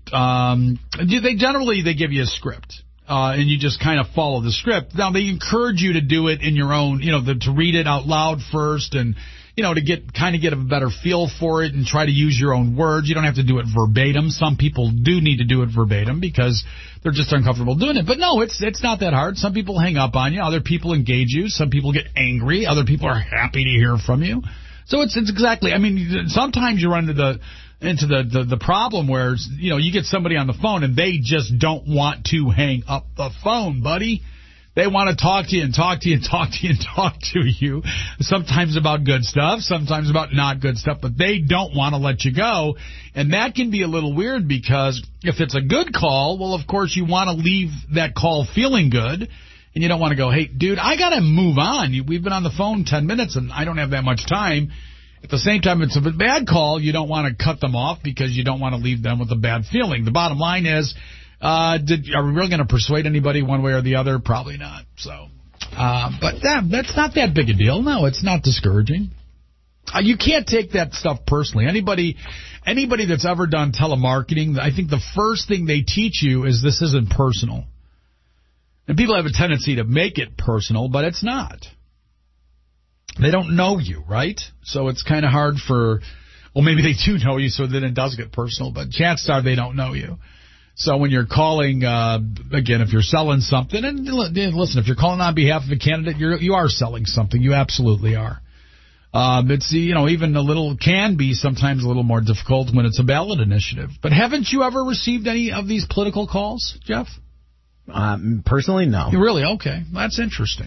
They give you a script. And you just kind of follow the script. Now, they encourage you to do it in your own, to read it out loud first and, to get a better feel for it and try to use your own words. You don't have to do it verbatim. Some people do need to do it verbatim because they're just uncomfortable doing it. But no, it's not that hard. Some people hang up on you. Other people engage you. Some people get angry. Other people are happy to hear from you. So it's exactly, sometimes you run into the problem where, you get somebody on the phone and they just don't want to hang up the phone, buddy. They want to talk to you and talk to you and talk to you and talk to you. Sometimes about good stuff, sometimes about not good stuff, but they don't want to let you go. And that can be a little weird because if it's a good call, well, of course, you want to leave that call feeling good. And you don't want to go, hey, dude, I got to move on. We've been on the phone 10 minutes and I don't have that much time. At the same time, it's a bad call. You don't want to cut them off because you don't want to leave them with a bad feeling. The bottom line is, are we really going to persuade anybody one way or the other? Probably not. So, but that's not that big a deal. No, it's not discouraging. You can't take that stuff personally. Anybody that's ever done telemarketing, I think the first thing they teach you is this isn't personal. And people have a tendency to make it personal, but it's not. They don't know you, right? So it's kind of hard maybe they do know you, so then it does get personal, but chances are they don't know you. So when you're calling, again, if you're selling something, and listen, if you're calling on behalf of a candidate, you are selling something. You absolutely are. It's, even can be sometimes a little more difficult when it's a ballot initiative. But haven't you ever received any of these political calls, Jeff? Personally, no. Really? Okay. That's interesting.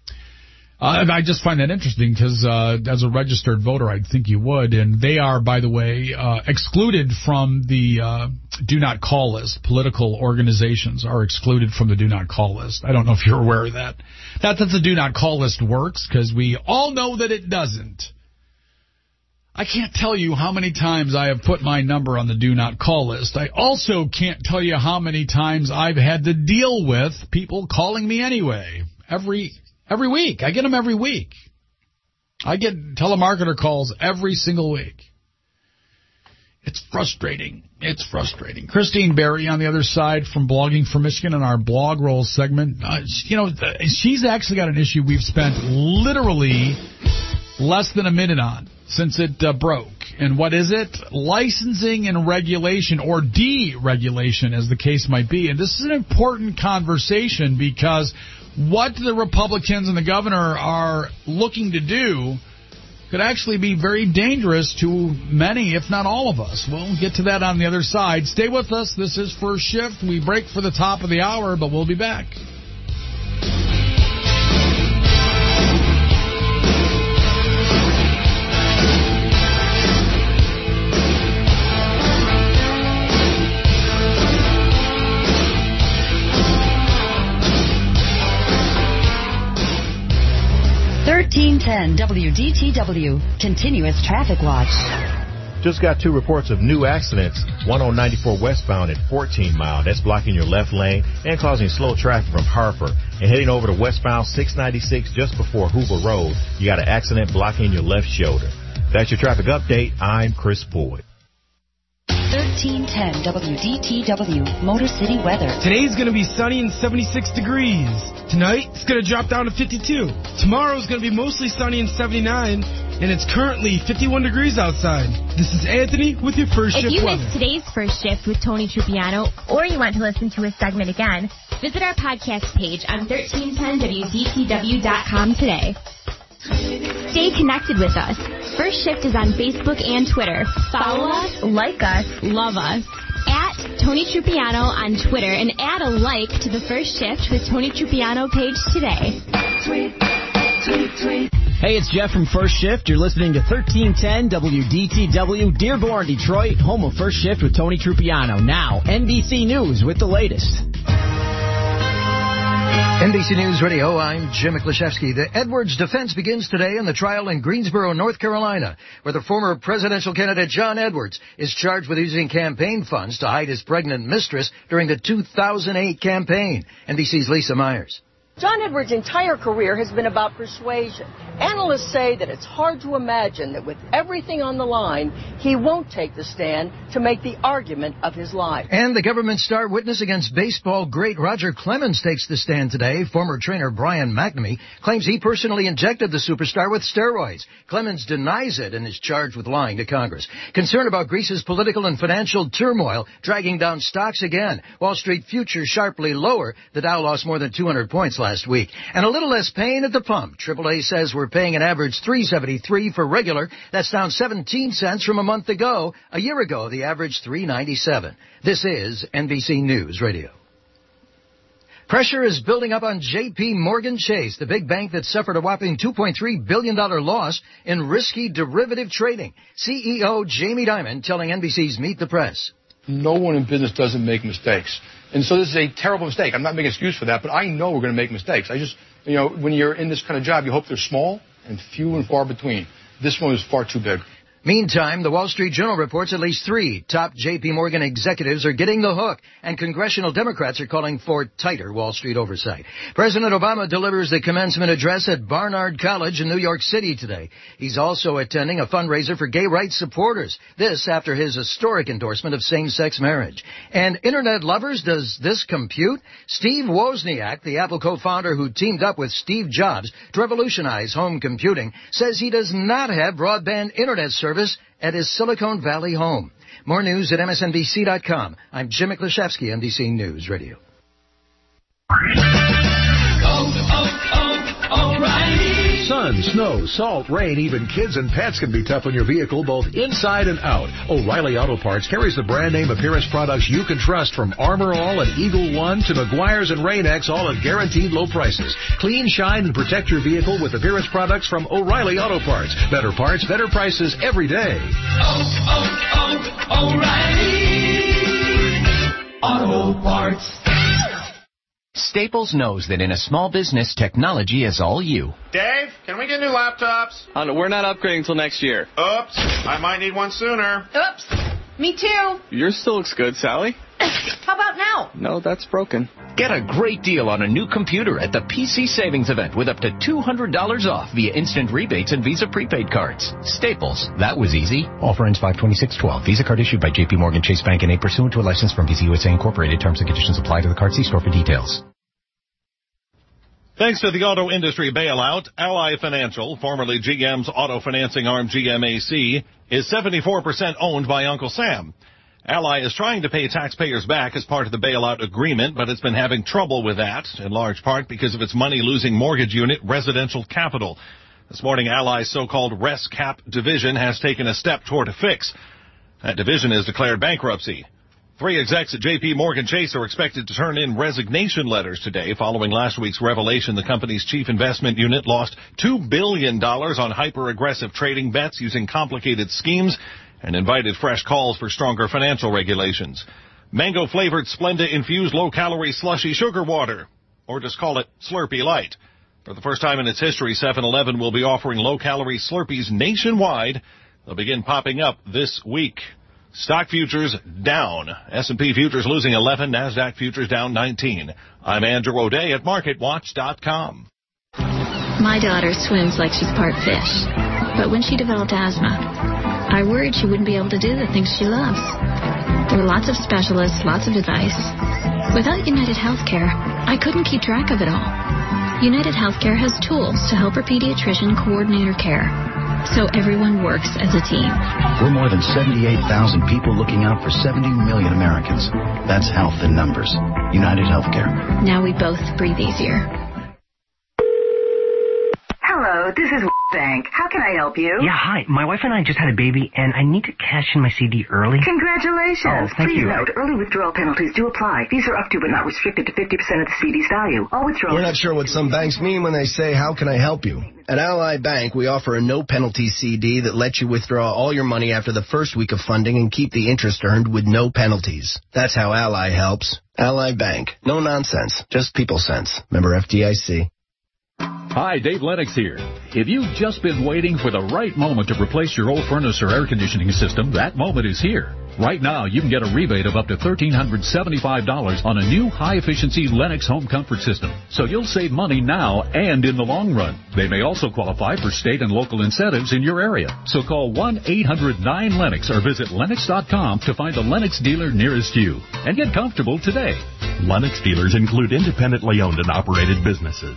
I just find that interesting because as a registered voter, I'd think you would. And they are, by the way, excluded from the do not call list. Political organizations are excluded from the do not call list. I don't know if you're aware of that. Not that the do not call list works, because we all know that it doesn't. I can't tell you how many times I have put my number on the do not call list. I also can't tell you how many times I've had to deal with people calling me anyway. Every week. I get them every week. I get telemarketer calls every single week. It's frustrating. It's frustrating. Christine Berry on the other side from Blogging for Michigan in our Blog Roll segment. She's actually got an issue we've spent literally less than a minute on since it broke. And what is it? Licensing and regulation, or deregulation as the case might be. And this is an important conversation because what the Republicans and the governor are looking to do could actually be very dangerous to many, if not all of us. We'll get to that on the other side. Stay with us. This is First Shift. We break for the top of the hour, but we'll be back. WDTW, Continuous Traffic Watch. Just got 2 reports of new accidents. One on 94 westbound at 14 Mile. That's blocking your left lane and causing slow traffic from Harper. And heading over to westbound 696 just before Hoover Road, you got an accident blocking your left shoulder. That's your traffic update. I'm Chris Boyd. 1310 WDTW, Motor City weather. Today's going to be sunny and 76 degrees. Tonight, it's going to drop down to 52. Tomorrow's going to be mostly sunny and 79, and it's currently 51 degrees outside. This is Anthony with your First Shift If you weather. missed today's First Shift with Tony Trupiano, or you want to listen to a segment again, visit our podcast page on 1310WDTW.com today. Stay connected with us. First Shift is on Facebook and Twitter. Follow us, like us, love us. At Tony Trupiano on Twitter, and add a like to the First Shift with Tony Trupiano page today. Hey, it's Jeff from First Shift. You're listening to 1310 WDTW, Dearborn, Detroit, home of First Shift with Tony Trupiano. Now, NBC News with the latest. NBC News Radio, I'm Jim Miklashevsky. The Edwards defense begins today in the trial in Greensboro, North Carolina, where the former presidential candidate John Edwards is charged with using campaign funds to hide his pregnant mistress during the 2008 campaign. NBC's Lisa Myers. John Edwards' entire career has been about persuasion. Analysts say that it's hard to imagine that with everything on the line, he won't take the stand to make the argument of his life. And the government star witness against baseball great Roger Clemens takes the stand today. Former trainer Brian McNamee claims he personally injected the superstar with steroids. Clemens denies it and is charged with lying to Congress. Concern about Greece's political and financial turmoil dragging down stocks again. Wall Street futures sharply lower. The Dow lost more than 200 points last week. And a little less pain at the pump. AAA says we're paying an average $3.73 for regular. That's down 17 cents from a month ago. A year ago, the average $3.97. This is NBC News Radio. Pressure is building up on J.P. Morgan Chase, the big bank that suffered a whopping $2.3 billion loss in risky derivative trading. CEO Jamie Dimon telling NBC's Meet the Press. No one in business doesn't make mistakes. And so this is a terrible mistake. I'm not making an excuse for that, but I know we're going to make mistakes. When you're in this kind of job, you hope they're small and few and far between. This one is far too big. Meantime, the Wall Street Journal reports at least 3 top J.P. Morgan executives are getting the hook, and congressional Democrats are calling for tighter Wall Street oversight. President Obama delivers the commencement address at Barnard College in New York City today. He's also attending a fundraiser for gay rights supporters. This after his historic endorsement of same-sex marriage. And Internet lovers, does this compute? Steve Wozniak, the Apple co-founder who teamed up with Steve Jobs to revolutionize home computing, says he does not have broadband Internet service at his Silicon Valley home. More news at MSNBC.com. I'm Jim Miklashevsky, NBC News Radio. O'Reilly. Sun, snow, salt, rain, even kids and pets can be tough on your vehicle, both inside and out. O'Reilly Auto Parts carries the brand name appearance products you can trust, from Armor All and Eagle One to Meguiar's and Rain-X, all at guaranteed low prices. Clean, shine, and protect your vehicle with appearance products from O'Reilly Auto Parts. Better parts, better prices every day. O'Reilly Auto Parts. Staples knows that in a small business, technology is all you. Dave, can we get new laptops? No, we're not upgrading until next year. Oops, I might need one sooner. Oops, me too. Yours still looks good, Sally. How about now? No, that's broken. Get a great deal on a new computer at the PC Savings Event with up to $200 off via instant rebates and Visa prepaid cards. Staples. That was easy. Offer ends 5/26/12. Visa card issued by J.P. Morgan Chase Bank and pursuant to a license from Visa USA Incorporated. Terms and conditions apply to the card. See store for details. Thanks to the auto industry bailout, Ally Financial, formerly GM's auto financing arm GMAC, is 74% owned by Uncle Sam. Ally is trying to pay taxpayers back as part of the bailout agreement, but it's been having trouble with that, in large part because of its money-losing mortgage unit, Residential Capital. This morning, Ally's so-called ResCap division has taken a step toward a fix. That division has declared bankruptcy. 3 execs at J.P. Morgan Chase are expected to turn in resignation letters today following last week's revelation the company's chief investment unit lost $2 billion on hyper-aggressive trading bets using complicated schemes and invited fresh calls for stronger financial regulations. Mango-flavored Splenda-infused low-calorie slushy sugar water, or just call it Slurpee Light. For the first time in its history, 7-Eleven will be offering low-calorie Slurpees nationwide. They'll begin popping up this week. Stock futures down. S&P futures losing 11, NASDAQ futures down 19. I'm Andrew O'Day at MarketWatch.com. My daughter swims like she's part fish. But when she developed asthma, I worried she wouldn't be able to do the things she loves. There were lots of specialists, lots of advice. Without United Healthcare, I couldn't keep track of it all. United Healthcare has tools to help her pediatrician coordinate her care, so everyone works as a team. We're more than 78,000 people looking out for 70 million Americans. That's health in numbers. United Healthcare. Now we both breathe easier. Hello, this is Bank. How can I help you? Yeah, hi. My wife and I just had a baby, and I need to cash in my CD early. Congratulations. Oh, thank Please you. note, early withdrawal penalties do apply. These are up to but not restricted to 50% of the CD's value. All withdrawals... We're not sure what some banks mean when they say, how can I help you? At Ally Bank, we offer a no-penalty CD that lets you withdraw all your money after the first week of funding and keep the interest earned with no penalties. That's how Ally helps. Ally Bank. No nonsense. Just people sense. Member FDIC. Hi, Dave Lennox here. If you've just been waiting for the right moment to replace your old furnace or air conditioning system, that moment is here. Right now, you can get a rebate of up to $1,375 on a new high-efficiency Lennox home comfort system. So you'll save money now and in the long run. They may also qualify for state and local incentives in your area. So call 1-800-9-LENNOX or visit Lennox.com to find a Lennox dealer nearest you. And get comfortable today. Lennox dealers include independently owned and operated businesses.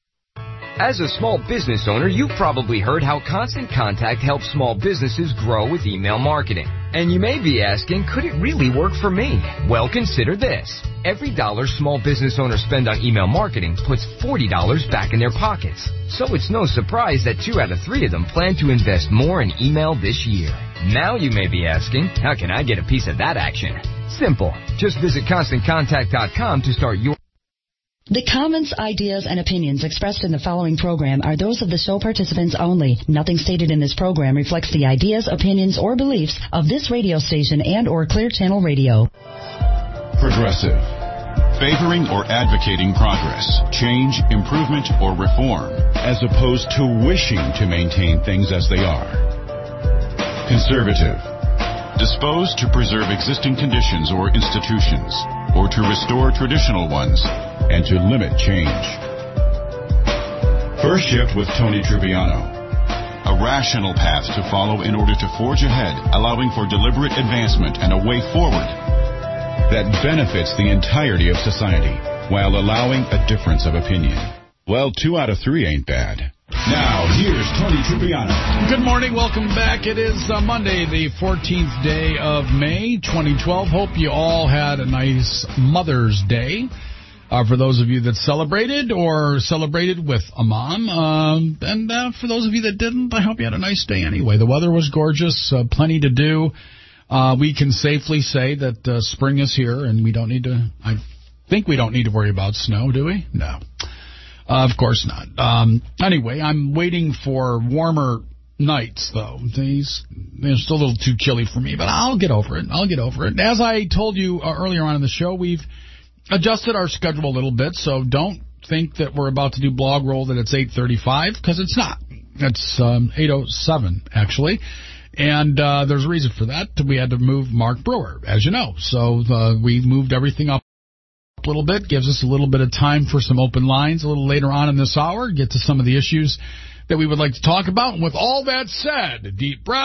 As a small business owner, you've probably heard how Constant Contact helps small businesses grow with email marketing. And you may be asking, could it really work for me? Well, consider this. Every $1 small business owners spend on email marketing puts $40 back in their pockets. So it's no surprise that 2 out of 3 of them plan to invest more in email this year. Now you may be asking, how can I get a piece of that action? Simple. Just visit ConstantContact.com to start your... The comments, ideas, and opinions expressed in the following program are those of the show participants only. Nothing stated in this program reflects the ideas, opinions, or beliefs of this radio station and or Clear Channel Radio. Progressive. Favoring or advocating progress, change, improvement, or reform, as opposed to wishing to maintain things as they are. Conservative. Disposed to preserve existing conditions or institutions, or to restore traditional ones, and to limit change. First Shift with Tony Trupiano. A rational path to follow in order to forge ahead, allowing for deliberate advancement and a way forward that benefits the entirety of society, while allowing a difference of opinion. Well, 2 out of 3 ain't bad. Now, here's Tony Trupiano. Good morning. Welcome back. It is Monday, the 14th day of May, 2012. Hope you all had a nice Mother's Day. For those of you that celebrated or celebrated with a mom, and for those of you that didn't, I hope you had a nice day anyway. The weather was gorgeous, plenty to do. We can safely say that spring is here, and we don't need to. I think we don't need to worry about snow, do we? No, of course not. Anyway, I'm waiting for warmer nights, though. They're still a little too chilly for me, but I'll get over it. As I told you earlier on in the show, we've adjusted our schedule a little bit, so don't think that we're about to do Blog Roll that it's 8:35, because it's not. It's 8:07, actually. And there's a reason for that. We had to move Mark Brewer, as you know. So we moved everything up a little bit, gives us a little bit of time for some open lines a little later on in this hour, get to some of the issues that we would like to talk about. And with all that said, deep breath,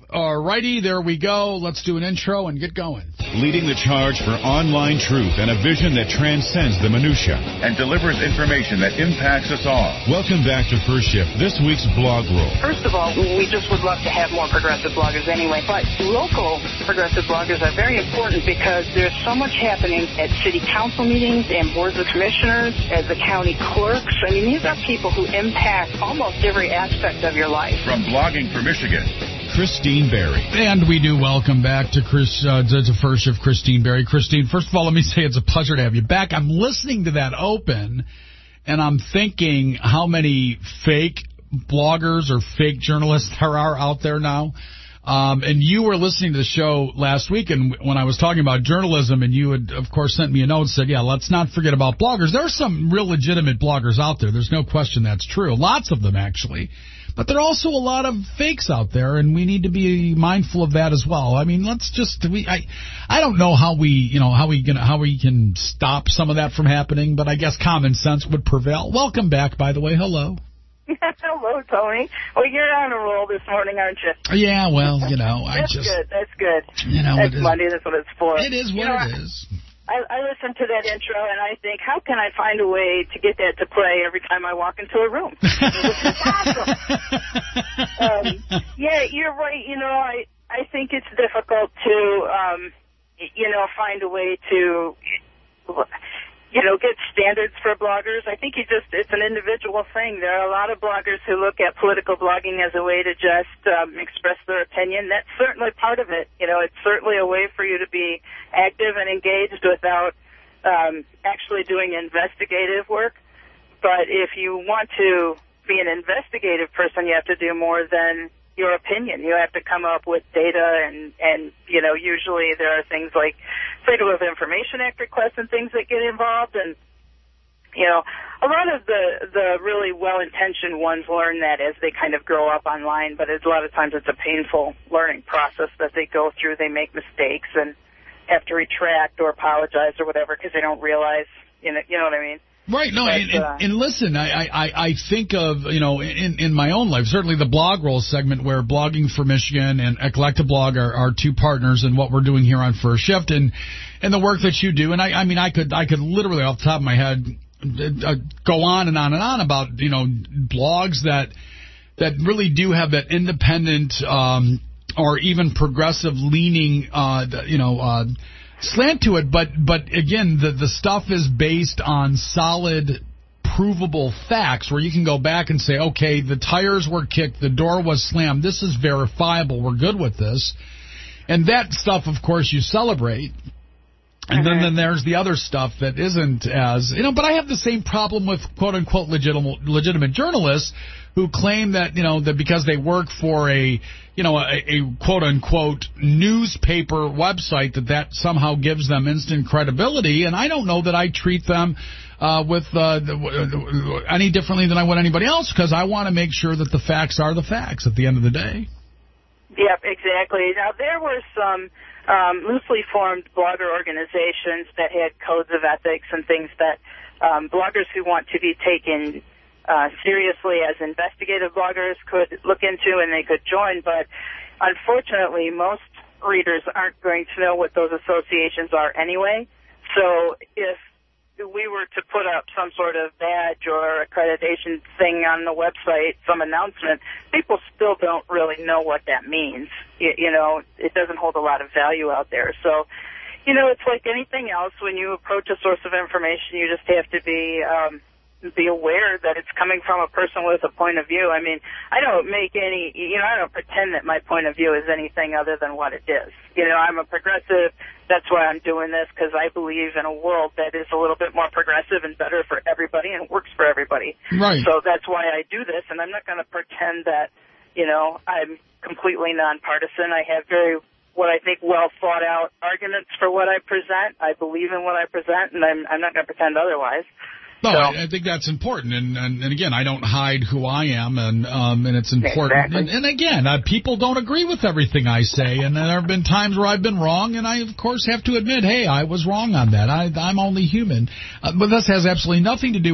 Righty, there we go. Let's do an intro and get going. Leading the charge for online truth and a vision that transcends the minutia and delivers information that impacts us all. Welcome back to First Shift, this week's blog roll. First of all, we just would love to have more progressive bloggers anyway, but local progressive bloggers are very important because there's so much happening at city council meetings and boards of commissioners, as the county clerks. I mean, these are people who impact almost every aspect of your life. From Blogging for Michigan, Christine Berry. And we do welcome back to First Shift, Christine Berry. Christine, first of all, let me say it's a pleasure to have you back. I'm listening to that open, and I'm thinking how many fake bloggers or fake journalists there are out there now. And you were listening to the show last week, and when I was talking about journalism, and you had, of course, sent me a note and said, yeah, let's not forget about bloggers. There are some real legitimate bloggers out there. There's no question that's true. Lots of them, actually. But there are also a lot of fakes out there, and we need to be mindful of that as well. I mean, I don't know how we can stop some of that from happening, but I guess common sense would prevail. Welcome back, by the way. Hello. Hello, Tony. Well, you're on a roll this morning, aren't you? Yeah, well, That's good. That's good. That's Monday. That's what it's for. It is what it is. I listened to that intro, and I think, how can I find a way to get that to play every time I walk into a room? This is awesome. Yeah, you're right. I think it's difficult to, find a way to, get standards for bloggers. I think it's an individual thing. There are a lot of bloggers who look at political blogging as a way to just express their opinion. That's certainly part of it. It's certainly a way for you to be active and engaged without actually doing investigative work. But if you want to be an investigative person, you have to do more than your opinion. You have to come up with data, and usually there are things like Freedom of Information Act requests and things that get involved, and a lot of the really well-intentioned ones learn that as they kind of grow up online, but a lot of times it's a painful learning process that they go through. They make mistakes and have to retract or apologize or whatever because they don't realize, you know what I mean? Right. No, and listen, I think of, in my own life, certainly the blog roll segment where Blogging for Michigan and Eclectic Blog are two partners in what we're doing here on First Shift and the work that you do. And I could literally off the top of my head go on and on and on about, blogs that really do have that independent, or even progressive leaning, slant to it, but again, the stuff is based on solid, provable facts where you can go back and say, okay, the tires were kicked, the door was slammed, this is verifiable, we're good with this. And that stuff, of course, you celebrate. And then there's the other stuff that isn't as, but I have the same problem with quote-unquote legitimate journalists who claim that, that because they work for a quote-unquote newspaper website that somehow gives them instant credibility. And I don't know that I treat them with any differently than I would anybody else because I want to make sure that the facts are the facts at the end of the day. Yep, exactly. Now, there were some loosely formed blogger organizations that had codes of ethics and things that bloggers who want to be taken seriously as investigative bloggers could look into and they could join. But unfortunately, most readers aren't going to know what those associations are anyway. So if we were to put up some sort of badge or accreditation thing on the website, some announcement, people still don't really know what that means. It doesn't hold a lot of value out there. So, it's like anything else. When you approach a source of information, you just have to be aware that it's coming from a person with a point of view. I mean, I don't make any, I don't pretend that my point of view is anything other than what it is. I'm a progressive. That's why I'm doing this, because I believe in a world that is a little bit more progressive and better for everybody and works for everybody. Right. So that's why I do this, and I'm not going to pretend that, I'm completely nonpartisan. I have what I think well thought out arguments for what I present. I believe in what I present, and I'm not going to pretend otherwise. No, I think that's important, and again, I don't hide who I am, and it's important. Exactly. And again, people don't agree with everything I say, and there have been times where I've been wrong, and I of course have to admit, hey, I was wrong on that. I'm only human, but this has absolutely nothing to do with it.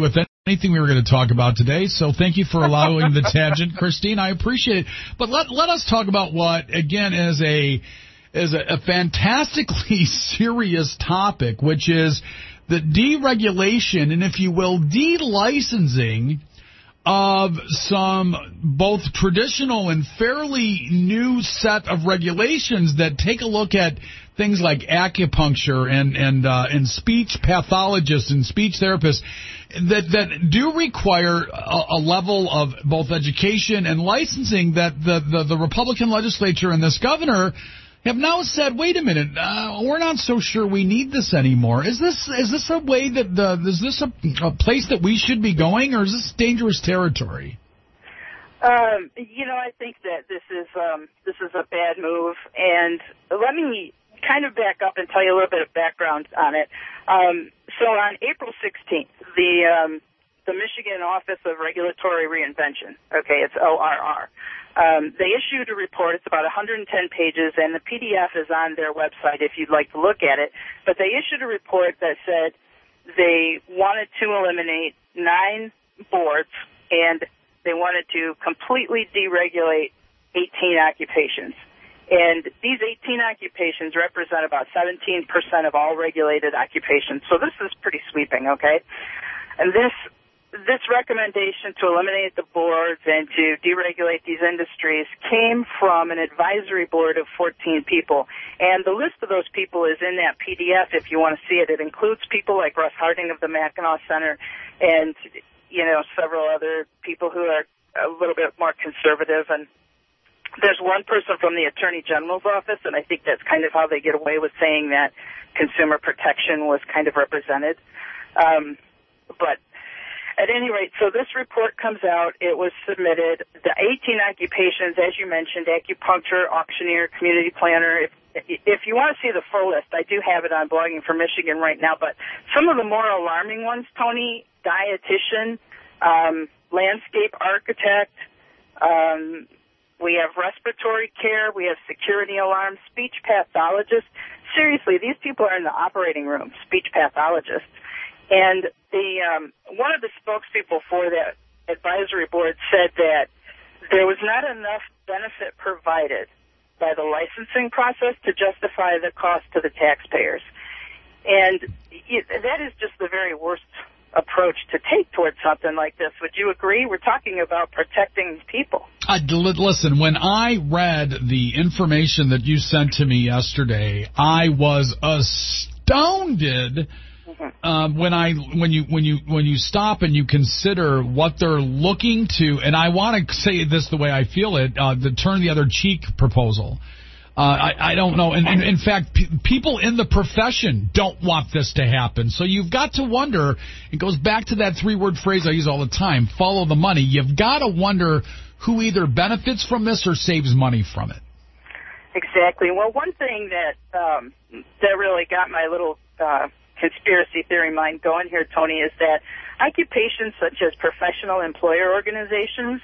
anything we were going to talk about today, so thank you for allowing the tangent, Christine. I appreciate it. But let us talk about what, again, is a fantastically serious topic, which is the deregulation and, if you will, delicensing of some both traditional and fairly new set of regulations that take a look at things like acupuncture and speech pathologists and speech therapists that do require a level of both education and licensing that the Republican legislature and this governor have now said, wait a minute, we're not so sure we need this anymore. Is this a way that is this a place that we should be going, or is this dangerous territory? I think that this is a bad move, and let me kind of back up and tell you a little bit of background on it. So on April 16th, the Michigan Office of Regulatory Reinvention, okay, it's ORR, they issued a report. It's about 110 pages, and the PDF is on their website if you'd like to look at it. But they issued a report that said they wanted to eliminate 9 boards, and they wanted to completely deregulate 18 occupations. And these 18 occupations represent about 17% of all regulated occupations. So this is pretty sweeping, okay? And this recommendation to eliminate the boards and to deregulate these industries came from an advisory board of 14 people. And the list of those people is in that PDF if you want to see it. It includes people like Russ Harding of the Mackinac Center and, several other people who are a little bit more conservative. And there's one person from the Attorney General's office, and I think that's kind of how they get away with saying that consumer protection was kind of represented. But at any rate, so this report comes out. It was submitted. The 18 occupations, as you mentioned, acupuncture, auctioneer, community planner. If you want to see the full list, I do have it on Blogging for Michigan right now. But some of the more alarming ones, Tony, dietitian, landscape architect, we have respiratory care, we have security alarms, speech pathologists. Seriously, these people are in the operating room, speech pathologists. And one of the spokespeople for that advisory board said that there was not enough benefit provided by the licensing process to justify the cost to the taxpayers. And that is just the very worst approach to take towards something like this. Would you agree? We're talking about protecting people. Listen, when I read the information that you sent to me yesterday, I was astounded. When you stop and you consider what they're looking to, and I want to say this the way I feel it, the turn the other cheek proposal. I don't know. And in fact, people in the profession don't want this to happen. So you've got to wonder, it goes back to that 3-word phrase I use all the time, follow the money. You've got to wonder who either benefits from this or saves money from it. Exactly. Well, one thing that really got my little conspiracy theory mind going here, Tony, is that occupations such as professional employer organizations,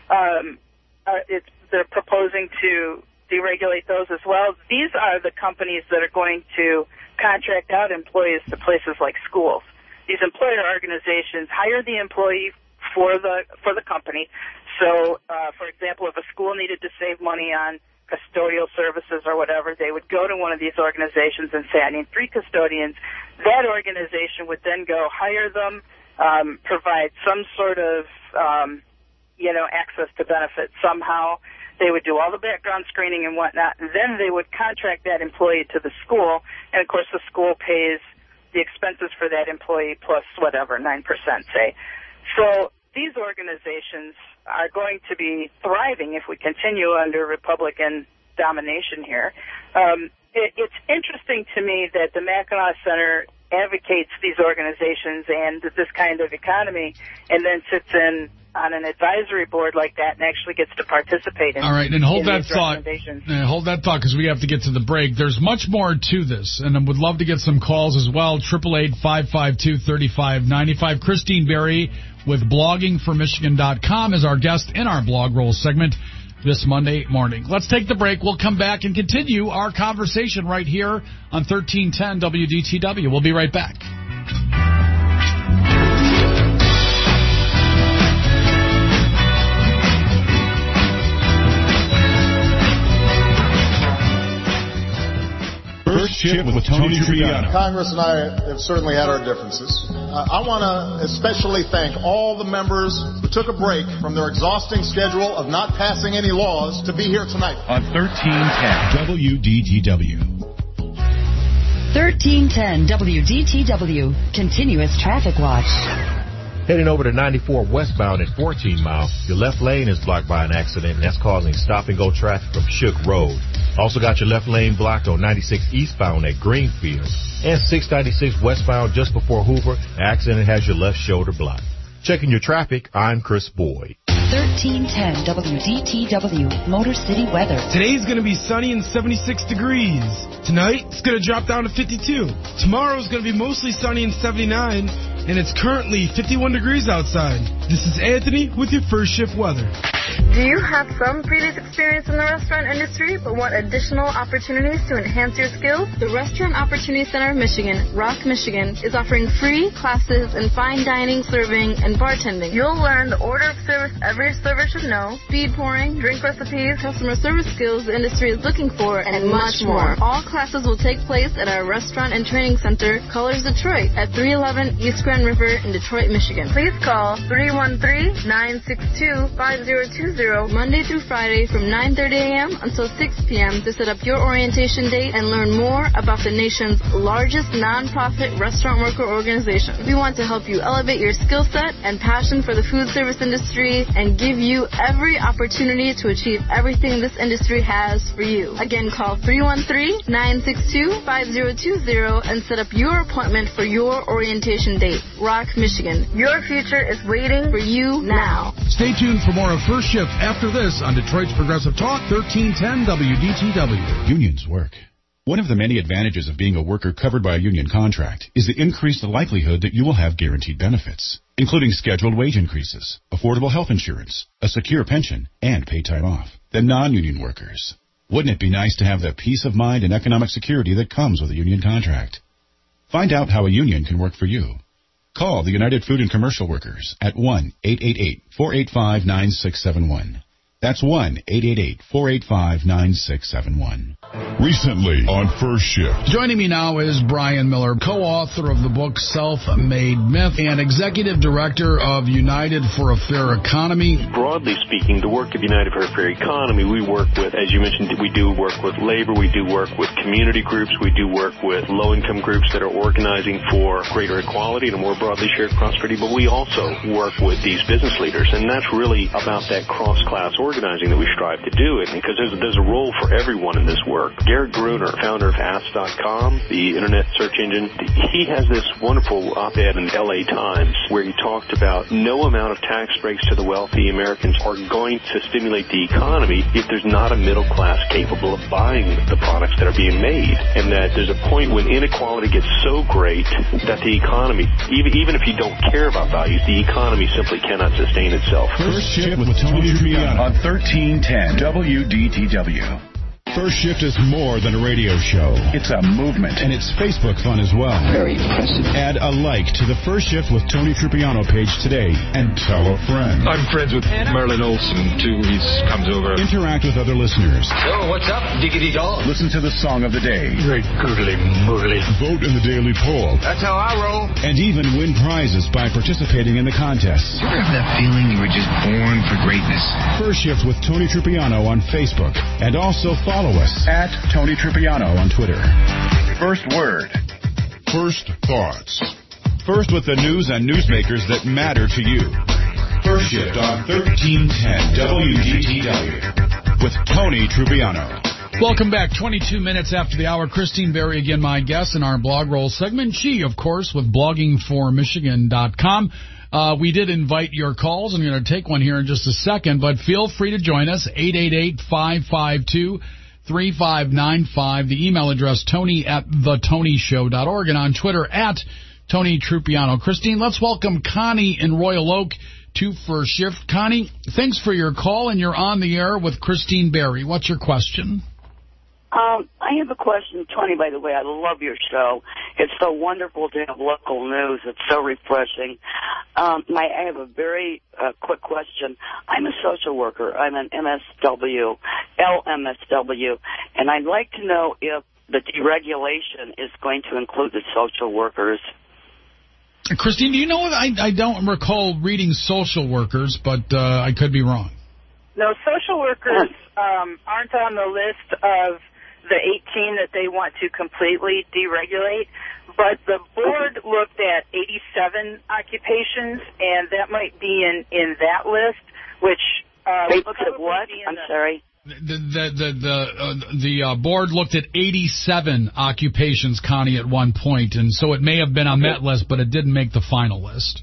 they're proposing to deregulate those as well. These are the companies that are going to contract out employees to places like schools. These employer organizations hire the employee for the company. So, for example, if a school needed to save money on custodial services or whatever, they would go to one of these organizations and say, I need 3 custodians. That organization would then go hire them, provide some sort of, access to benefits somehow. They would do all the background screening and whatnot, and then they would contract that employee to the school, and of course the school pays the expenses for that employee plus whatever, 9%, say. So these organizations are going to be thriving if we continue under Republican domination here. It's interesting to me that the Mackinac Center advocates these organizations and this kind of economy and then sits in on an advisory board like that and actually gets to participate in. All right, and hold that thought. Hold that thought because we have to get to the break. There's much more to this, and I would love to get some calls as well. 888-552-3595. Christine Berry with bloggingformichigan.com is our guest in our blog roll segment this Monday morning. Let's take the break. We'll come back and continue our conversation right here on 1310 WDTW. We'll be right back. First Shift with Tony Trippiano. Congress and I have certainly had our differences. I want to especially thank all the members who took a break from their exhausting schedule of not passing any laws to be here tonight. On 1310 WDTW. 1310 WDTW. Continuous Traffic Watch. Heading over to 94 westbound at 14 Mile, your left lane is blocked by an accident, and that's causing stop-and-go traffic from Shook Road. Also got your left lane blocked on 96 eastbound at Greenfield. And 696 westbound just before Hoover, the accident has your left shoulder blocked. Checking your traffic, I'm Chris Boyd. 1310 WDTW. Motor City weather. Today's going to be sunny and 76 degrees. Tonight, it's going to drop down to 52. Tomorrow's going to be mostly sunny and 79. And it's currently 51 degrees outside. This is Anthony with your First Shift weather. Do you have some previous experience in the restaurant industry but want additional opportunities to enhance your skills? The Restaurant Opportunity Center of Michigan, Rock, Michigan, is offering free classes in fine dining, serving, and bartending. You'll learn the order of service every server should know, speed pouring, drink recipes, customer service skills the industry is looking for, and much more. All classes will take place at our Restaurant and Training Center, Colors Detroit, at 311 East Grand River in Detroit, Michigan. Please call 313-962-5020 Monday through Friday from 9:30 a.m. until 6 p.m. to set up your orientation date and learn more about the nation's largest nonprofit restaurant worker organization. We want to help you elevate your skill set and passion for the food service industry and give you every opportunity to achieve everything this industry has for you. Again, call 313-962-5020 and set up your appointment for your orientation date. Rock, Michigan. Your future is waiting for you now. Stay tuned for more of First Shift after this on Detroit's Progressive Talk, 1310 WDTW. Unions work. One of the many advantages of being a worker covered by a union contract is the increased likelihood that you will have guaranteed benefits, including scheduled wage increases, affordable health insurance, a secure pension, and paid time off than non-union workers. Wouldn't it be nice to have the peace of mind and economic security that comes with a union contract? Find out how a union can work for you. Call the United Food and Commercial Workers at 1-888-485-9671. That's 1-888-485-9671. Recently on First Shift. Joining me now is Brian Miller, co-author of the book Self-Made Myth and executive director of United for a Fair Economy. Broadly speaking, the work of United for a Fair Economy, we work with, as you mentioned, we do work with labor, we do work with community groups, we do work with low-income groups that are organizing for greater equality and a more broadly shared prosperity, but we also work with these business leaders, and that's really about that cross-class organizing that we strive to do, it because there's a role for everyone in this work. Garrett Gruner, founder of Ask.com, the internet search engine, he has this wonderful op-ed in LA Times where he talked about no amount of tax breaks to the wealthy Americans are going to stimulate the economy if there's not a middle class capable of buying the products that are being made, and that there's a point when inequality gets so great that the economy, even if you don't care about values, the economy simply cannot sustain itself. First Shift with Tony Trippiano on 1310 WDTW. First Shift is more than a radio show. It's a movement. And it's Facebook fun as well. Very impressive. Add a like to the First Shift with Tony Trippiano page today and tell a friend. I'm friends with Merlin Olsen, too. He comes over. Interact with other listeners. So, what's up, diggity dog? Listen to the song of the day. Great googly moogly. Vote in the daily poll. That's how I roll. And even win prizes by participating in the contests. You ever have that feeling you were just born for greatness? First Shift with Tony Trippiano on Facebook. And also follow us at Tony Trippiano on Twitter. First word. First thoughts. First with the news and newsmakers that matter to you. First Shift on 1310 WDTW with Tony Trippiano. Welcome back. 22 minutes after the hour. Christine Berry, again, my guest in our blog roll segment. She, of course, with bloggingformichigan.com. We did invite your calls. I'm going to take one here in just a second, but feel free to join us, 888-552-3595. The email address, tony@thetonyshow.org, and on Twitter, @Tony Trippiano. Christine, let's welcome Connie in Royal Oak to First Shift. Connie, thanks for your call, and you're on the air with Christine Berry. What's your question? I have a question, Tony, by the way. I love your show. It's so wonderful to have local news. It's so refreshing. I have a very quick question. I'm a social worker. I'm an LMSW, and I'd like to know if the deregulation is going to include the social workers. Christine, do you know what? I don't recall reading social workers, but I could be wrong. No, social workers aren't on the list of the 18 that they want to completely deregulate, but the board looked at 87 occupations, and that might be in that list, which... they looked at what? I'm sorry. The board looked at 87 occupations, Connie, at one point, and so it may have been on that list, but it didn't make the final list.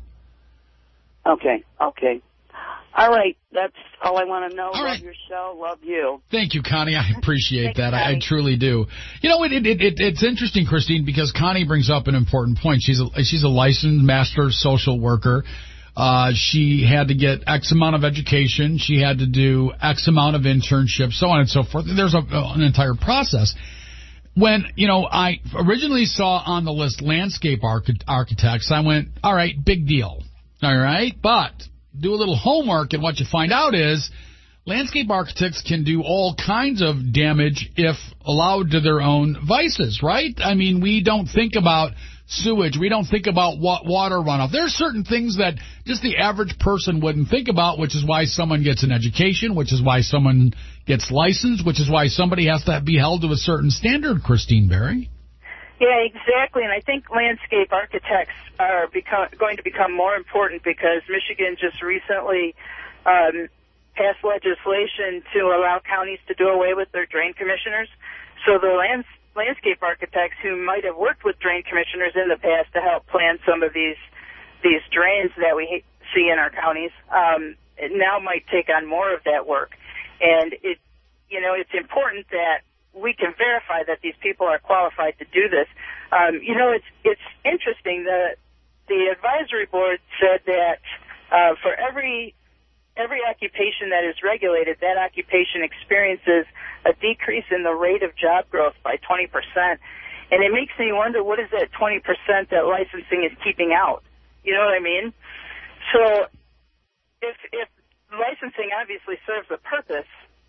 Okay. All right, that's all I want to know. All right. Love your show. Love you. Thank you, Connie. I appreciate that. I truly do. You know, it's interesting, Christine, because Connie brings up an important point. She's a licensed master social worker. She had to get X amount of education. She had to do X amount of internships, so on and so forth. There's an entire process. When, I originally saw on the list landscape architects, I went, all right, big deal. All right, but do a little homework, and what you find out is landscape architects can do all kinds of damage if allowed to their own vices, right? I mean, we don't think about sewage. We don't think about water runoff. There are certain things that just the average person wouldn't think about, which is why someone gets an education, which is why someone gets licensed, which is why somebody has to be held to a certain standard, Christine Berry. Yeah, exactly. And I think landscape architects are going to become more important because Michigan just recently passed legislation to allow counties to do away with their drain commissioners. So the landscape architects who might have worked with drain commissioners in the past to help plan some of these drains that we see in our counties now might take on more of that work. And it's important that we can verify that these people are qualified to do this. It's interesting that the advisory board said that for every occupation that is regulated, that occupation experiences a decrease in the rate of job growth by 20%. And it makes me wonder, what is that 20% that licensing is keeping out? You know what I mean? So if licensing obviously serves a purpose,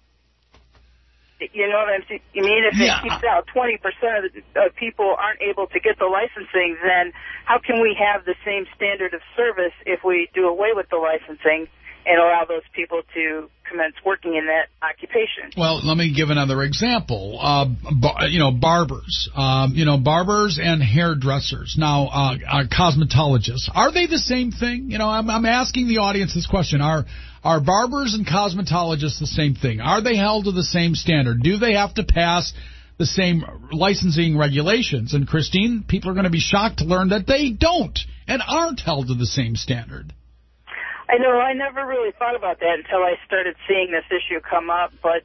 you know what I mean? If it keeps out 20% of people aren't able to get the licensing, then how can we have the same standard of service if we do away with the licensing and allow those people to commence working in that occupation? Well, let me give another example. Barbers. Barbers and hairdressers. Now, cosmetologists. Are they the same thing? I'm asking the audience this question. Are barbers and cosmetologists the same thing? Are they held to the same standard? Do they have to pass the same licensing regulations? And, Christine, people are going to be shocked to learn that they don't and aren't held to the same standard. I know. I never really thought about that until I started seeing this issue come up. But,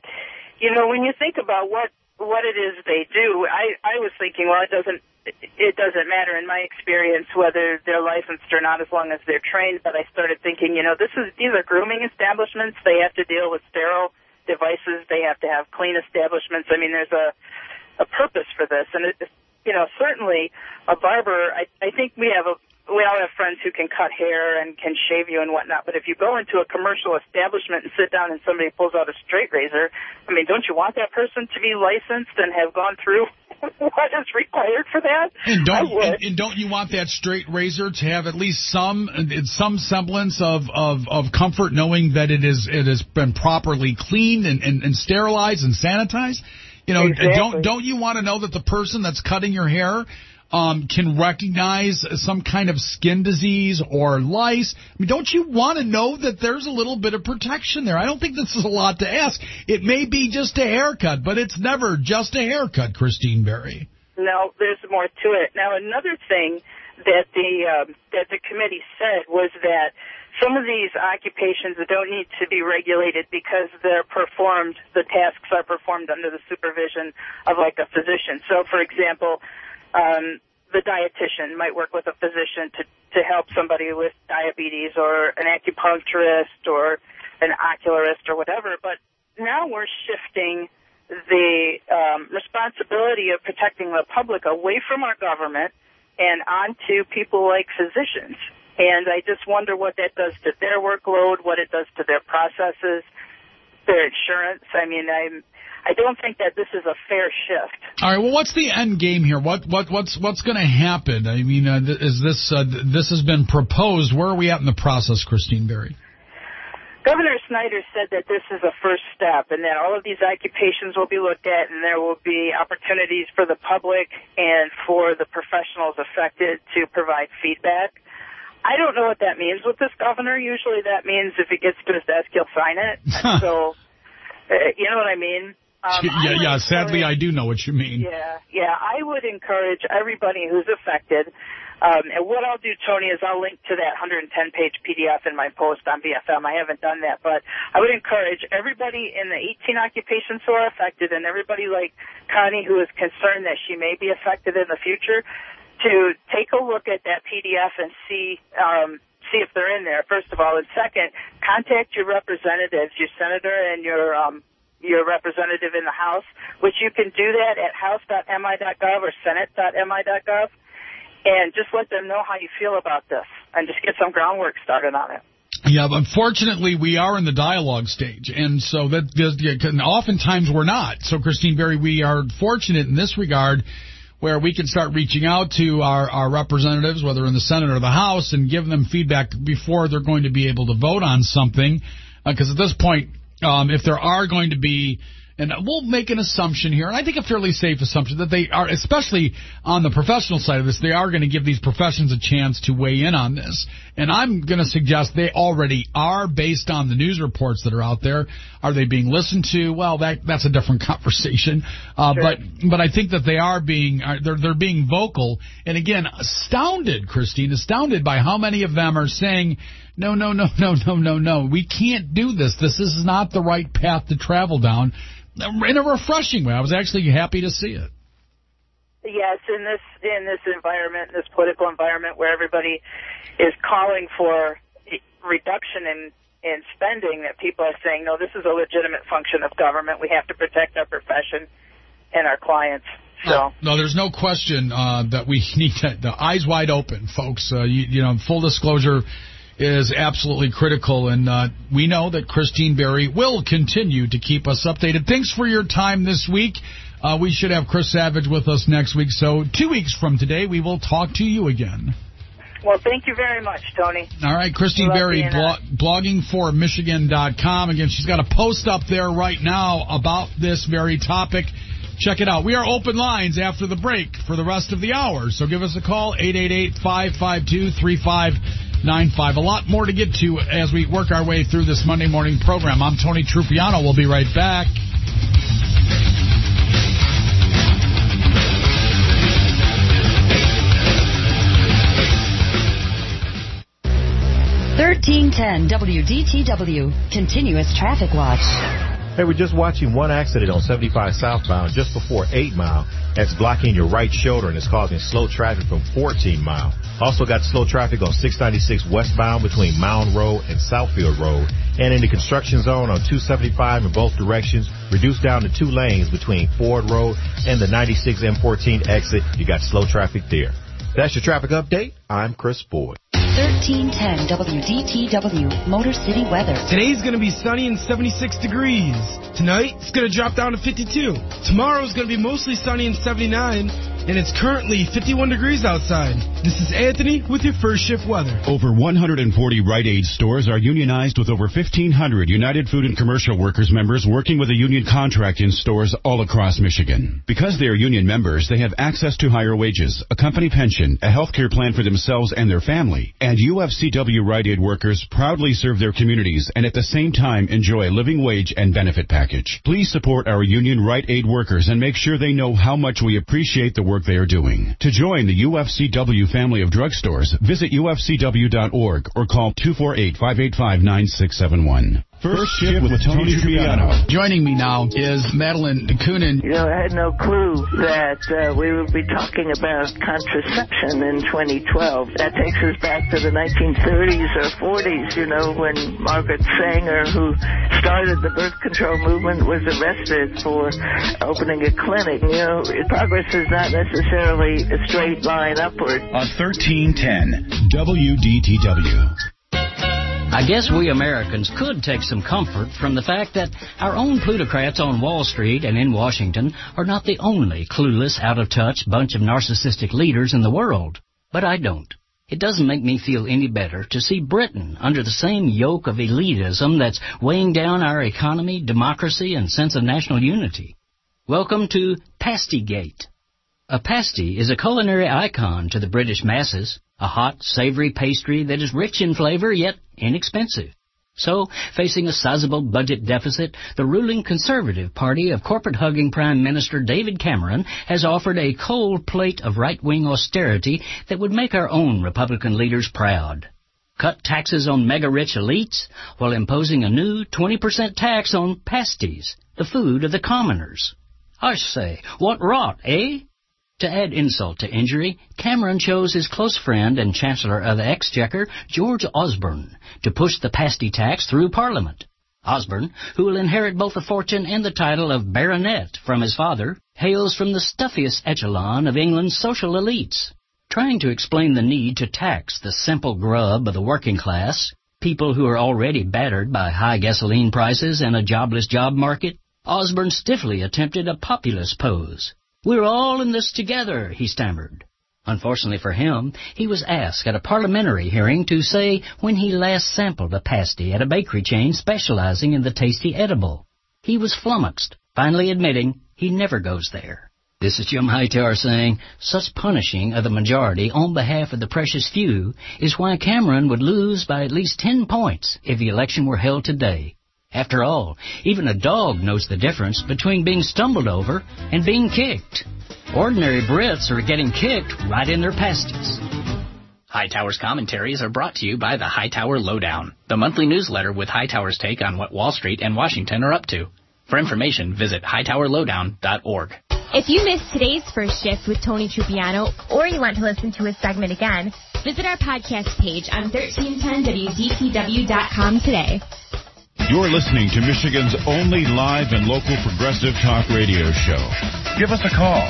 when you think about what it is they do, I was thinking, well, it doesn't matter in my experience whether they're licensed or not as long as they're trained. But I started thinking, these are grooming establishments. They have to deal with sterile devices. They have to have clean establishments. I mean, there's a purpose for this. And, certainly a barber, I think we all have friends who can cut hair and can shave you and whatnot, but if you go into a commercial establishment and sit down and somebody pulls out a straight razor, I mean, don't you want that person to be licensed and have gone through what is required for that? And don't you want that straight razor to have at least some semblance of comfort, knowing that it has been properly cleaned and sterilized and sanitized? Exactly. Don't you want to know that the person that's cutting your hair can recognize some kind of skin disease or lice? I mean, don't you want to know that there's a little bit of protection there? I don't think this is a lot to ask. It may be just a haircut, but it's never just a haircut, Christine Berry. No, there's more to it. Now, another thing that the committee said was that some of these occupations don't need to be regulated because the tasks are performed under the supervision of like a physician. So, for example, the dietitian might work with a physician to help somebody with diabetes, or an acupuncturist or an ocularist or whatever. But now we're shifting the responsibility of protecting the public away from our government and onto people like physicians. And I just wonder what that does to their workload, what it does to their processes. their insurance. I mean, I don't think that this is a fair shift. All right. Well, what's the end game here? What's going to happen? I mean, is this has been proposed? Where are we at in the process, Christine Berry? Governor Snyder said that this is a first step, and that all of these occupations will be looked at, and there will be opportunities for the public and for the professionals affected to provide feedback. I don't know what that means with this governor. Usually that means if it gets to his desk, he'll sign it. So, you know what I mean? Sadly, I do know what you mean. Yeah. I would encourage everybody who's affected. And what I'll do, Tony, is I'll link to that 110-page PDF in my post on BFM. I haven't done that, but I would encourage everybody in the 18 occupations who are affected and everybody like Connie who is concerned that she may be affected in the future to take a look at that PDF and see if they're in there, first of all. And second, contact your representatives, your senator and your representative in the House, which you can do that at house.mi.gov or senate.mi.gov. And just let them know how you feel about this and just get some groundwork started on it. Yeah, unfortunately, we are in the dialogue stage, and so oftentimes we're not. So, Christine Berry, we are fortunate in this regard where we can start reaching out to our representatives, whether in the Senate or the House, and give them feedback before they're going to be able to vote on something. Because at this point, if there are going to be, and we'll make an assumption here, and I think a fairly safe assumption, that they are, especially on the professional side of this, they are going to give these professions a chance to weigh in on this. And I'm going to suggest they already are, based on the news reports that are out there. Are they being listened to? Well, that's a different conversation. Sure. But I think that they are they're being vocal. And again, astounded by how many of them are saying, no, we can't do this. This is not the right path to travel down. In a refreshing way. I was actually happy to see it. Yes, in this environment, this political environment where everybody is calling for reduction in spending, that people are saying, no, this is a legitimate function of government. We have to protect our profession and our clients. So no, there's no question that we need the eyes wide open, folks. Full disclosure is absolutely critical, and we know that Christine Berry will continue to keep us updated. Thanks for your time this week. We should have Chris Savage with us next week, so 2 weeks from today we will talk to you again. Well, thank you very much, Tony. All right, Christine Berry, bloggingformichigan.com. Again, she's got a post up there right now about this very topic. Check it out. We are open lines after the break for the rest of the hour, so give us a call, 888-552-3595. A lot more to get to as we work our way through this Monday morning program. I'm Tony Trupiano. We'll be right back. $1310 WDTW, continuous traffic watch. Hey, we're just watching one accident on 75 southbound just before 8 Mile. That's blocking your right shoulder and it's causing slow traffic from 14 Mile. Also got slow traffic on 696 westbound between Mound Road and Southfield Road. And in the construction zone on 275 in both directions, reduced down to 2 lanes between Ford Road and the 96 M14 exit. You got slow traffic there. That's your traffic update. I'm Chris Boyd. 1310 WDTW, Motor City weather. Today's going to be sunny and 76 degrees. Tonight, it's going to drop down to 52. Tomorrow's going to be mostly sunny and 79. And it's currently 51 degrees outside. This is Anthony with your first shift weather. Over 140 Rite Aid stores are unionized with over 1,500 United Food and Commercial Workers members working with a union contract in stores all across Michigan. Because they are union members, they have access to higher wages, a company pension, a health care plan for themselves and their family. And UFCW Rite Aid workers proudly serve their communities and at the same time enjoy a living wage and benefit package. Please support our union Rite Aid workers and make sure they know how much we appreciate the work they are doing. To join the UFCW family of drugstores, visit ufcw.org or call 248-585-9671. First Shift with Tony Trupiano. Joining me now is Madeline Coonan. I had no clue that we would be talking about contraception in 2012. That takes us back to the 1930s or 40s, when Margaret Sanger, who started the birth control movement, was arrested for opening a clinic. Progress is not necessarily a straight line upward. On 1310 WDTW. I guess we Americans could take some comfort from the fact that our own plutocrats on Wall Street and in Washington are not the only clueless, out-of-touch bunch of narcissistic leaders in the world. But I don't. It doesn't make me feel any better to see Britain under the same yoke of elitism that's weighing down our economy, democracy, and sense of national unity. Welcome to Pastygate. A pasty is a culinary icon to the British masses, a hot, savory pastry that is rich in flavor yet inexpensive. So, facing a sizable budget deficit, the ruling Conservative Party of corporate-hugging Prime Minister David Cameron has offered a cold plate of right-wing austerity that would make our own Republican leaders proud. Cut taxes on mega-rich elites while imposing a new 20% tax on pasties, the food of the commoners. I say, what rot, eh? To add insult to injury, Cameron chose his close friend and Chancellor of the Exchequer, George Osborne, to push the pasty tax through Parliament. Osborne, who will inherit both the fortune and the title of baronet from his father, hails from the stuffiest echelon of England's social elites. Trying to explain the need to tax the simple grub of the working class, people who are already battered by high gasoline prices and a jobless job market, Osborne stiffly attempted a populist pose. "We're all in this together," he stammered. Unfortunately for him, he was asked at a parliamentary hearing to say when he last sampled a pasty at a bakery chain specializing in the tasty edible. He was flummoxed, finally admitting he never goes there. This is Jim Hightower saying, such punishing of the majority on behalf of the precious few is why Cameron would lose by at least 10 points if the election were held today. After all, even a dog knows the difference between being stumbled over and being kicked. Ordinary Brits are getting kicked right in their pasties. Hightower's commentaries are brought to you by the Hightower Lowdown, the monthly newsletter with Hightower's take on what Wall Street and Washington are up to. For information, visit hightowerlowdown.org. If you missed today's First Shift with Tony Trupiano, or you want to listen to his segment again, visit our podcast page on 1310WDTW.com today. You're listening to Michigan's only live and local progressive talk radio show. Give us a call.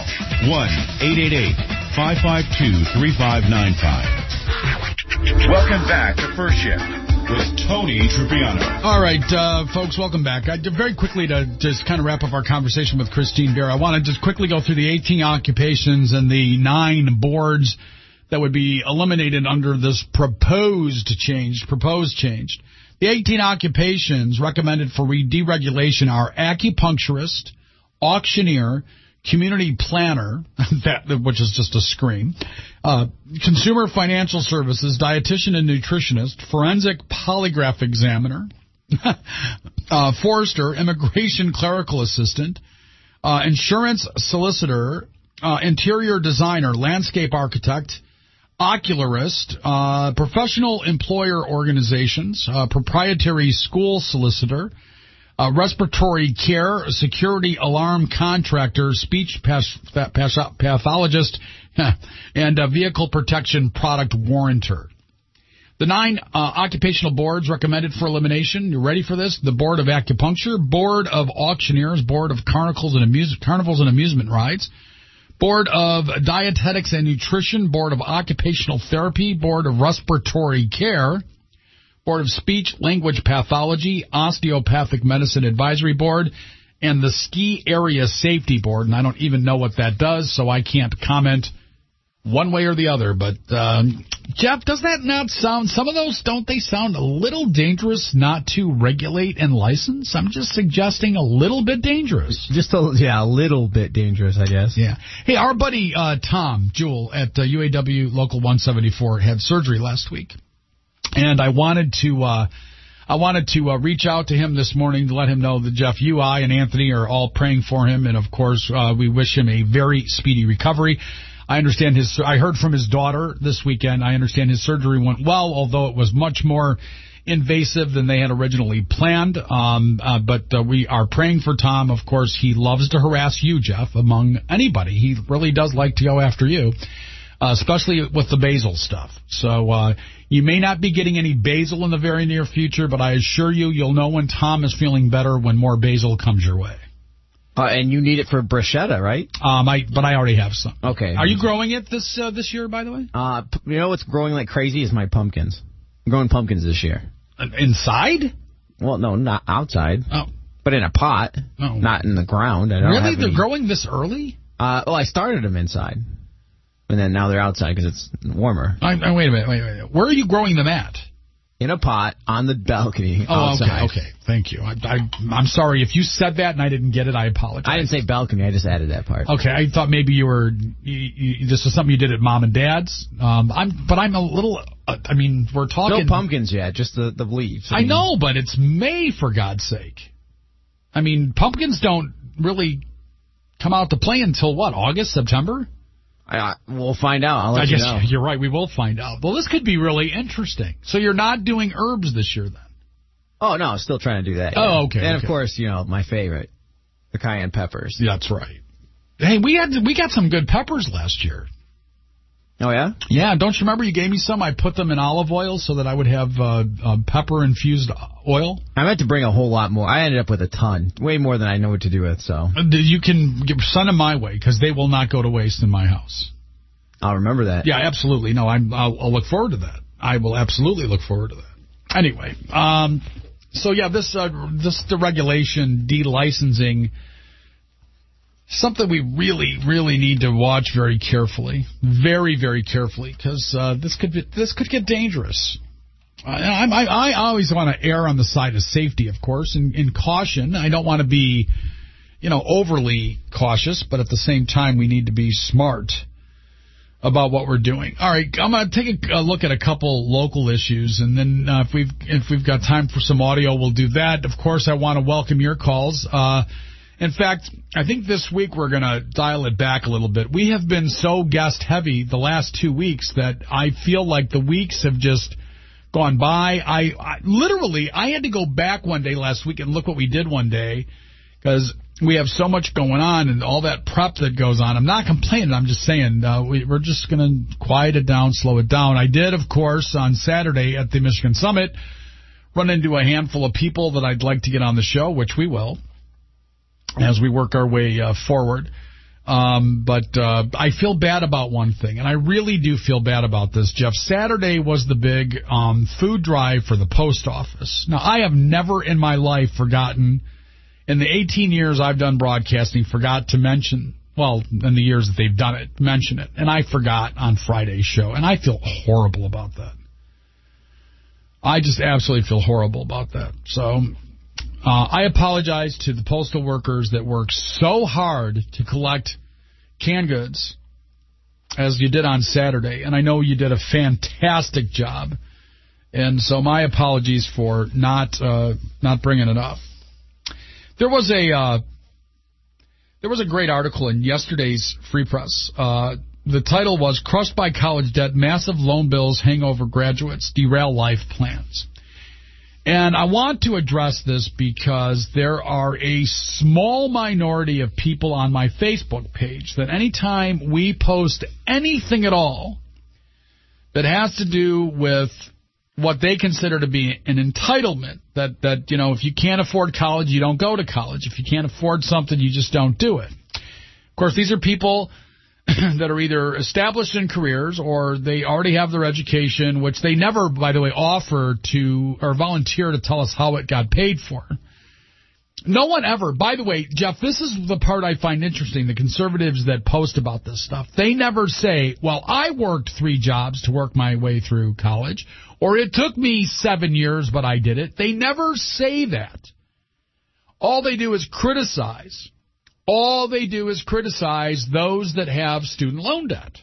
1-888-552-3595. Welcome back to First Shift with Tony Trupiano. All right, folks, welcome back. Very quickly, to just kind of wrap up our conversation with Christine Bear, I want to just quickly go through the 18 occupations and the 9 boards that would be eliminated under this proposed change. The 18 occupations recommended for deregulation are acupuncturist, auctioneer, community planner, which is just a scream, consumer financial services, dietitian and nutritionist, forensic polygraph examiner, forester, immigration clerical assistant, insurance solicitor, interior designer, landscape architect, ocularist, professional employer organizations, proprietary school solicitor, respiratory care, security alarm contractor, speech pathologist, and vehicle protection product warrantor. The 9 occupational boards recommended for elimination. You ready for this? The Board of Acupuncture, Board of Auctioneers, Board of Carnivals and Amusement Rides, Board of Dietetics and Nutrition, Board of Occupational Therapy, Board of Respiratory Care, Board of Speech Language Pathology, Osteopathic Medicine Advisory Board, and the Ski Area Safety Board. And I don't even know what that does, so I can't comment one way or the other. But, Jeff, does that not sound, some of those, don't they sound a little dangerous not to regulate and license? I'm just suggesting a little bit dangerous. A little bit dangerous, I guess. Yeah. Hey, our buddy Tom Jewell at UAW Local 174 had surgery last week, and I wanted to reach out to him this morning to let him know that Jeff, you, I, and Anthony are all praying for him, and of course we wish him a very speedy recovery. I heard from his daughter this weekend. I understand his surgery went well, although it was much more invasive than they had originally planned. But we are praying for Tom. Of course, he loves to harass you, Jeff, among anybody. He really does like to go after you, especially with the basal stuff. So you may not be getting any basal in the very near future, but I assure you, you'll know when Tom is feeling better when more basal comes your way. And you need it for bruschetta, right? But I already have some. Okay. Are you growing it this year, by the way? You know what's growing like crazy is my pumpkins. I'm growing pumpkins this year. Inside? Well, no, not outside. Oh. But in a pot, not in the ground. Really? They're growing this early? Well, I started them inside. And then now they're outside because it's warmer. Wait a minute. Where are you growing them at? In a pot on the balcony outside. Okay. Thank you. I'm sorry if you said that and I didn't get it. I apologize. I didn't say balcony. I just added that part. Okay. I thought maybe this was something you did at Mom and Dad's. I'm a little. We're talking. No pumpkins yet. Just the leaves. I know, but it's May for God's sake. Pumpkins don't really come out to play until what? August, September? We'll find out. I'll let you know. You're right. We will find out. Well, this could be really interesting. So you're not doing herbs this year, then? Oh, no. Still trying to do that. Oh, okay. And, of course, my favorite, the cayenne peppers. Yeah, that's right. Hey, we got some good peppers last year. Oh, yeah? Yeah. Don't you remember you gave me some? I put them in olive oil so that I would have pepper-infused oil. I meant to bring a whole lot more. I ended up with a ton. Way more than I know what to do with, so. You can send them my way, because they will not go to waste in my house. I'll remember that. Yeah, absolutely. No, I'll look forward to that. I will absolutely look forward to that. Anyway, so yeah, this deregulation, delicensing, something we really, really need to watch very carefully, very, very carefully, because this could get dangerous. I always want to err on the side of safety, of course, and caution. I don't want to be, overly cautious, but at the same time, we need to be smart about what we're doing. All right, I'm going to take a look at a couple local issues, and then if we've got time for some audio, we'll do that. Of course, I want to welcome your calls. In fact, I think this week we're going to dial it back a little bit. We have been so guest-heavy the last 2 weeks that I feel like the weeks have just gone by. I literally had to go back one day last week and look what we did one day, because we have so much going on and all that prep that goes on. I'm not complaining. I'm just saying we're just going to quiet it down, slow it down. I did, of course, on Saturday at the Michigan Summit, run into a handful of people that I'd like to get on the show, which we will, as we work our way forward. But I feel bad about one thing, and I really do feel bad about this, Jeff. Saturday was the big food drive for the post office. Now, I have never in my life forgotten, in the 18 years I've done broadcasting, forgot to mention, well, in the years that they've done it, mention it. And I forgot on Friday's show, and I feel horrible about that. I just absolutely feel horrible about that. So I apologize to the postal workers that work so hard to collect canned goods as you did on Saturday. And I know you did a fantastic job. And so my apologies for not bringing it up. There was a great article in yesterday's Free Press. The title was "Crushed by College Debt, Massive Loan Bills Hang Over Graduates, Derail Life Plans." And I want to address this because there are a small minority of people on my Facebook page that anytime we post anything at all that has to do with what they consider to be an entitlement, that if you can't afford college, you don't go to college. If you can't afford something, you just don't do it. Of course, these are people that are either established in careers or they already have their education, which they never, by the way, offer to or volunteer to tell us how it got paid for. No one ever, by the way, Jeff, this is the part I find interesting, the conservatives that post about this stuff. They never say, well, I worked 3 jobs to work my way through college, or it took me 7 years, but I did it. They never say that. All they do is criticize. All they do is criticize those that have student loan debt.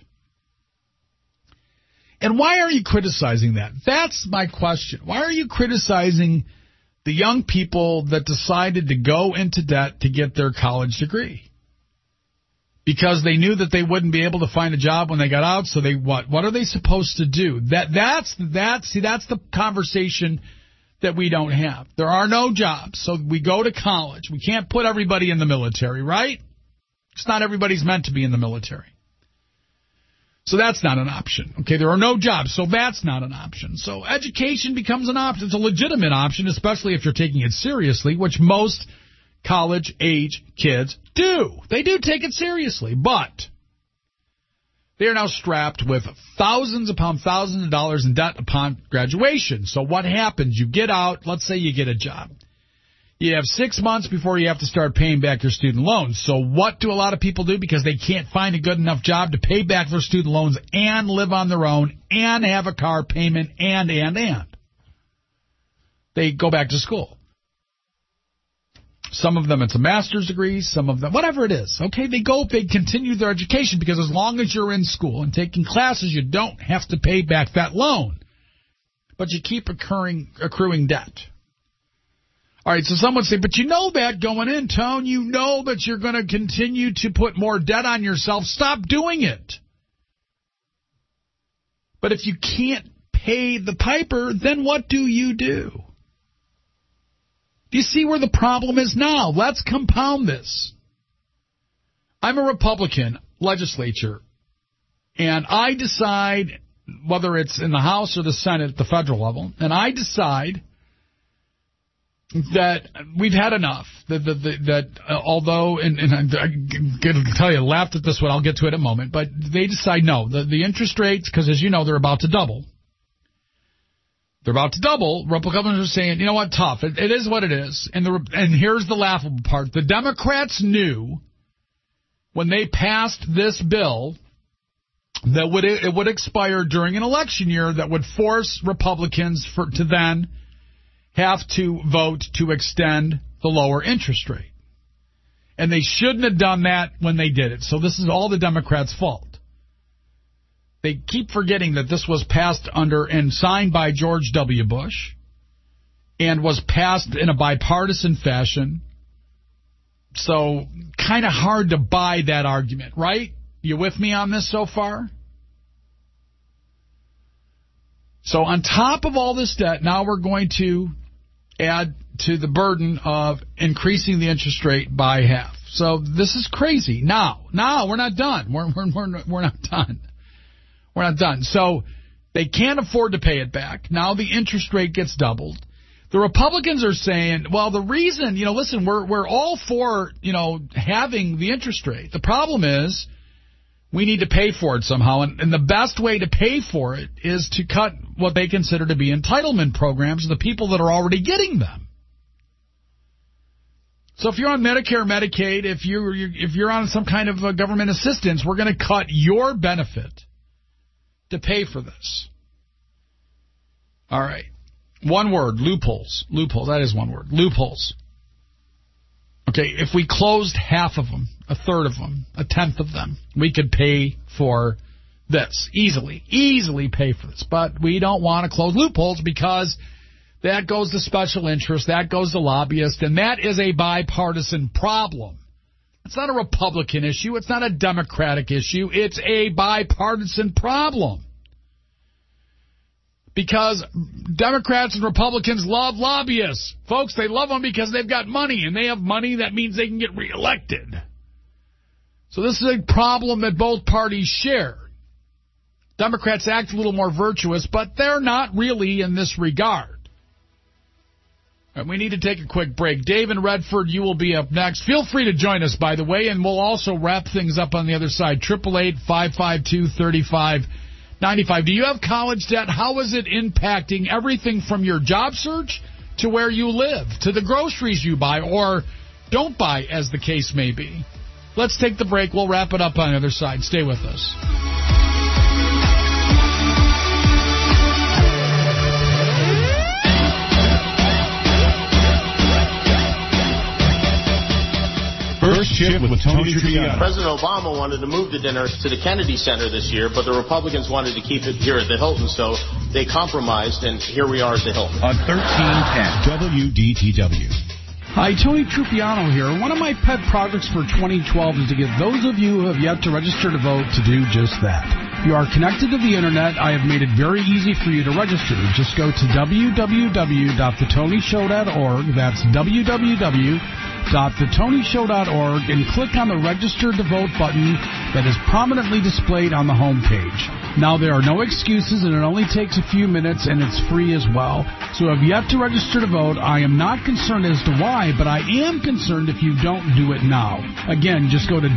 And why are you criticizing that? That's my question. Why are you criticizing the young people that decided to go into debt to get their college degree? Because they knew that they wouldn't be able to find a job when they got out, so what are they supposed to do? That's the conversation that we don't have. There are no jobs, so we go to college. We can't put everybody in the military, right? It's not everybody's meant to be in the military. So that's not an option. Okay, there are no jobs, so that's not an option. So education becomes an option. It's a legitimate option, especially if you're taking it seriously, which most college-age kids do. They do take it seriously, but They are now strapped with thousands of dollars in debt upon graduation. So what happens? You get out, let's say you get a job. You have 6 months before you have to start paying back your student loans. So what do a lot of people do? Because they can't find a good enough job to pay back their student loans and live on their own and have a car payment and. They go back to school. Some of them, it's a master's degree. Some of them, whatever it is. Okay, they continue their education because as long as you're in school and taking classes, you don't have to pay back that loan. But you keep accruing debt. All right, so some would say, but you know that going in, Tone. You know that you're going to continue to put more debt on yourself. Stop doing it. But if you can't pay the piper, then what do you do? Do you see where the problem is now? Let's compound this. I'm a Republican legislature, and I decide whether it's in the House or the Senate at the federal level, and I decide that we've had enough. Although, and I'm going to tell you, I laughed at this one. I'll get to it in a moment. But they decide no. The interest rates, because as you know, they're about to double. They're about to double. Republicans are saying, you know what, tough. It is what it is. And here's the laughable part. The Democrats knew when they passed this bill that it would expire during an election year that would force Republicans to then have to vote to extend the lower interest rate. And they shouldn't have done that when they did it. So this is all the Democrats' fault. They keep forgetting that this was passed under and signed by George W. Bush and was passed in a bipartisan fashion. So kind of hard to buy that argument, right? You with me on this so far? So on top of all this debt, now we're going to add to the burden of increasing the interest rate by half. So this is crazy. Now we're not done. We're not done. We're not done. So they can't afford to pay it back. Now the interest rate gets doubled. The Republicans are saying, well, the reason, listen, we're all for, having the interest rate. The problem is we need to pay for it somehow. And the best way to pay for it is to cut what they consider to be entitlement programs to the people that are already getting them. So if you're on Medicare, Medicaid, if you're on some kind of government assistance, we're going to cut your benefit to pay for this. All right. One word, loopholes. Loopholes, that is one word. Loopholes. Okay, if we closed half of them, a third of them, a tenth of them, we could pay for this easily pay for this. But we don't want to close loopholes because that goes to special interests, that goes to lobbyists, and that is a bipartisan problem. It's not a Republican issue. It's not a Democratic issue. It's a bipartisan problem. Because Democrats and Republicans love lobbyists. Folks, they love them because they've got money, and they have money. That means they can get reelected. So this is a problem that both parties share. Democrats act a little more virtuous, but they're not really in this regard. And we need to take a quick break. Dave in Redford, you will be up next. Feel free to join us, by the way, and we'll also wrap things up on the other side. 888-552-3595. Do you have college debt? How is it impacting everything from your job search to where you live, to the groceries you buy or don't buy, as the case may be? Let's take the break. We'll wrap it up on the other side. Stay with us. First Shift with Tony Trippiano. President Obama wanted to move the dinner to the Kennedy Center this year, but the Republicans wanted to keep it here at the Hilton, so they compromised, and here we are at the Hilton. On 1310 WDTW. Hi, Tony Trippiano here. One of my pet projects for 2012 is to get those of you who have yet to register to vote to do just that. If you are connected to the Internet, I have made it very easy for you to register. Just go to www.thetonyshow.org. That's www.thetonyshow.org and click on the Register to Vote button that is prominently displayed on the home page. Now, there are no excuses, and it only takes a few minutes, and it's free as well. So if you have to register to vote, I am not concerned as to why, but I am concerned if you don't do it now. Again, just go to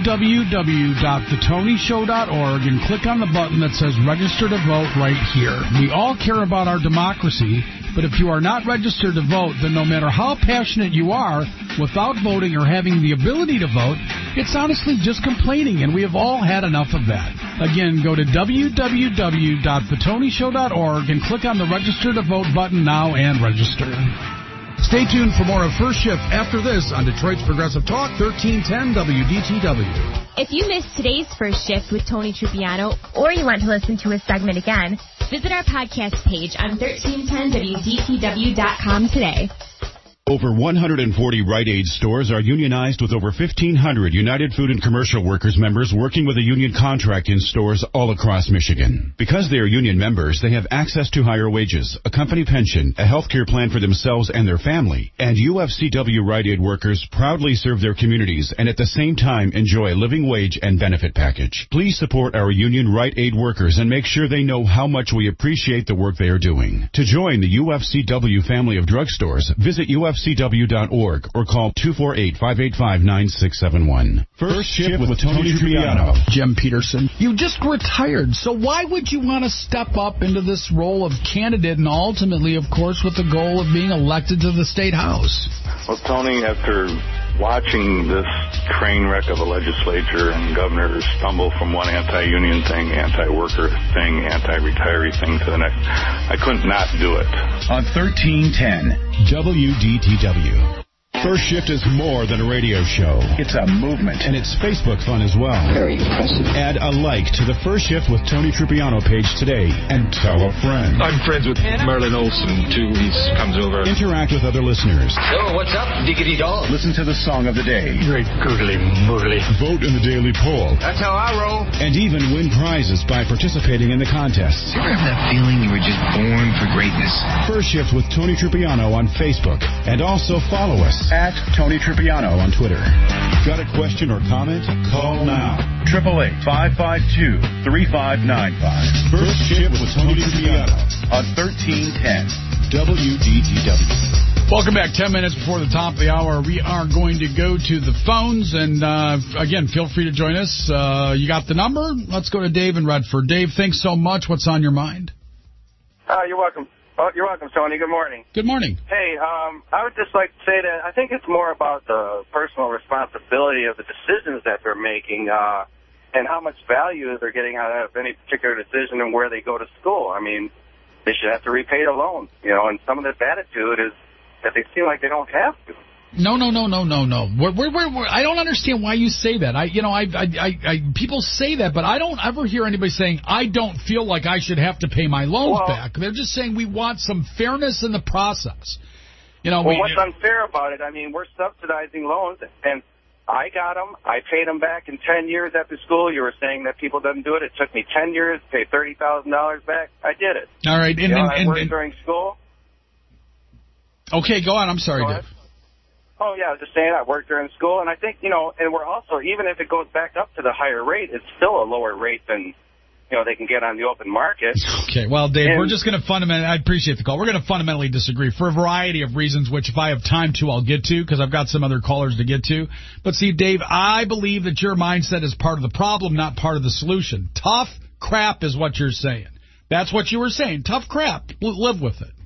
www.thetonyshow.org and click on the button that says register to vote right here. We all care about our democracy, but if you are not registered to vote, then no matter how passionate you are, without voting or having the ability to vote, it's honestly just complaining, and we have all had enough of that. Again, go to www.thetonyshow.org and click on the register to vote button now and register. Stay tuned for more of First Shift after this on Detroit's Progressive Talk, 1310 WDTW. If you missed today's First Shift with Tony Trupiano, or you want to listen to a segment again, visit our podcast page on 1310WDTW.com today. Over 140 Rite Aid stores are unionized with over 1,500 United Food and Commercial Workers members working with a union contract in stores all across Michigan. Because they are union members, they have access to higher wages, a company pension, a health care plan for themselves and their family, and UFCW Rite Aid workers proudly serve their communities and at the same time enjoy a living wage and benefit package. Please support our union Rite Aid workers and make sure they know how much we appreciate the work they are doing. To join the UFCW family of drugstores, visit UFCW.org or call 248-585-9671. First Shift with Tony Trupiano. Jim Peterson, you just retired, so why would you want to step up into this role of candidate and ultimately, of course, with the goal of being elected to the State House? Well, Tony, after watching this train wreck of a legislature and governor stumble from one anti-union thing, anti-worker thing, anti-retiree thing to the next, I couldn't not do it. On 1310 WDTW. First Shift is more than a radio show. It's a movement. And it's Facebook fun as well. Very impressive. Add a like to the First Shift with Tony Trupiano page today and tell a friend. I'm friends with Merlin Olsen, too. He comes over. Interact with other listeners. So, what's up, diggity dog? Listen to the song of the day. Great googly moogly. Vote in the daily poll. That's how I roll. And even win prizes by participating in the contests. You ever have that feeling you were just born for greatness? First Shift with Tony Trupiano on Facebook. And also follow us at Tony Trupiano on Twitter. Got a question or comment? Call now. 888-552-3595. First Shift with Tony Trupiano on 1310 WDTW. Welcome back. 10 minutes before the top of the hour, we are going to go to the phones. And, again, feel free to join us. You got the number? Let's go to Dave in Redford. Dave, thanks so much. What's on your mind? You're welcome. Oh, you're welcome, Tony. Good morning. Good morning. Hey, I would just like to say that I think it's more about the personal responsibility of the decisions that they're making and how much value they're getting out of any particular decision and where they go to school. I mean, they should have to repay the loan, you know, and some of this attitude is that they feel like they don't have to. No. I don't understand why you say that. People say that, but I don't ever hear anybody saying, I don't feel like I should have to pay my loans back. They're just saying we want some fairness in the process. You know, what's unfair about it? I mean, we're subsidizing loans, and I got them. I paid them back in 10 years after school. You were saying that people didn't do it. It took me 10 years to pay $30,000 back. I did it. All right. I worked during school. Okay, go on. I'm sorry, Dave. Oh, yeah, I was just saying I worked during school, and I think, you know, and we're also, even if it goes back up to the higher rate, it's still a lower rate than, you know, they can get on the open market. Okay, well, Dave, we're just going to I appreciate the call. We're going to fundamentally disagree for a variety of reasons, which if I have time to, I'll get to, because I've got some other callers to get to. But see, Dave, I believe that your mindset is part of the problem, not part of the solution. Tough crap is what you're saying. That's what you were saying. Tough crap. Live with it.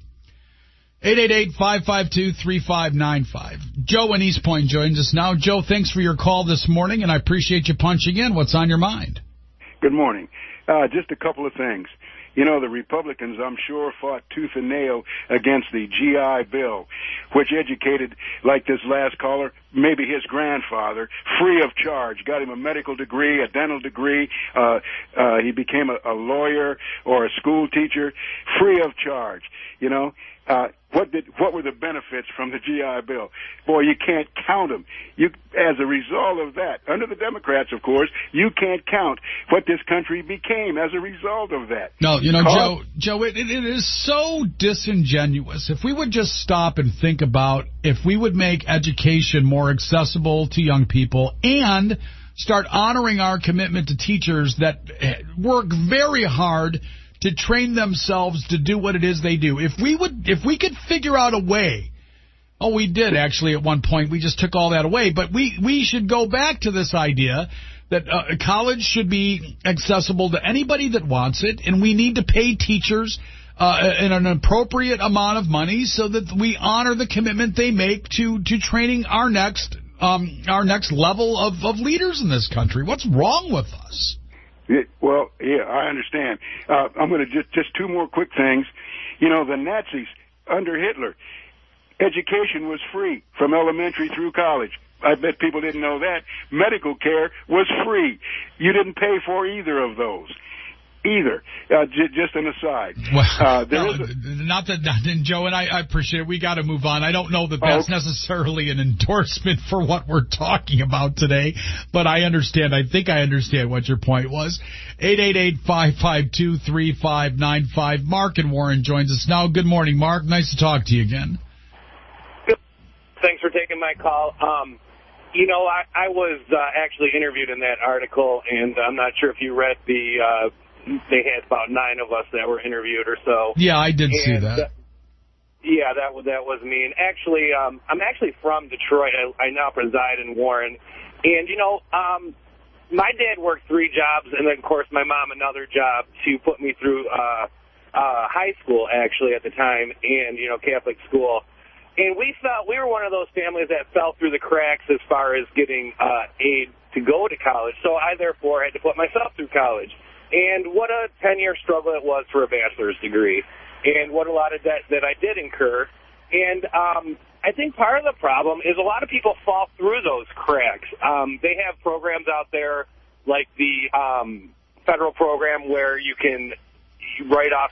888-552-3595. Joe in East Point joins us now. Joe, thanks for your call this morning, and I appreciate you punching in. What's on your mind? Good morning. Just a couple of things. You know, the Republicans, I'm sure, fought tooth and nail against the GI Bill, which educated, like this last caller, maybe his grandfather, free of charge, got him a medical degree, a dental degree. He became a lawyer or a school teacher, free of charge, you know. What were the benefits from the GI Bill? Boy, you can't count them. As a result of that, under the Democrats, of course, you can't count what this country became as a result of that. No, you know, Joe, it is so disingenuous. If we would just stop and think about if we would make education more accessible to young people and start honoring our commitment to teachers that work very hard to train themselves to do what it is they do. If we could figure out a way. Oh, we did actually at one point. We just took all that away. But we should go back to this idea that college should be accessible to anybody that wants it, and we need to pay teachers in an appropriate amount of money so that we honor the commitment they make to training our next level of leaders in this country. What's wrong with us? Well, I understand. I'm going to just two more quick things. You know, the Nazis under Hitler, education was free from elementary through college. I bet people didn't know that. Medical care was free. You didn't pay for either of those. Either. Just an aside. Well, Joe, and I appreciate it. We got to move on. I don't know that that's necessarily an endorsement for what we're talking about today, but I understand. I think I understand what your point was. 888-552-3595. Mark and Warren joins us now. Good morning, Mark. Nice to talk to you again. Thanks for taking my call. You know, I was actually interviewed in that article, and I'm not sure if you read they had about 9 of us that were interviewed or so. Yeah, I did see that. Yeah, that was me. And actually, I'm actually from Detroit. I now reside in Warren. And, you know, my dad worked 3 jobs, and then, of course, my mom another job to put me through high school, actually, at the time, and, you know, Catholic school. And we felt we were one of those families that fell through the cracks as far as getting aid to go to college. So I, therefore, had to put myself through college. And what a 10-year struggle it was for a bachelor's degree. And what a lot of debt that I did incur. And I think part of the problem is a lot of people fall through those cracks. They have programs out there like the federal program where you can write off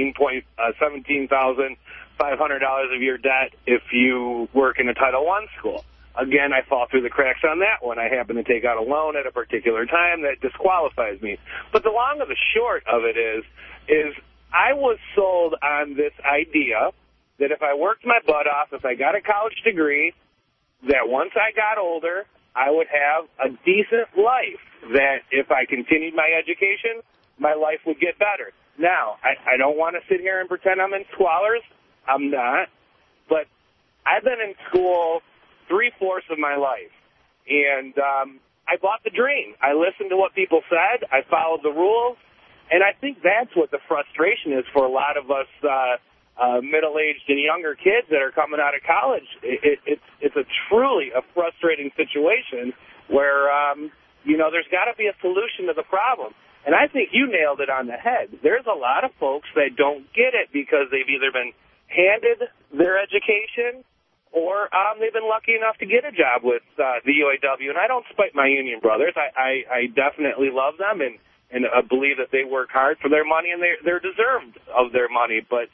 $17,500 of your debt if you work in a Title I school. Again, I fall through the cracks on that one. I happen to take out a loan at a particular time that disqualifies me. But the long and the short of it is I was sold on this idea that if I worked my butt off, if I got a college degree, that once I got older, I would have a decent life, that if I continued my education, my life would get better. Now, I don't want to sit here and pretend I'm in squalors. I'm not. But I've been in school 3/4 of my life. And I bought the dream. I listened to what people said. I followed the rules. And I think that's what the frustration is for a lot of us middle-aged and younger kids that are coming out of college. It's a truly a frustrating situation where, you know, there's got to be a solution to the problem. And I think you nailed it on the head. There's a lot of folks that don't get it because they've either been handed their education or they've been lucky enough to get a job with the UAW. And I don't spite my union brothers. I definitely love them and believe that they work hard for their money and they're deserved of their money. But,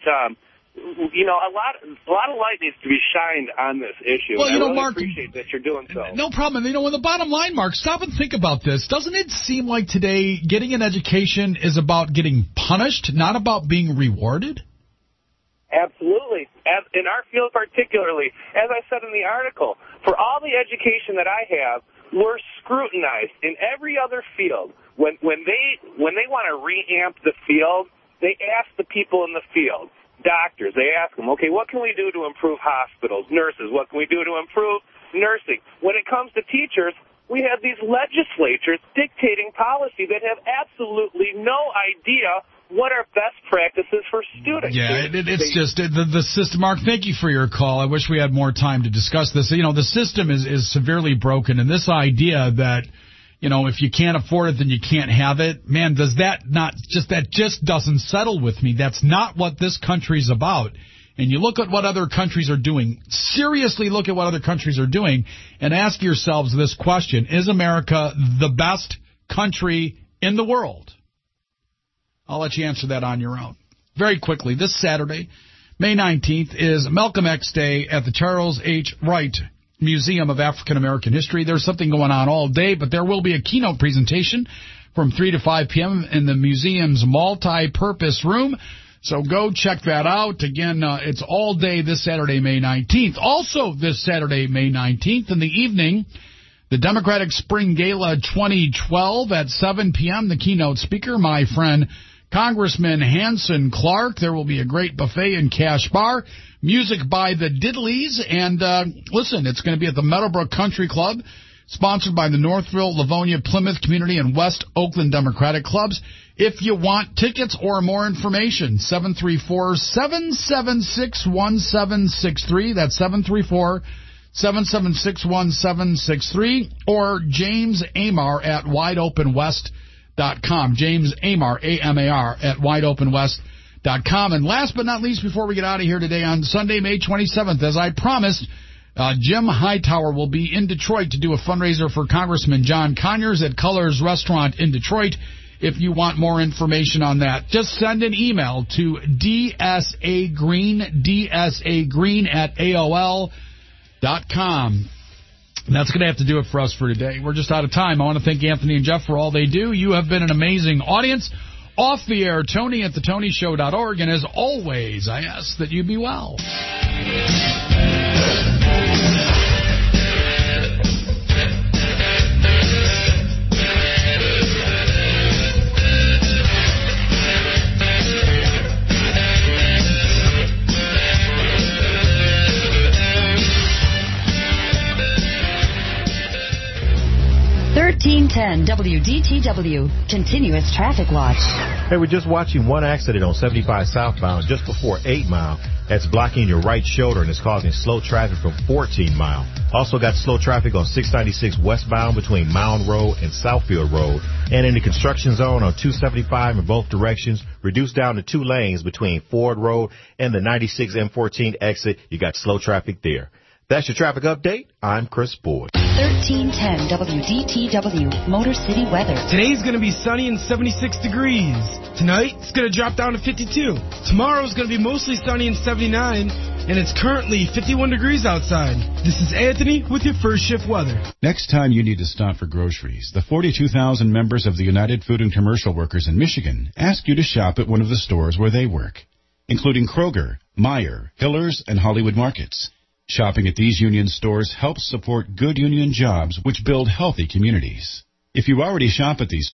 you know, a lot of light needs to be shined on this issue. Well, you know, I really Mark, appreciate that you're doing so. No problem. You know, on the bottom line, Mark, stop and think about this. Doesn't it seem like today getting an education is about getting punished, not about being rewarded? Absolutely. In our field particularly, as I said in the article, for all the education that I have, we're scrutinized in every other field. When they want to reamp the field, they ask the people in the field, doctors, they ask them, okay, what can we do to improve hospitals, nurses, what can we do to improve nursing? When it comes to teachers, we have these legislatures dictating policy that have absolutely no idea what are best practices for students. Yeah, it's just the system. Mark, thank you for your call. I wish we had more time to discuss this. You know, the system is severely broken, and this idea that, you know, if you can't afford it, then you can't have it, man, that just doesn't settle with me. That's not what this country's about. And you look at what other countries are doing, seriously look at what other countries are doing, and ask yourselves this question: is America the best country in the world? I'll let you answer that on your own. Very quickly, this Saturday, May 19th, is Malcolm X Day at the Charles H. Wright Museum of African American History. There's something going on all day, but there will be a keynote presentation from 3 to 5 p.m. in the museum's multi-purpose room. So go check that out. Again, it's all day this Saturday, May 19th. Also this Saturday, May 19th, in the evening, The Democratic Spring Gala 2012 at 7 p.m. The keynote speaker, my friend Congressman Hanson Clark. There will be a great buffet and cash bar. Music by the Diddleys. And listen, it's going to be at the Meadowbrook Country Club, sponsored by the Northville, Livonia, Plymouth Community, and West Oakland Democratic Clubs. If you want tickets or more information, 734-776-1763. That's 734-776-1763. Or James Amar at wideopenwest.com. James Amar, A-M-A-R, at wideopenwest.com. And last but not least, before we get out of here today, on Sunday, May 27th, as I promised, Jim Hightower will be in Detroit to do a fundraiser for Congressman John Conyers at Colors Restaurant in Detroit. If you want more information on that, just send an email to dsagreen at AOL.com. That's going to have to do it for us for today. We're just out of time. I want to thank Anthony and Jeff for all they do. You have been an amazing audience. Off the air, Tony at thetonyshow.org. And as always, I ask that you be well. 1310 WDTW. Continuous traffic watch. Hey, we're just watching one accident on 75 southbound just before 8 Mile. That's blocking your right shoulder and is causing slow traffic from 14 Mile. Also got slow traffic on 696 westbound between Mound Road and Southfield Road. And in the construction zone on 275 in both directions, reduced down to 2 lanes between Ford Road and the 96 M14 exit. You got slow traffic there. That's your traffic update. I'm Chris Boyd. 1310 WDTW, Motor City weather. Today's going to be sunny and 76 degrees. Tonight, it's going to drop down to 52. Tomorrow's going to be mostly sunny and 79, and it's currently 51 degrees outside. This is Anthony with your first shift weather. Next time you need to stop for groceries, the 42,000 members of the United Food and Commercial Workers in Michigan ask you to shop at one of the stores where they work, including Kroger, Meijer, Hiller's, and Hollywood Markets. Shopping at these union stores helps support good union jobs which build healthy communities. If you already shop at these